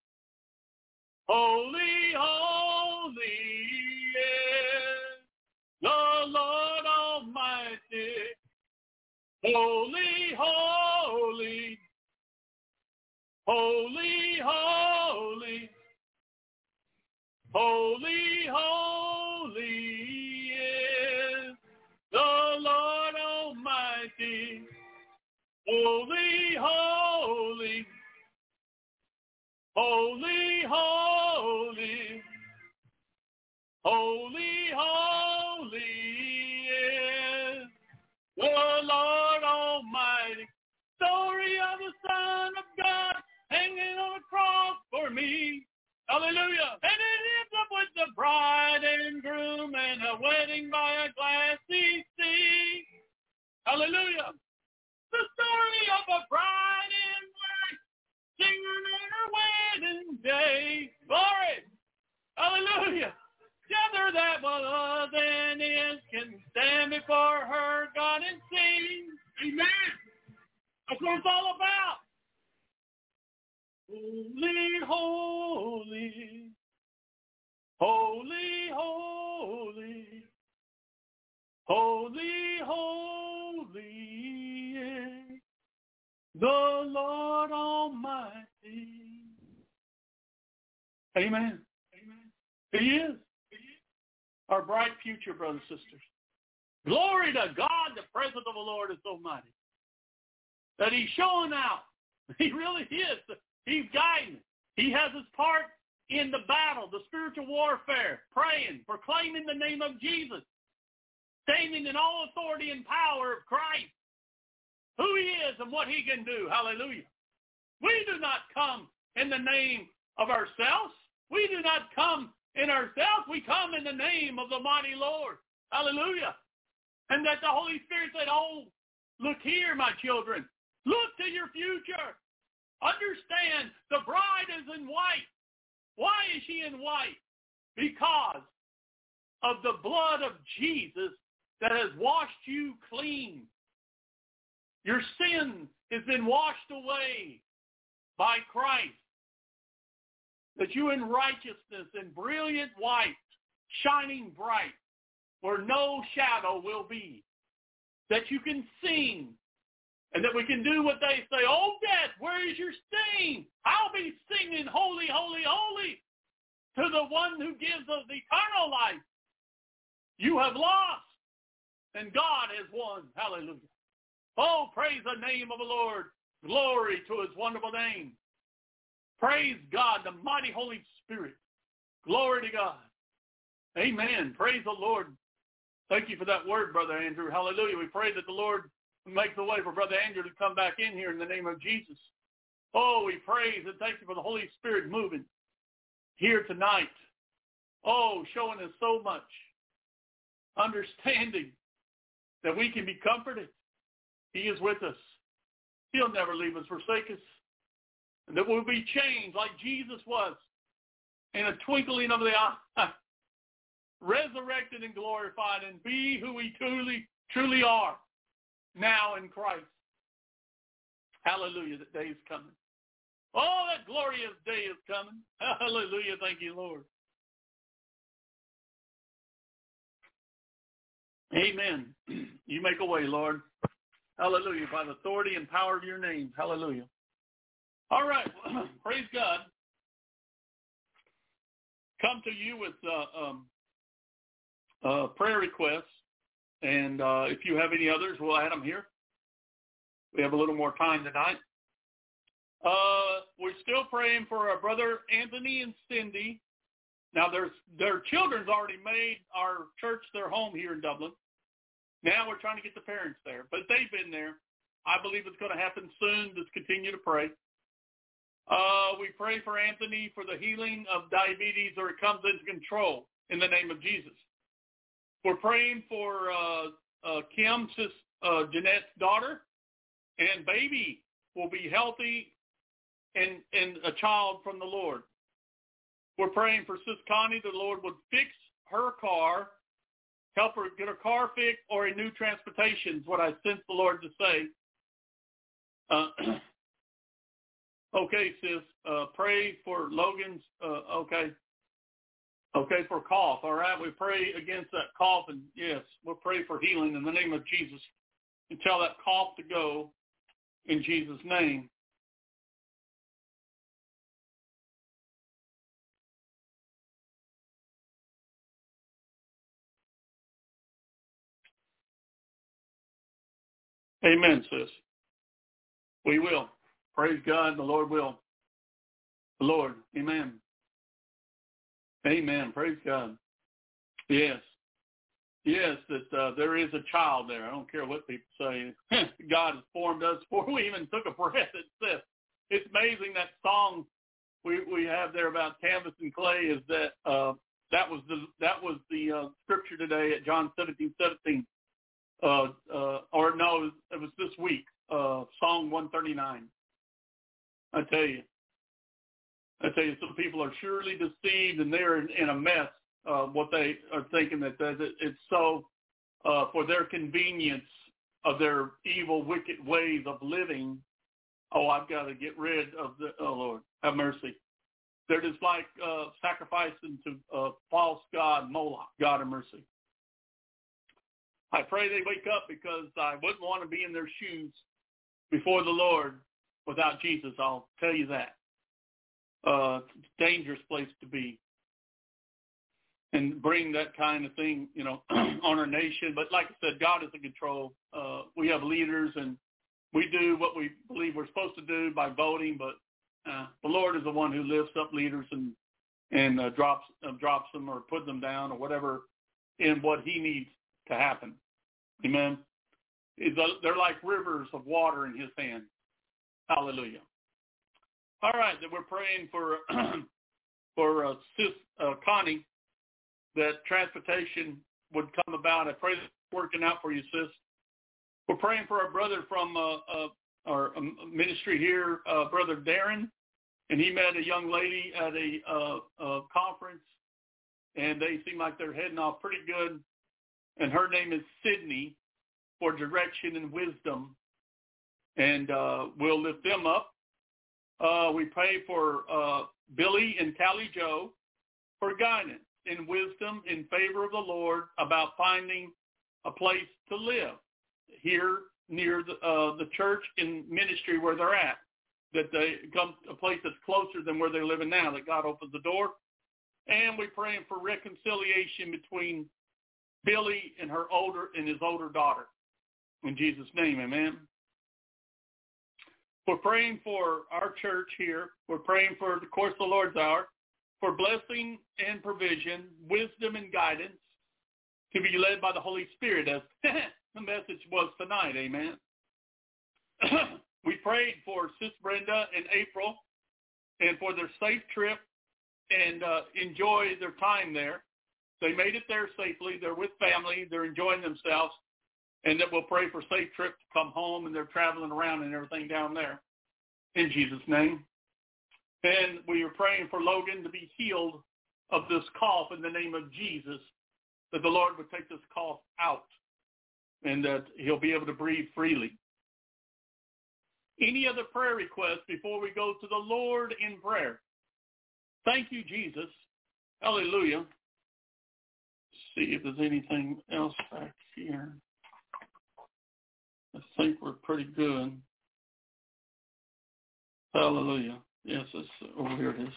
holy, holy is the Lord Almighty. Holy, holy, holy, holy, holy, holy is the Lord Almighty. Holy, holy, holy, holy, holy, holy is the Lord Almighty. Story of the Son of God hanging on the cross for me. Hallelujah. And it ends up with the bride and groom and a wedding by a glassy sea. Hallelujah. The story of a bride in white singing on her wedding day. Glory. Hallelujah. Together that was and is can stand before her God and sing. That's what it's all about. Holy, holy, holy, holy, holy, holy, the Lord Almighty. Amen. Amen. He is. Our bright future, brothers and sisters. Glory to God, the presence of the Lord is so mighty that he's showing out. He really is. He's guiding. He has his part in the battle, the spiritual warfare, praying, proclaiming the name of Jesus, standing in all authority and power of Christ, who he is and what he can do. Hallelujah. We do not come in the name of ourselves. We do not come in ourselves. We come in the name of the mighty Lord. Hallelujah. And that the Holy Spirit said, oh, look here, my children. Look to your future. Understand the bride is in white. Why is she in white? Because of the blood of Jesus that has washed you clean. Your sin has been washed away by Christ. That you in righteousness in brilliant white, shining bright, where no shadow will be. That you can sing, and that we can do what they say, oh, death, where is your sting? I'll be singing, holy, holy, holy, to the one who gives us eternal life. You have lost, and God has won. Hallelujah. Oh, praise the name of the Lord. Glory to his wonderful name. Praise God, the mighty Holy Spirit. Glory to God. Amen. Praise the Lord. Thank you for that word, Brother Andrew. Hallelujah. We pray that the Lord make the way for Brother Andrew to come back in here in the name of Jesus. Oh, we praise and thank you for the Holy Spirit moving here tonight. Oh, showing us so much understanding that we can be comforted. He is with us. He'll never leave us, forsake us. And that we'll be changed like Jesus was in a twinkling of the eye, resurrected and glorified, and be who we truly are now in Christ. Hallelujah, that day is coming. Oh, that glorious day is coming. Hallelujah, thank you, Lord. Amen. You make a way, Lord. Hallelujah, by the authority and power of your name. Hallelujah. All right, praise God. Come to you with prayer requests, and if you have any others, we'll add them here. We have a little more time tonight. We're still praying for our brother Anthony and Cindy. Now, their children's already made our church their home here in Dublin. Now we're trying to get the parents there, but they've been there. I believe it's going to happen soon. Just continue to pray. We pray for Anthony for the healing of diabetes, or it comes into control in the name of Jesus. We're praying for Kim, Jeanette's daughter, and baby will be healthy and a child from the Lord. We're praying for Sis Connie, the Lord would fix her car, help her get her car fixed, or a new transportation is what I sense the Lord to say. Okay, sis, pray for Logan's, okay, for cough, all right? We pray against that cough, and yes, we'll pray for healing in the name of Jesus and tell that cough to go in Jesus' name. Amen, sis. We will. Praise God, the Lord will. The Lord, amen. Amen, praise God. Yes. Yes, that there is a child there. I don't care what people say. God has formed us before we even took a breath. It's amazing that song we have there about canvas and clay is that that was the scripture today at John 17:17. Or no, it was this week, Psalm 139. I tell you, some people are surely deceived, and they're in a mess. What they are thinking that it's so for their convenience of their evil, wicked ways of living, oh, I've got to get rid of oh, Lord, have mercy. They're just like sacrificing to false god Moloch. God have mercy. I pray they wake up, because I wouldn't want to be in their shoes before the Lord without Jesus. I'll tell you that. It's a dangerous place to be. And bring that kind of thing, on our nation. But like I said, God is in control. We have leaders, and we do what we believe we're supposed to do by voting, but the Lord is the one who lifts up leaders and drops them or puts them down or whatever in what he needs to happen. Amen. They're like rivers of water in his hand. Hallelujah. All right, then we're praying for Sis Connie, that transportation would come about. I pray it's working out for you, sis. We're praying for our brother from our ministry here, Brother Darren, and he met a young lady at a conference, and they seem like they're heading off pretty good. And her name is Sydney, for direction and wisdom, and we'll lift them up. We pray for Billy and Callie Joe for guidance and wisdom in favor of the Lord about finding a place to live here near the church and ministry where they're at, that they come to a place that's closer than where they're living now, that God opens the door. And we're praying for reconciliation between Billy and his older daughter. In Jesus' name, amen. We're praying for our church here. We're praying for, of course, the Lord's Hour, for blessing and provision, wisdom and guidance, to be led by the Holy Spirit, as the message was tonight, amen. We prayed for Sis Brenda and April, and for their safe trip, and enjoy their time there. They made it there safely. They're with family. They're enjoying themselves. And that we'll pray for safe trip to come home, and they're traveling around and everything down there. In Jesus' name. And we are praying for Logan to be healed of this cough in the name of Jesus, that the Lord would take this cough out and that he'll be able to breathe freely. Any other prayer requests before we go to the Lord in prayer? Thank you, Jesus. Hallelujah. Let's see if there's anything else back here. I think we're pretty good. Hallelujah. Yes, here it is.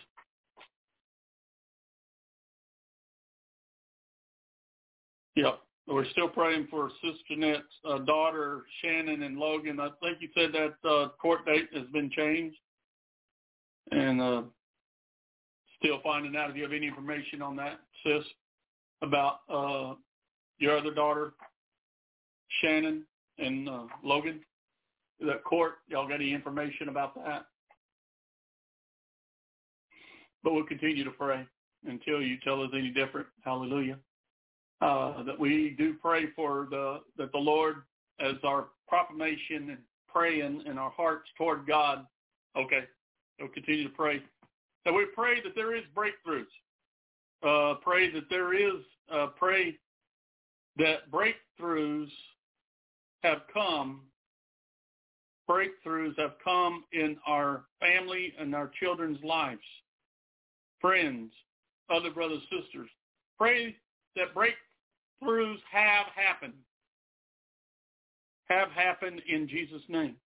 Yep. We're still praying for Sister Jeanette's daughter, Shannon, and Logan. I think you said that court date has been changed. And still finding out if you have any information on that, sis, about your other daughter, Shannon, and Logan. That court, y'all got any information about that? But we'll continue to pray until you tell us any different. Hallelujah. That we do pray for that the Lord, as our proclamation and praying in our hearts toward God. Okay, we'll continue to pray. That we pray that there is breakthroughs. Pray that there is, pray that breakthroughs have come. Breakthroughs have come in our family and our children's lives. Friends, other brothers, sisters. Pray that breakthroughs have happened. Have happened in Jesus' name.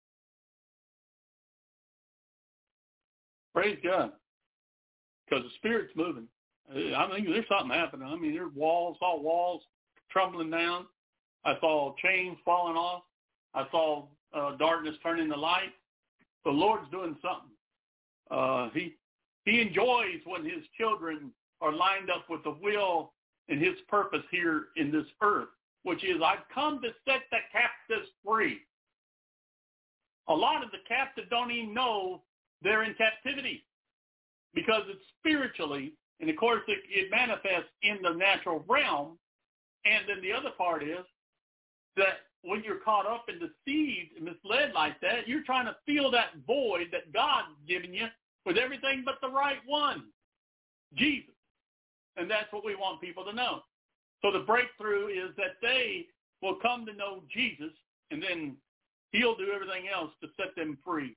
Praise God. Because the Spirit's moving. I think there's something happening. I mean, there's walls crumbling down. I saw chains falling off. I saw darkness turning to light. The Lord's doing something. He enjoys when his children are lined up with the will and his purpose here in this earth, which is, I've come to set the captives free. A lot of the captives don't even know they're in captivity because it's spiritually, and of course it manifests in the natural realm. And then the other part is that when you're caught up and deceived and misled like that, you're trying to fill that void that God's given you with everything but the right one, Jesus. And that's what we want people to know. So the breakthrough is that they will come to know Jesus, and then he'll do everything else to set them free.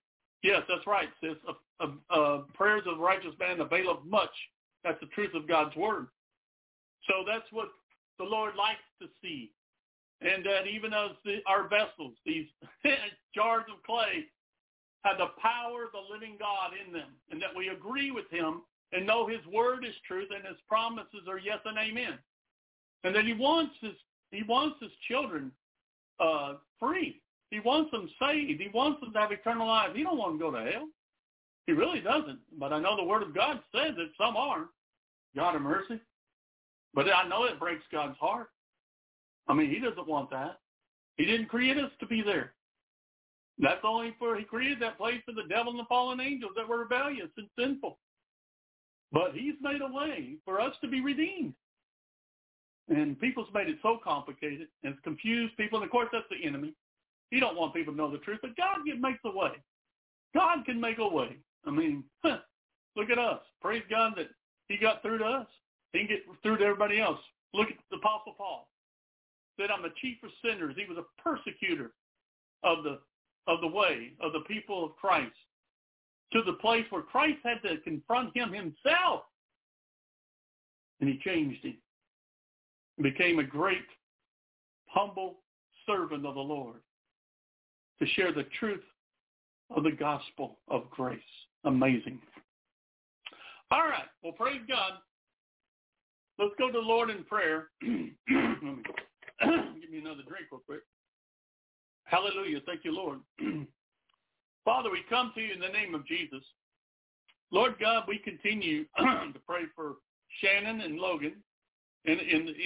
Yes, that's right, sis. Prayers of a righteous man availeth much. That's the truth of God's word. So that's what the Lord likes to see. And that even as our vessels, these jars of clay, have the power of the living God in them, and that we agree with him and know his word is truth and his promises are yes and amen. And that he wants his children free. He wants them saved. He wants them to have eternal life. He don't want them to go to hell. He really doesn't. But I know the word of God says that some are. God of mercy. But I know it breaks God's heart. I mean, he doesn't want that. He didn't create us to be there. That's only he created that place for the devil and the fallen angels that were rebellious and sinful. But he's made a way for us to be redeemed. And people's made it so complicated and it's confused people. And of course, that's the enemy. He don't want people to know the truth, but God makes a way. God can make a way. I mean, look at us. Praise God that he got through to us. He can get through to everybody else. Look at the Apostle Paul. Said, I'm the chief of sinners. He was a persecutor of the way, of the people of Christ, to the place where Christ had to confront him himself. And he changed him. Became a great, humble servant of the Lord to share the truth of the gospel of grace. Amazing. All right. Well, praise God. Let's go to the Lord in prayer. Let me give me another drink real quick. Hallelujah. Thank you, Lord. Father, we come to you in the name of Jesus. Lord God, we continue to pray for Shannon and Logan in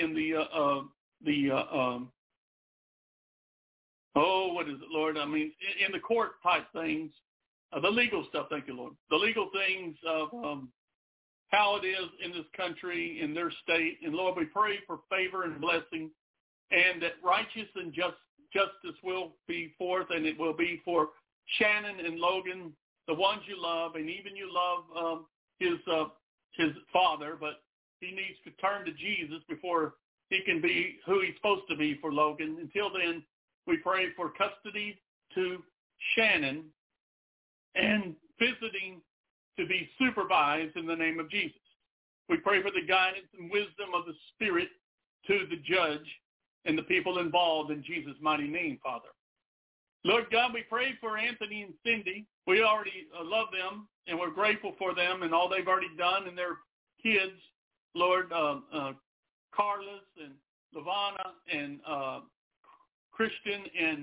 what is it, Lord? I mean, in the court type things, the legal stuff. Thank you, Lord. The legal things of how it is in this country, in their state. And Lord, we pray for favor and blessing, and that righteous and justice will be forth, and it will be for Shannon and Logan, the ones you love, and even you love his father, but he needs to turn to Jesus before he can be who he's supposed to be for Logan. Until then, we pray for custody to Shannon and visiting to be supervised in the name of Jesus. We pray for the guidance and wisdom of the Spirit to the judge and the people involved in Jesus' mighty name, Father. Lord God, we pray for Anthony and Cindy. We already love them, and we're grateful for them and all they've already done and their kids, Lord, Carlos and Lavana and Christian and,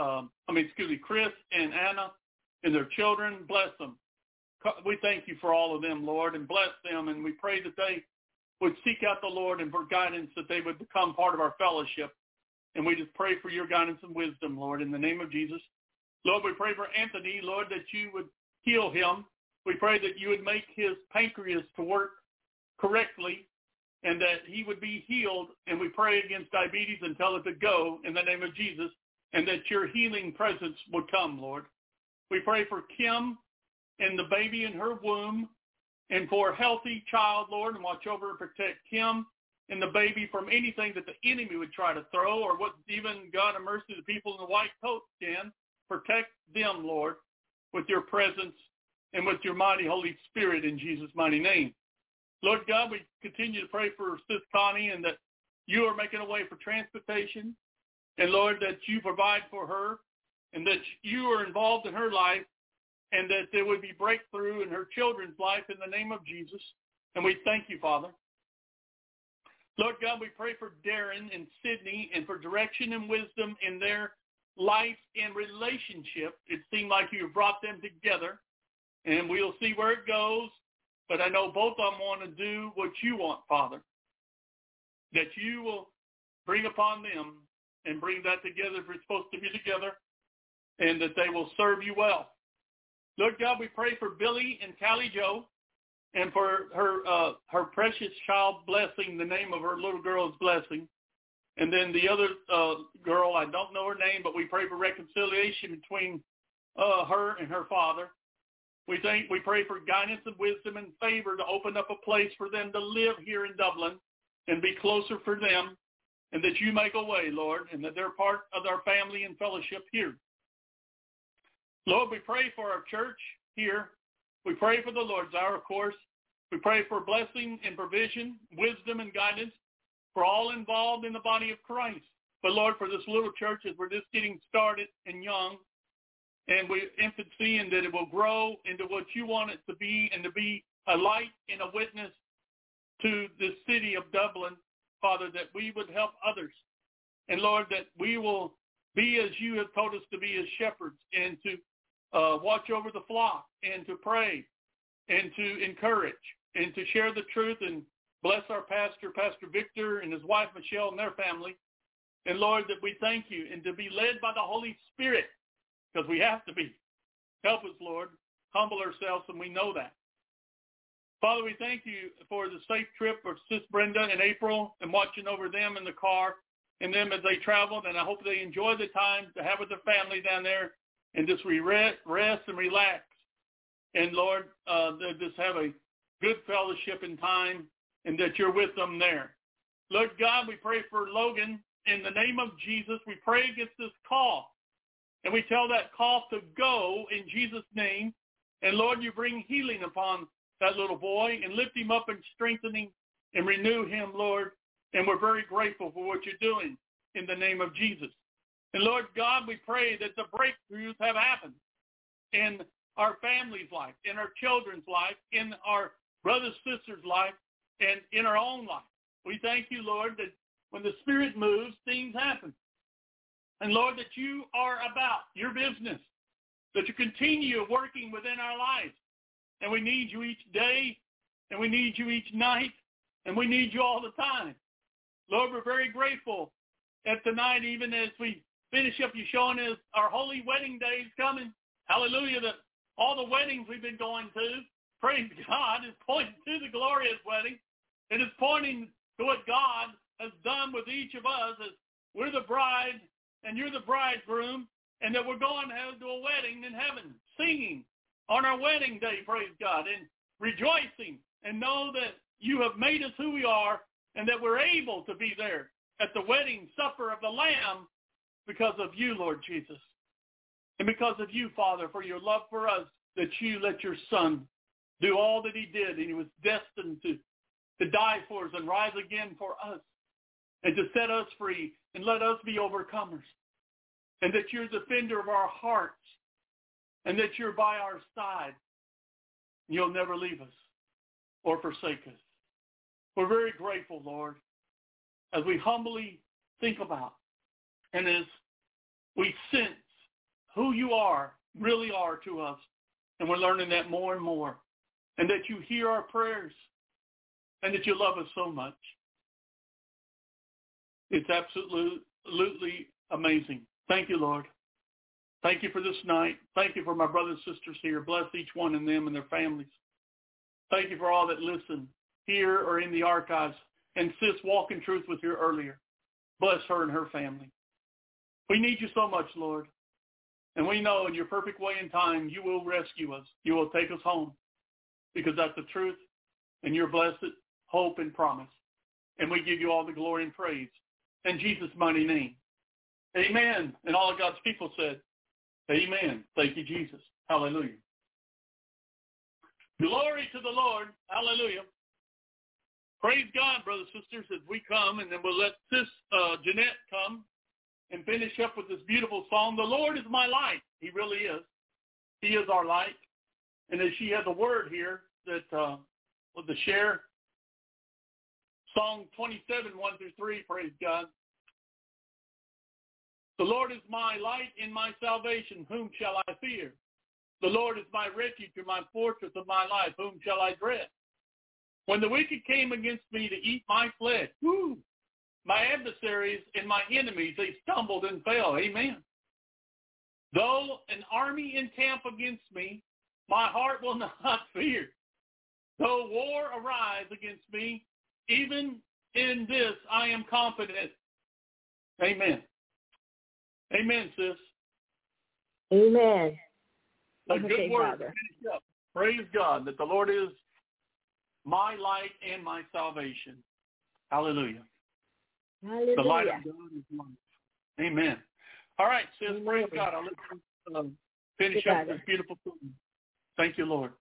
Chris and Anna and their children. Bless them. We thank you for all of them, Lord, and bless them. And we pray that they would seek out the Lord and for guidance, that they would become part of our fellowship. And we just pray for your guidance and wisdom, Lord, in the name of Jesus. Lord, we pray for Anthony, Lord, that you would heal him. We pray that you would make his pancreas to work correctly and that he would be healed. And we pray against diabetes and tell it to go in the name of Jesus, and that your healing presence would come, Lord. We pray for Kim and the baby in her womb, and for a healthy child, Lord, and watch over and protect Kim and the baby from anything that the enemy would try to throw, or what even, God of mercy, the people in the white coats can. Protect them, Lord, with your presence and with your mighty Holy Spirit in Jesus' mighty name. Lord God, we continue to pray for Sis Connie, and that you are making a way for transportation, and Lord, that you provide for her, and that you are involved in her life, and that there would be breakthrough in her children's life in the name of Jesus. And we thank you, Father. Lord God, we pray for Darren and Sydney and for direction and wisdom in their life and relationship. It seemed like you brought them together, and we'll see where it goes. But I know both of them want to do what you want, Father, that you will bring upon them and bring that together if it's supposed to be together, and that they will serve you well. Lord God, we pray for Billy and Callie Joe, and for her precious child, Blessing. The name of her little girl is Blessing. And then the other girl, I don't know her name, but we pray for reconciliation between her and her father. We pray for guidance and wisdom and favor to open up a place for them to live here in Dublin and be closer for them, and that you make a way, Lord, and that they're part of our family and fellowship here. Lord, we pray for our church here. We pray for the Lord's Hour, of course. We pray for blessing and provision, wisdom and guidance for all involved in the body of Christ. But Lord, for this little church, as we're just getting started and young, and we're infancy, and that it will grow into what you want it to be, and to be a light and a witness to the city of Dublin, Father, that we would help others. And Lord, that we will be as you have told us to be as shepherds, and to watch over the flock, and to pray, and to encourage, and to share the truth, and bless our pastor, Pastor Victor, and his wife, Michelle, and their family. And Lord, that we thank you, and to be led by the Holy Spirit, because we have to be. Help us, Lord. Humble ourselves, and we know that. Father, we thank you for the safe trip of Sis Brenda and April, and watching over them in the car, and them as they traveled. And I hope they enjoy the time to have with their family down there, and just rest and relax. And Lord, just have a good fellowship and time, and that you're with them there. Lord God, we pray for Logan. In the name of Jesus, we pray against this cough. And we tell that cough to go in Jesus' name. And Lord, you bring healing upon that little boy, and lift him up and strengthening and renew him, Lord. And we're very grateful for what you're doing in the name of Jesus. And Lord God, we pray that the breakthroughs have happened in our family's life, in our children's life, in our brothers' sisters' life, and in our own life. We thank you, Lord, that when the Spirit moves, things happen. And Lord, that you are about your business, that you continue working within our lives. And we need you each day, and we need you each night, and we need you all the time. Lord, we're very grateful that tonight, even as we finish up, you showing us our holy wedding days coming. Hallelujah, that all the weddings we've been going to, praise God, is pointing to the glorious wedding. It is pointing to what God has done with each of us, as we're the bride and you're the bridegroom, and that we're going to a wedding in heaven, singing on our wedding day, praise God, and rejoicing, and know that you have made us who we are, and that we're able to be there at the wedding supper of the Lamb because of you, Lord Jesus. And because of you, Father, for your love for us, that you let your Son do all that he did, and he was destined to die for us and rise again for us, and to set us free and let us be overcomers, and that you're the defender of our hearts, and that you're by our side. You'll never leave us or forsake us. We're very grateful, Lord, as we humbly think about and as we sense who you really are to us, and we're learning that more and more, and that you hear our prayers, and that you love us so much. It's absolutely amazing. Thank you, Lord. Thank you for this night. Thank you for my brothers and sisters here. Bless each one of them and their families. Thank you for all that listen here or in the archives. And Sis Walk in Truth was here earlier. Bless her and her family. We need you so much, Lord. And we know in your perfect way and time, you will rescue us. You will take us home, because that's the truth and your blessed hope and promise. And we give you all the glory and praise in Jesus' mighty name. Amen. And all of God's people said, amen. Thank you, Jesus. Hallelujah. Glory to the Lord. Hallelujah. Praise God, brothers and sisters, as we come, and then we'll let Sis Jeanette come and finish up with this beautiful song. The Lord is my light. He really is. He is our light. And as she has a word here that with the share, Song 27, 1-3, praise God. The Lord is my light and my salvation. Whom shall I fear? The Lord is my refuge and my fortress of my life. Whom shall I dread? When the wicked came against me to eat my flesh, my adversaries and my enemies, they stumbled and fell. Amen. Though an army encamp against me, my heart will not fear. Though war arise against me, even in this I am confident. Amen. Amen, sis. Amen. A good word to finish up. Praise God that the Lord is my light and my salvation. Hallelujah. Hallelujah. The light of God is life. Amen. All right, sis. Praise God. I'll let you finish up this beautiful thing. Thank you, Lord.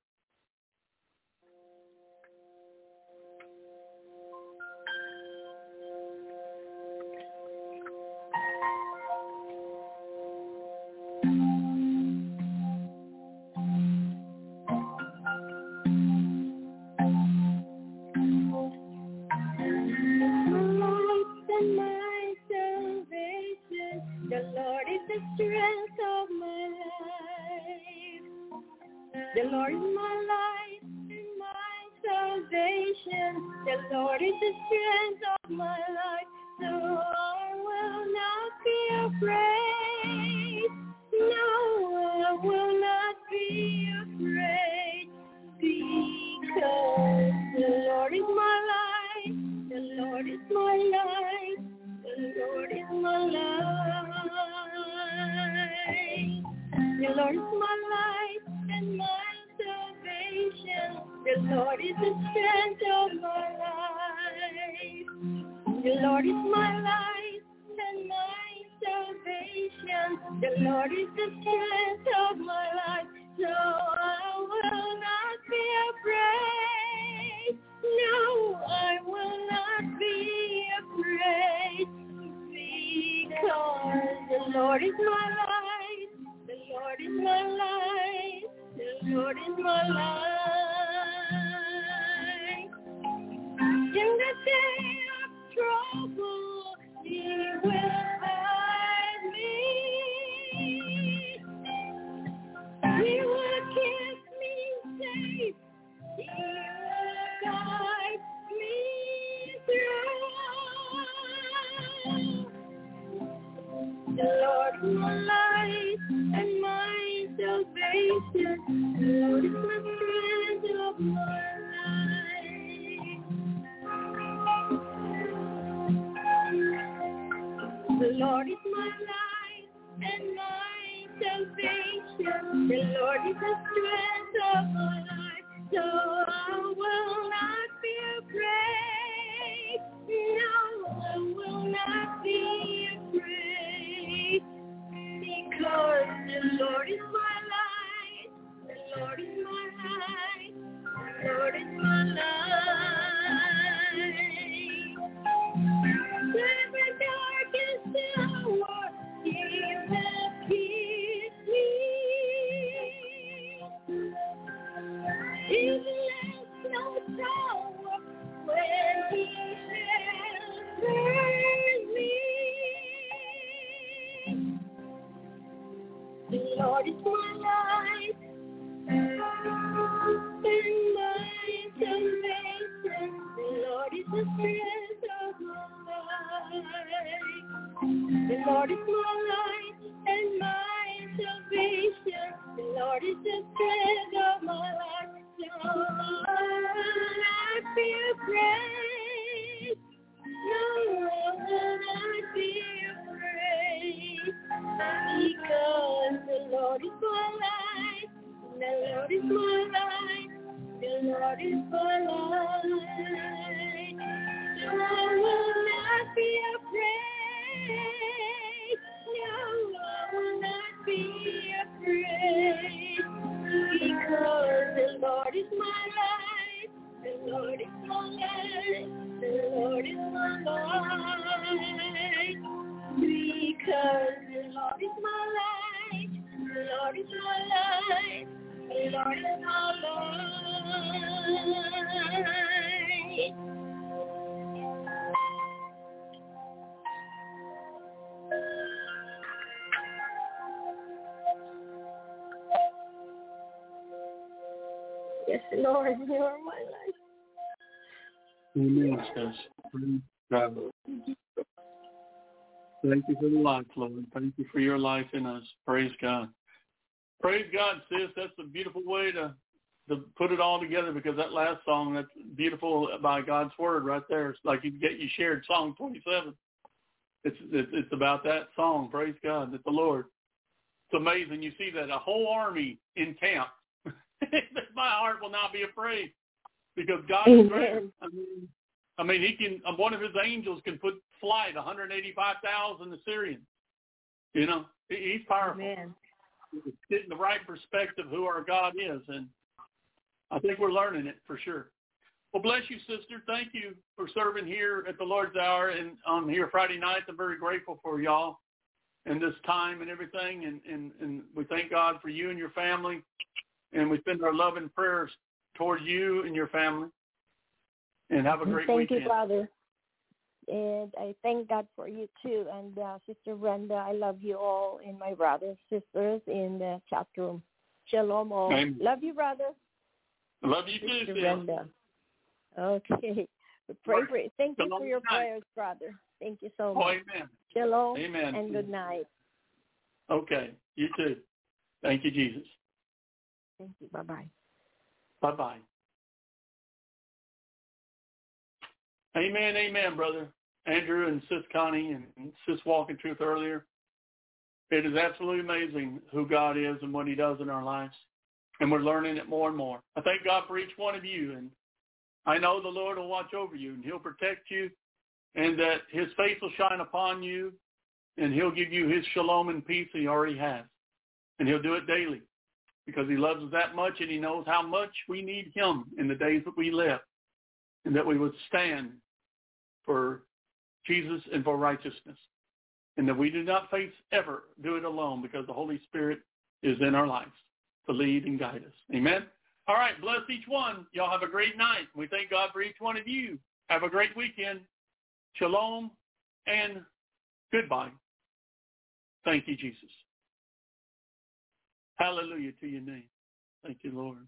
The Lord is my life and my salvation. The Lord is the strength of my life, so I will not be afraid. No, I will not be afraid, because the Lord is my life. The Lord is my life. The Lord is my life. The Lord is my life and my salvation. The Lord is the strength of my life. The Lord is my life and my salvation. The Lord is the strength of my life, so I will not be afraid. No, I will not be afraid, because the Lord is my life. The Lord is my life. The Lord is my life. In the day of trouble, He will hide me. He will keep me safe. He will guide me through. The Lord is my life and my salvation. The Lord is my strength of my life. The Lord is my life and my salvation. The Lord is the strength of my life, so I will not be afraid. No, I will not be afraid, because the Lord is my life. The Lord is my life. The Lord is my life. Every darkest hour, He will keep me. He lets no power when He shelters me. The Lord is my life and my salvation. The Lord is the strength of my life. The Lord is my life and my salvation. The Lord is the strength of my life, so I will not be afraid. No, I will not be afraid, because the Lord is my life. The Lord is my life. The Lord is my life. So I will not be afraid. No, I will not be afraid, because the Lord is my life. The Lord is my life. The Lord is my life, because the Lord is my life. The Lord is my life. The Lord is my life. Yes, Lord, you are my life. Amen, sis. Praise God. Thank you for the life, Lord. Thank you for your life in us. Praise God. Praise God, sis. That's a beautiful way to put it all together, because that last song, that's beautiful by God's word right there. It's like you shared Song 27. It's about that song. Praise God. That the Lord. It's amazing. You see that a whole army in camp. My heart will not be afraid, because God is great. I mean, He can. One of His angels can put flight 185,000 Assyrians. You know, He's powerful. Amen. getting the right perspective of who our God is. And I think we're learning it for sure. Well, bless you, sister. Thank you for serving here at the Lord's Hour and on here Friday nights. I'm very grateful for y'all and this time and everything. And we thank God for you and your family. And we send our love and prayers towards you and your family. And have a great weekend. Thank you, Father. And I thank God for you too. And Sister Brenda, I love you all, and my brothers, sisters in the chat room. Shalom all. Amen. Love you, brother. Love you too, Sister sis. Brenda. Okay. Pray. Thank you for your prayers, brother. Thank you so much. Oh, amen. Shalom. Amen. And good night. Okay. You too. Thank you, Jesus. Thank you. Bye-bye. Bye-bye. Amen, amen, brother Andrew and Sis Connie and Sis Walking Truth earlier. It is absolutely amazing who God is and what he does in our lives. And we're learning it more and more. I thank God for each one of you. And I know the Lord will watch over you and he'll protect you and that his face will shine upon you and he'll give you his shalom and peace he already has. And he'll do it daily because he loves us that much and he knows how much we need him in the days that we live and that we would stand for Jesus and for righteousness. And that we do not face ever do it alone because the Holy Spirit is in our lives to lead and guide us. Amen? All right, bless each one. Y'all have a great night. We thank God for each one of you. Have a great weekend. Shalom and goodbye. Thank you, Jesus. Hallelujah to your name. Thank you, Lord.